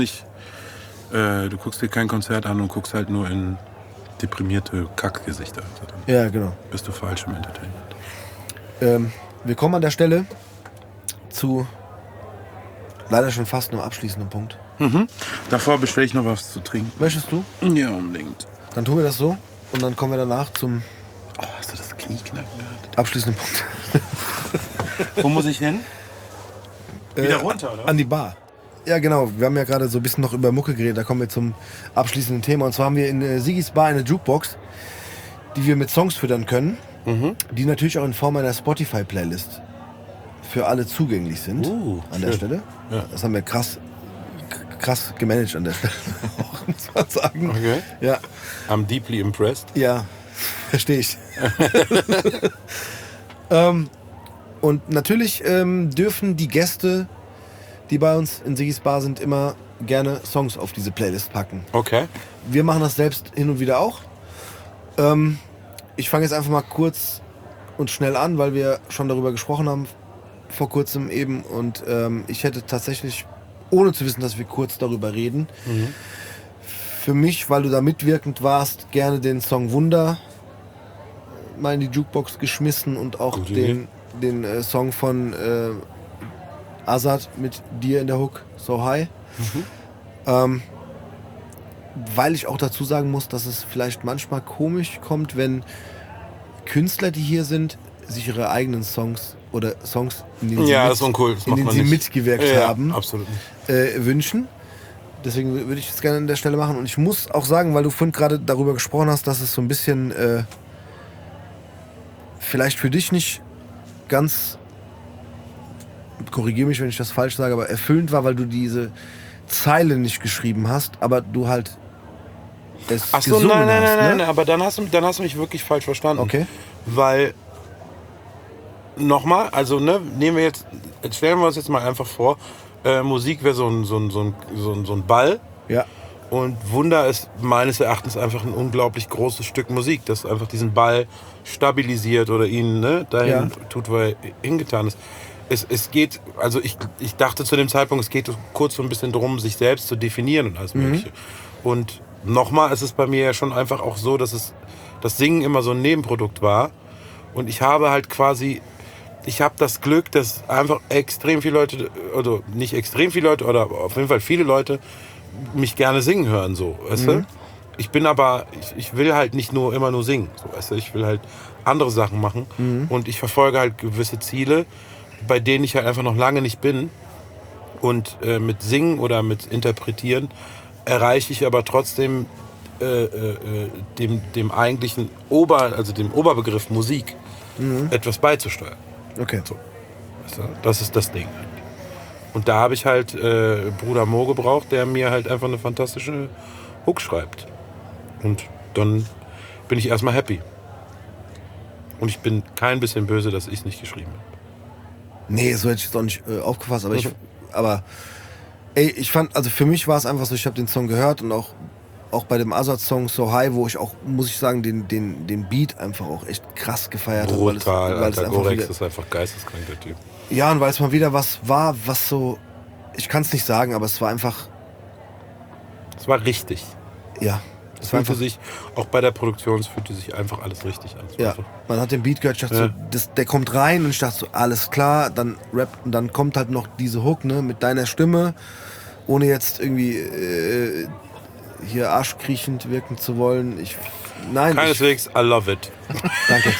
dir kein Konzert an und guckst halt nur in deprimierte Kackgesichter. Also dann ja, genau. bist du falsch im Entertainment. Wir kommen an der Stelle zu leider schon fast einem abschließenden Punkt. Davor bestelle ich noch was zu trinken. Möchtest du? Ja, unbedingt. Dann tun wir das so und dann kommen wir danach zum Oh, hast du das Knieknacken gehört? abschließenden Punkt. Wo muss ich hin? Wieder runter, oder? An die Bar. Ja, genau. Wir haben ja gerade so ein bisschen noch über Mucke geredet. Da kommen wir zum abschließenden Thema. Und zwar haben wir in Sigis Bar eine Jukebox, die wir mit Songs füttern können, die natürlich auch in Form einer Spotify-Playlist für alle zugänglich sind. An der schön. Stelle. Ja. Das haben wir krass gemanagt an der Stelle. Muss man sagen. Okay. Ja, I'm deeply impressed. ja, verstehe ich. Und natürlich dürfen die Gäste, die bei uns in Sigis Bar sind, immer gerne Songs auf diese Playlist packen. Okay. Wir machen das selbst hin und wieder auch. Ich fange jetzt einfach mal kurz und schnell an, weil wir schon darüber gesprochen haben vor kurzem eben. Und ich hätte tatsächlich, ohne zu wissen, dass wir kurz darüber reden, für mich, weil du da mitwirkend warst, gerne den Song Wunder mal in die Jukebox geschmissen und auch Gute Idee. den Song von Azad mit dir in der Hook, So High. Weil ich auch dazu sagen muss, dass es vielleicht manchmal komisch kommt, wenn Künstler, die hier sind, sich ihre eigenen Songs oder Songs, in denen sie, Ja, das ist uncool. Das in macht denen man sie nicht. mitgewirkt Ja, haben, absolut nicht. wünschen. Deswegen würde ich das gerne an der Stelle machen. Und ich muss auch sagen, weil du vorhin gerade darüber gesprochen hast, dass es so ein bisschen vielleicht für dich nicht ganz, korrigiere mich, wenn ich das falsch sage, aber erfüllend war, weil du diese Zeile nicht geschrieben hast, aber du halt es Ach so, gesungen nein, hast. Ne? nein, aber dann hast du mich wirklich falsch verstanden. Okay. Weil, nochmal, also ne, stellen wir uns jetzt mal einfach vor, Musik wäre so ein Ball Ja. und Wunder ist meines Erachtens einfach ein unglaublich großes Stück Musik, das einfach diesen Ball stabilisiert oder ihn dahin Ja. tut, wo er hingetan ist. es geht, also ich dachte zu dem Zeitpunkt, es geht kurz so ein bisschen darum, sich selbst zu definieren und alles Mögliche. Und nochmal ist es bei mir ja schon einfach auch so, dass das Singen immer so ein Nebenprodukt war. Und ich habe halt quasi, ich habe das Glück, dass einfach extrem viele Leute, oder nicht extrem viele Leute, oder auf jeden Fall viele Leute mich gerne singen hören, so, weißt du? Ich bin aber, ich will halt nicht immer nur singen, so, weißt du? Ich will halt andere Sachen machen und ich verfolge halt gewisse Ziele, bei denen ich halt einfach noch lange nicht bin. Und mit Singen oder mit Interpretieren erreiche ich aber trotzdem dem eigentlichen dem Oberbegriff Musik etwas beizusteuern. Okay. So. Weißt du? Das ist das Ding. Und da habe ich halt Bruder Mo gebraucht, der mir halt einfach eine fantastische Hook schreibt. Und dann bin ich erstmal happy. Und ich bin kein bisschen böse, dass ich es nicht geschrieben habe. Nee, so hätte ich es auch nicht aufgefasst, aber ich fand, also für mich war es einfach so, ich habe den Song gehört und auch bei dem Azad-Song So High, wo ich auch, muss ich sagen, den Beat einfach auch echt krass gefeiert habe. Brutal, weil es Alter, einfach Gorex wieder, ist einfach geisteskrank, der Typ. ja, und weil es mal wieder was war, was so, ich kann es nicht sagen, aber es war einfach, Es war richtig. ja. Es Es war fühlte einfach, sich, auch bei der Produktion, es fühlte sich einfach alles richtig an. Es war ja, einfach- man hat den Beat gehört, ich dachte so, der kommt rein und ich dachte so, alles klar, dann rappt und dann kommt halt noch diese Hook, ne, mit deiner Stimme, ohne jetzt irgendwie hier arschkriechend wirken zu wollen. Keineswegs, I love it. Danke.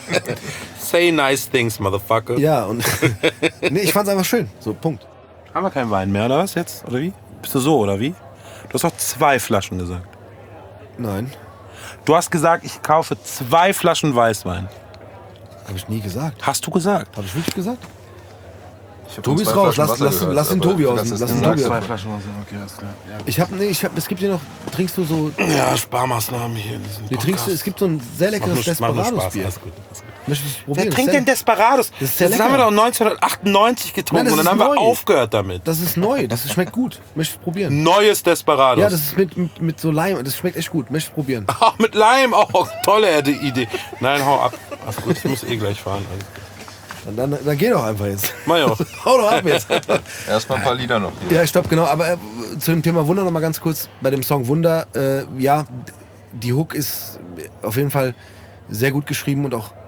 Say nice things, motherfucker. Ja, und nee, ich fand's einfach schön. So, Punkt. Haben wir keinen Wein mehr, oder was jetzt? Oder wie? Bist du so, oder wie? Du hast doch 2 Flaschen gesagt. Nein, Du hast gesagt, ich kaufe 2 Flaschen Weißwein. habe ich nie gesagt. Hast du gesagt? Habe ich wirklich gesagt? Ich hab Tobi von ist 2 raus, Flaschen lass Wasser den gehört, Tobi aber aus. das ist Lass den ein- Tobi aus. Flaschen, okay, alles klar. Es gibt dir noch, trinkst du so, Ja, Sparmaßnahmen hier in diesem wie trinkst du, es gibt so ein sehr leckeres Desperados-Bier. Alles gut. Möchtest du es Wer probieren? trinkt Das denn ist sehr- Desperados? Das ist sehr Das haben wir lecker. doch 1998 getrunken Nein, das und dann ist haben wir neu. aufgehört damit. Das ist neu, das schmeckt gut. Möchtest du probieren? Neues Desperados. Ja, das ist mit so Leim, das schmeckt echt gut. Möchtest du probieren? Ach, mit Leim auch. Tolle Idee. Nein, hau ab. Ach gut, ich muss gleich fahren. Also. Dann geh doch einfach jetzt. Majo. Hau doch ab jetzt. Erstmal ein paar Lieder noch. Hier. Ja, stopp, genau. Aber zu dem Thema Wunder noch mal ganz kurz. Bei dem Song Wunder, ja, die Hook ist auf jeden Fall sehr gut geschrieben und auch,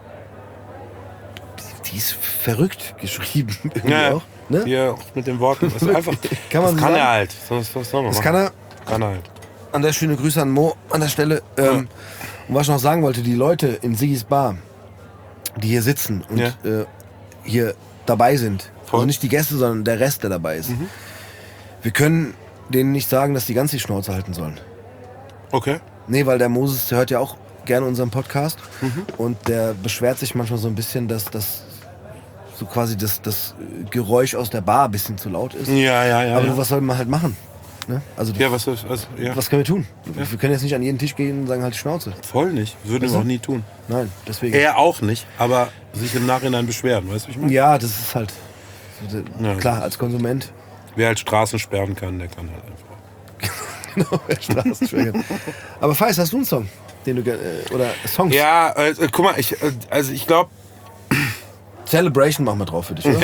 die ist verrückt geschrieben. Irgendwie Ja, auch, ne? hier auch mit den Worten. Das ist einfach, Kann man das so kann sagen? er halt. Was soll man Das machen? kann er. Kann er halt. An der schöne Grüße an Mo an der Stelle. Und was ich noch sagen wollte, die Leute in Sigis Bar, die hier sitzen und Ja. hier dabei sind, Voll. also nicht die Gäste, sondern der Rest, der dabei ist, wir können denen nicht sagen, dass die ganz die Schnauze halten sollen. Okay. Nee, weil der Moses, der hört ja auch gerne unseren Podcast und der beschwert sich manchmal so ein bisschen, dass das so quasi das Geräusch aus der Bar ein bisschen zu laut ist. Ja. Aber du, was soll man halt machen? Ne? Also Ja, was ist, also, ja. was können wir tun? Wir können jetzt nicht an jeden Tisch gehen und sagen, halt die Schnauze. Voll nicht. Würden Weißt wir du? auch nie tun. Nein, deswegen. Er auch nicht, aber sich im Nachhinein beschweren, weißt du, wie ich meine? Ja, das ist halt Ja. klar, als Konsument. Wer halt Straßen sperren kann, der kann halt einfach. Genau, Straßenschwäger. Aber Feist, hast du einen Song, den du oder Songs? Ja, guck mal, ich glaube, Celebration machen wir drauf für dich, oder?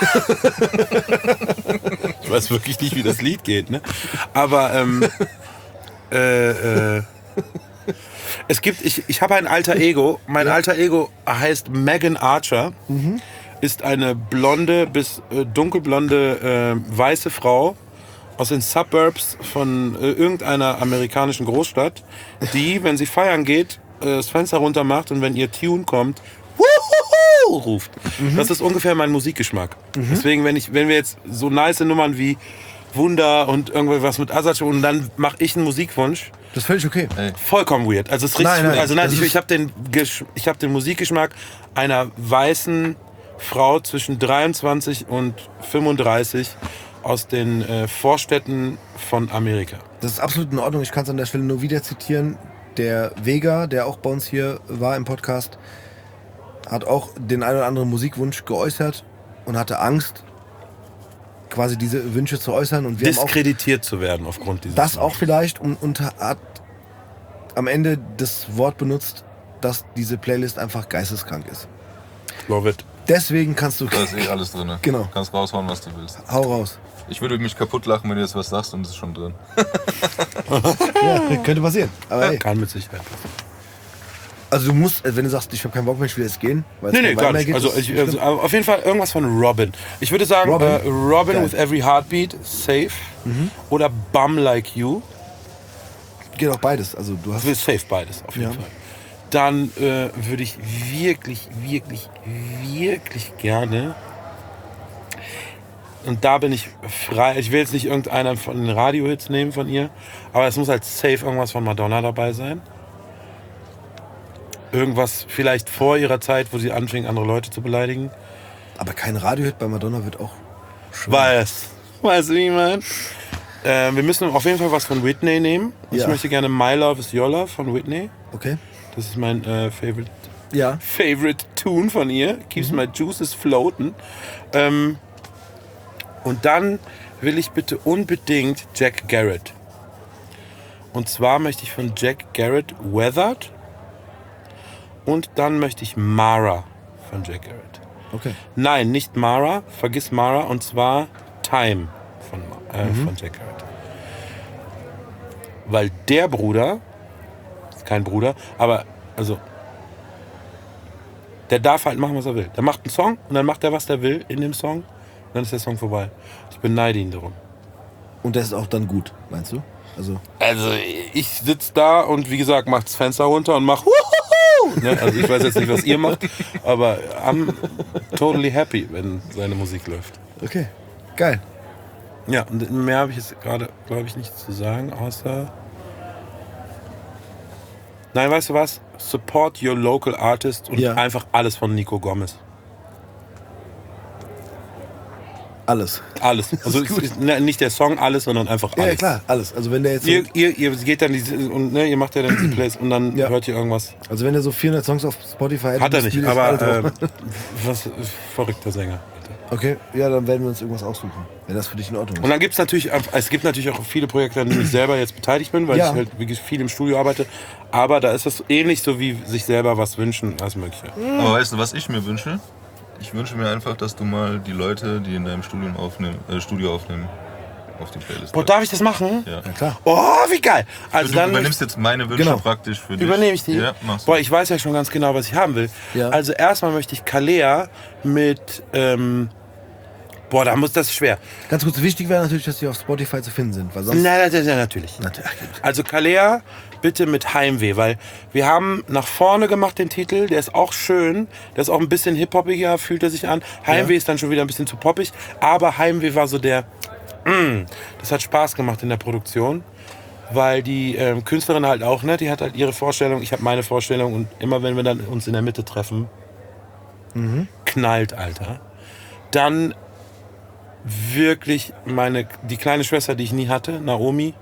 ich weiß wirklich nicht, wie das Lied geht, ne? Aber es gibt, ich habe ein alter Ego. Mein alter Ego heißt Megan Archer. Ist eine blonde bis dunkelblonde weiße Frau aus den Suburbs von irgendeiner amerikanischen Großstadt, die, wenn sie feiern geht, das Fenster runter macht und wenn ihr Tune kommt, Wuhuhu ruft. Das ist ungefähr mein Musikgeschmack. Deswegen, wenn wir jetzt so nice Nummern wie Wunder und irgendwas mit Azad und dann mache ich einen Musikwunsch, Das ist völlig okay. vollkommen weird. Also es ist richtig, Nein, also das ich ist- habe den Musikgeschmack einer weißen Frau zwischen 23 und 35 aus den Vorstädten von Amerika. Das ist absolut in Ordnung. Ich kann es an der Stelle nur wieder zitieren. Der Vega, der auch bei uns hier war im Podcast, hat auch den einen oder anderen Musikwunsch geäußert und hatte Angst, quasi diese Wünsche zu äußern. Und wir haben auch Diskreditiert zu werden aufgrund dieses. das auch vielleicht und hat am Ende das Wort benutzt, dass diese Playlist einfach geisteskrank ist. Love it. Deswegen kannst du... Da ist eh alles drin. Genau. Du kannst raushauen, was du willst. Hau raus. Ich würde mich kaputt lachen, wenn du jetzt was sagst und es ist schon drin. Ja, könnte passieren. Aber ey, Kann mit Sicherheit passieren. also du musst, wenn du sagst, ich habe keinen Bock mehr, ich will jetzt gehen. Weil es Nee, kein gar Wein mehr nicht. gibt, Also, ist nicht schlimm. auf jeden Fall irgendwas von Robin. Ich würde sagen, Robin? Robin Geil. with Every Heartbeat, Safe. Oder Bum Like You. Geht auch beides. Also du hast... Safe beides, auf jeden Ja. Fall. Dann würde ich wirklich gerne... Und da bin ich frei. Ich will jetzt nicht irgendeiner von den Radiohits nehmen von ihr, aber es muss halt safe irgendwas von Madonna dabei sein. Irgendwas vielleicht vor ihrer Zeit, wo sie anfing, andere Leute zu beleidigen. Aber kein Radiohit bei Madonna wird auch schwer. Weißt du, wie ich meine? Wir müssen auf jeden Fall was von Whitney nehmen. Ich Ja. möchte gerne My Love is Your Love von Whitney. Okay. Das ist mein Ja. favorite Tune von ihr. Keeps my juices floating. Und dann will ich bitte unbedingt Jack Garrett. Und zwar möchte ich von Jack Garrett Weathered. Und dann möchte ich Mara von Jack Garrett. Okay. Nein, nicht Mara, vergiss Mara, und zwar Time von Jack Garrett. Weil der Bruder, ist kein Bruder, aber also der darf halt machen, was er will. Der macht einen Song und dann macht er, was er will in dem Song, und dann ist der Song vorbei. Ich beneide ihn darum. Und das ist auch dann gut, meinst du? Also Ich sitze da und wie gesagt, mach das Fenster runter und mach Wuhuhu! Ne? Also ich weiß jetzt nicht, was ihr macht, aber I'm totally happy, wenn seine Musik läuft. okay. Geil. Ja, und mehr habe ich jetzt gerade, glaube ich, nichts zu sagen, außer... Nein, weißt du was? Support your local artist und Ja. einfach alles von Nico Gomez. Alles. Alles. Also es ist nicht der Song alles, sondern einfach alles. Ja, klar, alles. Also wenn der jetzt so, Ihr geht dann und ne, ihr macht ja dann diese Plays und dann Ja. hört ihr irgendwas. also wenn der so 400 Songs auf Spotify hätte, Hat er das nicht, Lied ist aber alle drauf. was verrückter Sänger. Okay, ja, dann werden wir uns irgendwas aussuchen, wenn das für dich in Ordnung Und ist. dann gibt es gibt natürlich auch viele Projekte, an denen ich selber jetzt beteiligt bin, weil Ja. ich halt wirklich viel im Studio arbeite. Aber da ist das ähnlich so wie sich selber was wünschen, als Mögliche. Aber weißt du, was ich mir wünsche? Ich wünsche mir einfach, dass du mal die Leute, die in deinem Studio aufnehmen, auf die Playlist Boah, darf ich das machen? Ja. Ja, klar. Oh, wie geil! Also Du dann übernimmst jetzt meine Wünsche Genau. praktisch für dich. übernehme ich die. Ja, machst du. Boah, ich weiß ja schon ganz genau, was ich haben will. Ja. Also erstmal möchte ich Kalea mit das ist schwer. Ganz kurz, wichtig wäre natürlich, dass die auf Spotify zu finden sind, weil sonst... Nein, natürlich. Natürlich. Also Kalea bitte mit Heimweh, weil wir haben nach vorne gemacht den Titel, der ist auch schön, der ist auch ein bisschen hip-hoppiger, fühlt er sich an. Heimweh ist dann schon wieder ein bisschen zu poppig, aber Heimweh war so das hat Spaß gemacht in der Produktion, weil die Künstlerin halt auch, ne, die hat halt ihre Vorstellung, ich habe meine Vorstellung und immer wenn wir dann uns in der Mitte treffen, knallt, Alter. Dann wirklich die kleine Schwester, die ich nie hatte, Naomi.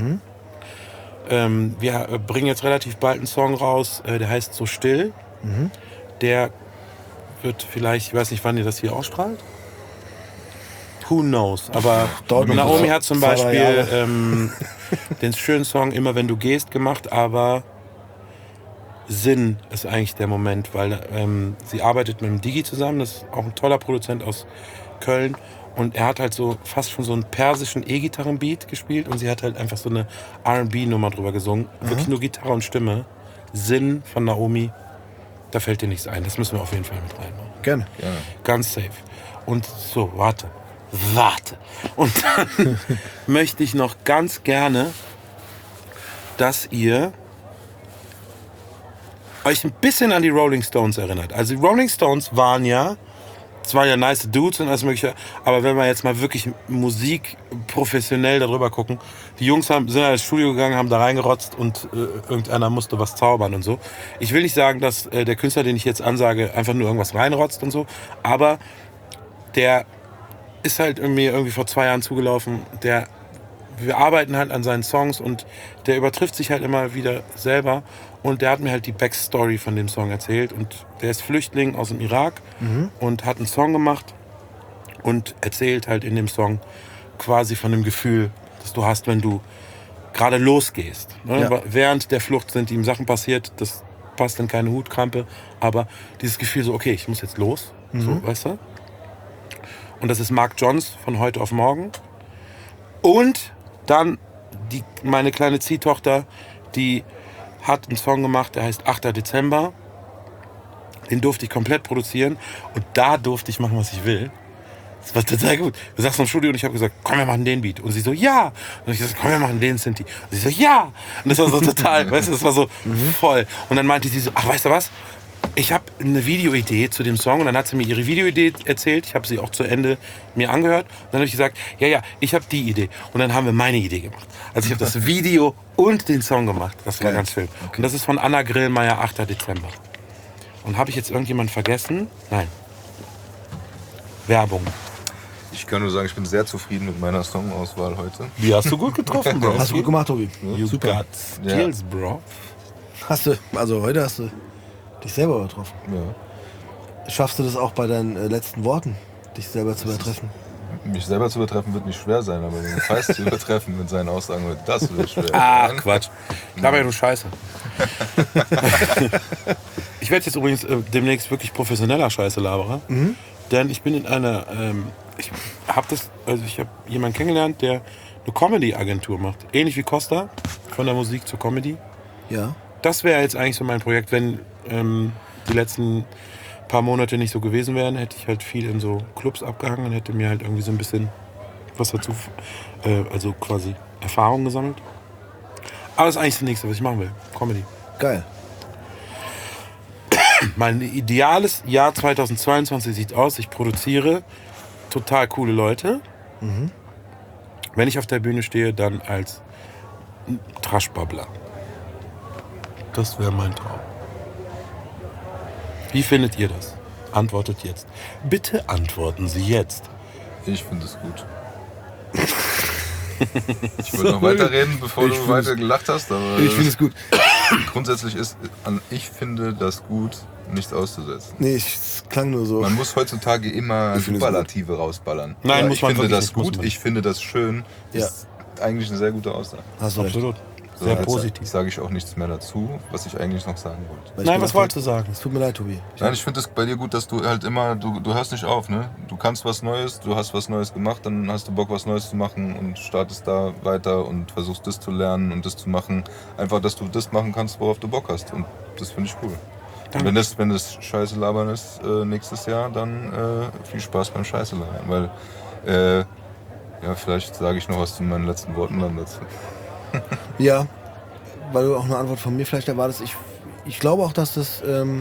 Wir bringen jetzt relativ bald einen Song raus, der heißt So still. Der wird vielleicht, ich weiß nicht, wann ihr das hier ausstrahlt. Who knows? Aber dauert noch Naomi so hat zum 2-3 Beispiel Jahre. den schönen Song Immer wenn du gehst gemacht, aber Sinn ist eigentlich der Moment, weil sie arbeitet mit dem Digi zusammen, das ist auch ein toller Produzent aus Köln. Und er hat halt so fast schon so einen persischen E-Gitarren-Beat gespielt und sie hat halt einfach so eine R&B-Nummer drüber gesungen. Wirklich nur Gitarre und Stimme. Sinn von Naomi, da fällt dir nichts ein. Das müssen wir auf jeden Fall mit reinmachen. Gerne. Ganz safe. Und so, warte. Und dann möchte ich noch ganz gerne, dass ihr euch ein bisschen an die Rolling Stones erinnert. Also die Rolling Stones waren ja nice Dudes und alles mögliche, aber wenn wir jetzt mal wirklich Musik professionell darüber gucken, die Jungs sind ins Studio gegangen, haben da reingerotzt und irgendeiner musste was zaubern und so. Ich will nicht sagen, dass der Künstler, den ich jetzt ansage, einfach nur irgendwas reinrotzt und so, aber der ist halt irgendwie vor 2 Jahren zugelaufen, wir arbeiten halt an seinen Songs und der übertrifft sich halt immer wieder selber und der hat mir halt die Backstory von dem Song erzählt und der ist Flüchtling aus dem Irak und hat einen Song gemacht und erzählt halt in dem Song quasi von dem Gefühl, das du hast, wenn du gerade losgehst. Ne? Ja. Während der Flucht sind ihm Sachen passiert, das passt in keine Hutkrampe, aber dieses Gefühl so, okay, ich muss jetzt los, so, weißt du? Und das ist Mark Johns von Heute auf Morgen. Und dann meine kleine Ziehtochter, die hat einen Song gemacht, der heißt 8. Dezember. Den durfte ich komplett produzieren und da durfte ich machen, was ich will. Das war total gut. Wir saßen im Studio und ich habe gesagt, komm, wir machen den Beat. Und sie so, ja. Und ich gesagt, komm, wir machen den Synthi. Und sie so, ja. Und das war so total, weißt du, das war so voll. Und dann meinte sie so, ach, weißt du was? Ich habe eine Videoidee zu dem Song. Und dann hat sie mir ihre Videoidee erzählt. Ich habe sie auch zu Ende mir angehört. Und dann habe ich gesagt, ja, ich habe die Idee. Und dann haben wir meine Idee gemacht. Also ich habe das Video und den Song gemacht. Das war ganz schön. Okay. Und das ist von Anna Grillmeier, 8. Dezember. Und habe ich jetzt irgendjemanden vergessen? Nein. Werbung. Ich kann nur sagen, ich bin sehr zufrieden mit meiner Songauswahl heute. Die hast du gut getroffen, Bro. Hast du gut gemacht, Tobi. You Super. got skills, Bro. Heute hast du dich selber übertroffen. Ja. Schaffst du das auch bei deinen letzten Worten, dich selber zu übertreffen? Mich selber zu übertreffen wird nicht schwer sein, aber den Preis zu übertreffen mit seinen Aussagen wird das wird schwer. Ach, Quatsch. Dabei du Scheiße. Ich werde jetzt übrigens demnächst wirklich professioneller Scheiße-Laberer. Denn ich bin in einer... ich habe jemanden kennengelernt, der eine Comedy-Agentur macht. Ähnlich wie Costa, von der Musik zur Comedy. Ja. Das wäre jetzt eigentlich so mein Projekt, wenn die letzten paar Monate nicht so gewesen wären, hätte ich halt viel in so Clubs abgehangen und hätte mir halt irgendwie so ein bisschen was dazu, also quasi Erfahrung gesammelt. Aber das ist eigentlich das Nächste, was ich machen will. Comedy. Geil. Mein ideales Jahr 2022 sieht aus, ich produziere total coole Leute. Wenn ich auf der Bühne stehe, dann als Trash-Babbler. Das wäre mein Traum. Wie findet ihr das? Antwortet jetzt. Bitte antworten Sie jetzt. Ich finde es gut. Ich wollte noch weiterreden, bevor du weiter gelacht hast. Aber Ich finde es gut. grundsätzlich ist, ich finde das gut, nichts auszusetzen. Nee, es klang nur so. Man muss heutzutage immer Ich finde es Superlative rausballern. Nein, Aber muss ich man finde wirklich das nicht, muss gut, man ich finde das schön. Ja. Ist eigentlich eine sehr gute Aussage. Hast du recht. Absolut. So, Sehr jetzt positiv. sage ich auch nichts mehr dazu, was ich eigentlich noch sagen wollte. Weil ich Nein, was gedacht wolltest du hab, sagen? Es tut mir leid, Tobi. Nein, ich finde es bei dir gut, dass du halt immer, du hörst nicht auf, ne? Du kannst was Neues, du hast was Neues gemacht, dann hast du Bock, was Neues zu machen und startest da weiter und versuchst das zu lernen und das zu machen. Einfach, dass du das machen kannst, worauf du Bock hast. Und das finde ich cool. Und wenn das Scheiße labern ist nächstes Jahr, dann viel Spaß beim Scheiße labern. Weil, ja, vielleicht sage ich noch was zu meinen letzten Worten dann dazu. Ja, weil du auch eine Antwort von mir vielleicht erwartest. Ich glaube auch, dass das,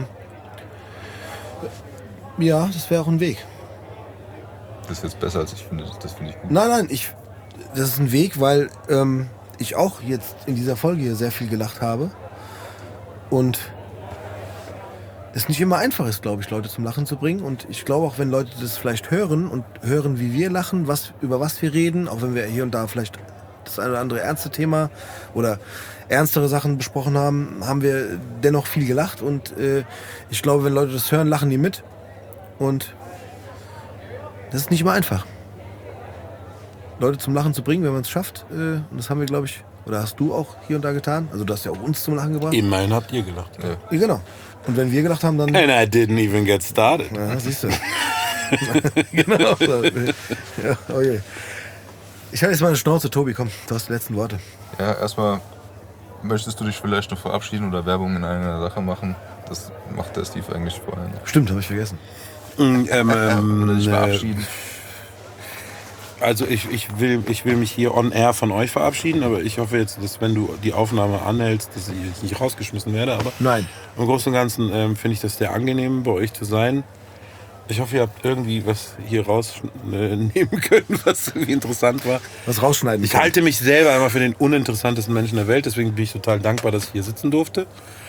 ja, das wäre auch ein Weg. Das ist jetzt besser, als ich finde. Das finde ich gut. Nein, das ist ein Weg, weil ich auch jetzt in dieser Folge hier sehr viel gelacht habe. Und es nicht immer einfach ist, glaube ich, Leute zum Lachen zu bringen. Und ich glaube auch, wenn Leute das vielleicht hören und hören, wie wir lachen, über was wir reden, auch wenn wir hier und da vielleicht das eine oder andere ernste Thema oder ernstere Sachen besprochen haben, haben wir dennoch viel gelacht. Und ich glaube, wenn Leute das hören, lachen die mit. Und das ist nicht immer einfach, Leute zum Lachen zu bringen, wenn man es schafft. Und das haben wir, glaube ich, oder hast du auch hier und da getan. Also du hast ja auch uns zum Lachen gebracht. Immerhin habt ihr gelacht. Ja. Ja, genau. Und wenn wir gelacht haben, dann... And I didn't even get started. Ja, siehst du. Genau. Ja, oh je. Ich halte jetzt mal eine Schnauze. Tobi, komm, du hast die letzten Worte. Ja, erstmal möchtest du dich vielleicht noch verabschieden oder Werbung in einer Sache machen? Das macht der Steve eigentlich vorher. Stimmt, habe ich vergessen. Oder dich verabschieden. Also ich will mich hier on air von euch verabschieden, aber ich hoffe jetzt, dass wenn du die Aufnahme anhältst, dass ich jetzt nicht rausgeschmissen werde. Aber Nein. im Großen und Ganzen finde ich das sehr angenehm, bei euch zu sein. Ich hoffe, ihr habt irgendwie was hier rausnehmen können, was irgendwie interessant war. Was rausschneiden. Ich halte mich selber immer für den uninteressantesten Menschen der Welt, deswegen bin ich total dankbar, dass ich hier sitzen durfte.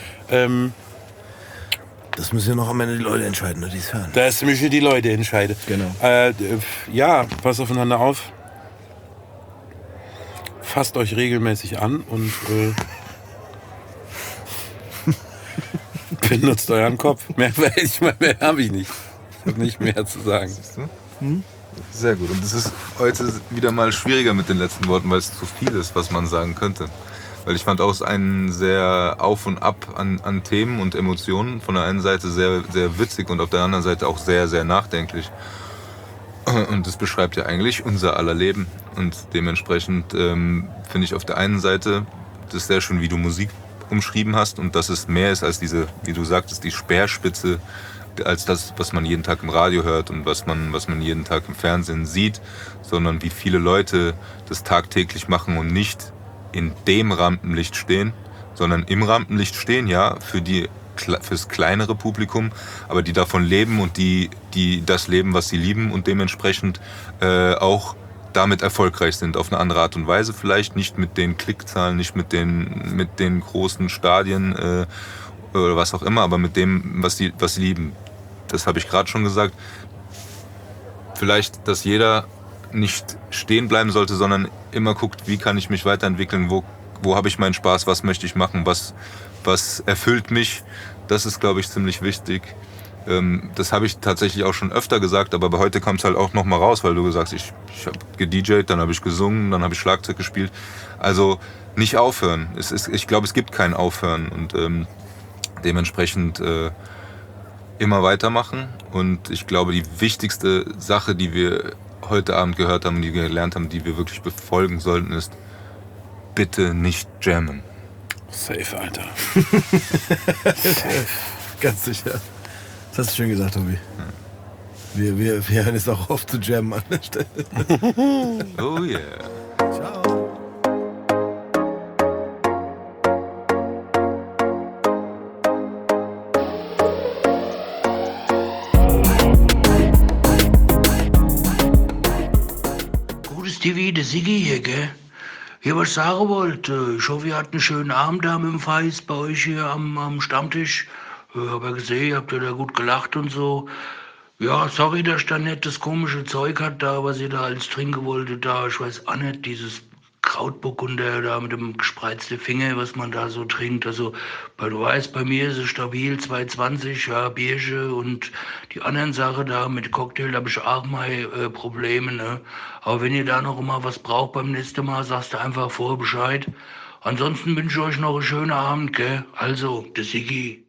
Das müssen ja noch am Ende die Leute entscheiden, die es hören. Das müssen die Leute entscheiden. Genau. Ja, passt aufeinander auf. Fasst euch regelmäßig an und benutzt euren Kopf. Mehr habe ich nicht. Ich habe nicht mehr zu sagen. Siehst du? Sehr gut. Und es ist heute wieder mal schwieriger mit den letzten Worten, weil es zu viel ist, was man sagen könnte. Weil ich fand auch ein sehr Auf und Ab an Themen und Emotionen. Von der einen Seite sehr, sehr witzig und auf der anderen Seite auch sehr, sehr nachdenklich. Und das beschreibt ja eigentlich unser aller Leben. Und dementsprechend finde ich auf der einen Seite das sehr schön, wie du Musik umschrieben hast und dass es mehr ist als diese, wie du sagtest, die Speerspitze, als das, was man jeden Tag im Radio hört und was man jeden Tag im Fernsehen sieht, sondern wie viele Leute das tagtäglich machen und nicht in dem Rampenlicht stehen, sondern im Rampenlicht stehen, ja, fürs kleinere Publikum, aber die davon leben und die das leben, was sie lieben und dementsprechend auch damit erfolgreich sind, auf eine andere Art und Weise vielleicht, nicht mit den Klickzahlen, nicht mit den großen Stadien oder was auch immer, aber mit dem, was sie lieben. Das habe ich gerade schon gesagt. Vielleicht, dass jeder nicht stehen bleiben sollte, sondern immer guckt, wie kann ich mich weiterentwickeln, wo habe ich meinen Spaß, was möchte ich machen, was erfüllt mich. Das ist, glaube ich, ziemlich wichtig. Das habe ich tatsächlich auch schon öfter gesagt, aber bei heute kommt es halt auch noch mal raus, weil du gesagt hast, ich habe gedjt, dann habe ich gesungen, dann habe ich Schlagzeug gespielt. Also nicht aufhören. Ich glaube, es gibt kein Aufhören und dementsprechend immer weitermachen. Und ich glaube, die wichtigste Sache, die wir heute Abend gehört haben, die wir gelernt haben, die wir wirklich befolgen sollten, ist, bitte nicht jammen. Safe, Alter. Ganz sicher. Das hast du schön gesagt, Tobi. Wir hören jetzt auch auf zu jammen an der Stelle. Oh yeah. Ciao. Gutes TV, der Siggi hier, gell? Ja, was ich sagen wollte, ich hoffe, ihr hattet einen schönen Abend da mit dem Feis bei euch hier am Stammtisch. Hab ja gesehen, ihr habt ja da gut gelacht und so. Ja, sorry, dass ich da nicht das komische Zeug hat da, was ihr da alles trinken wolltet da. Ich weiß auch nicht, dieses Krautburgunder da mit dem gespreizten Finger, was man da so trinkt. Also, weil du weißt, bei mir ist es stabil 2,20, ja, Bierchen und die anderen Sachen da mit Cocktail, da habe ich auch mal Probleme, ne? Aber wenn ihr da noch mal was braucht beim nächsten Mal, sagst du einfach vorher Bescheid. Ansonsten wünsche ich euch noch einen schönen Abend, gell? Also, der Siggi.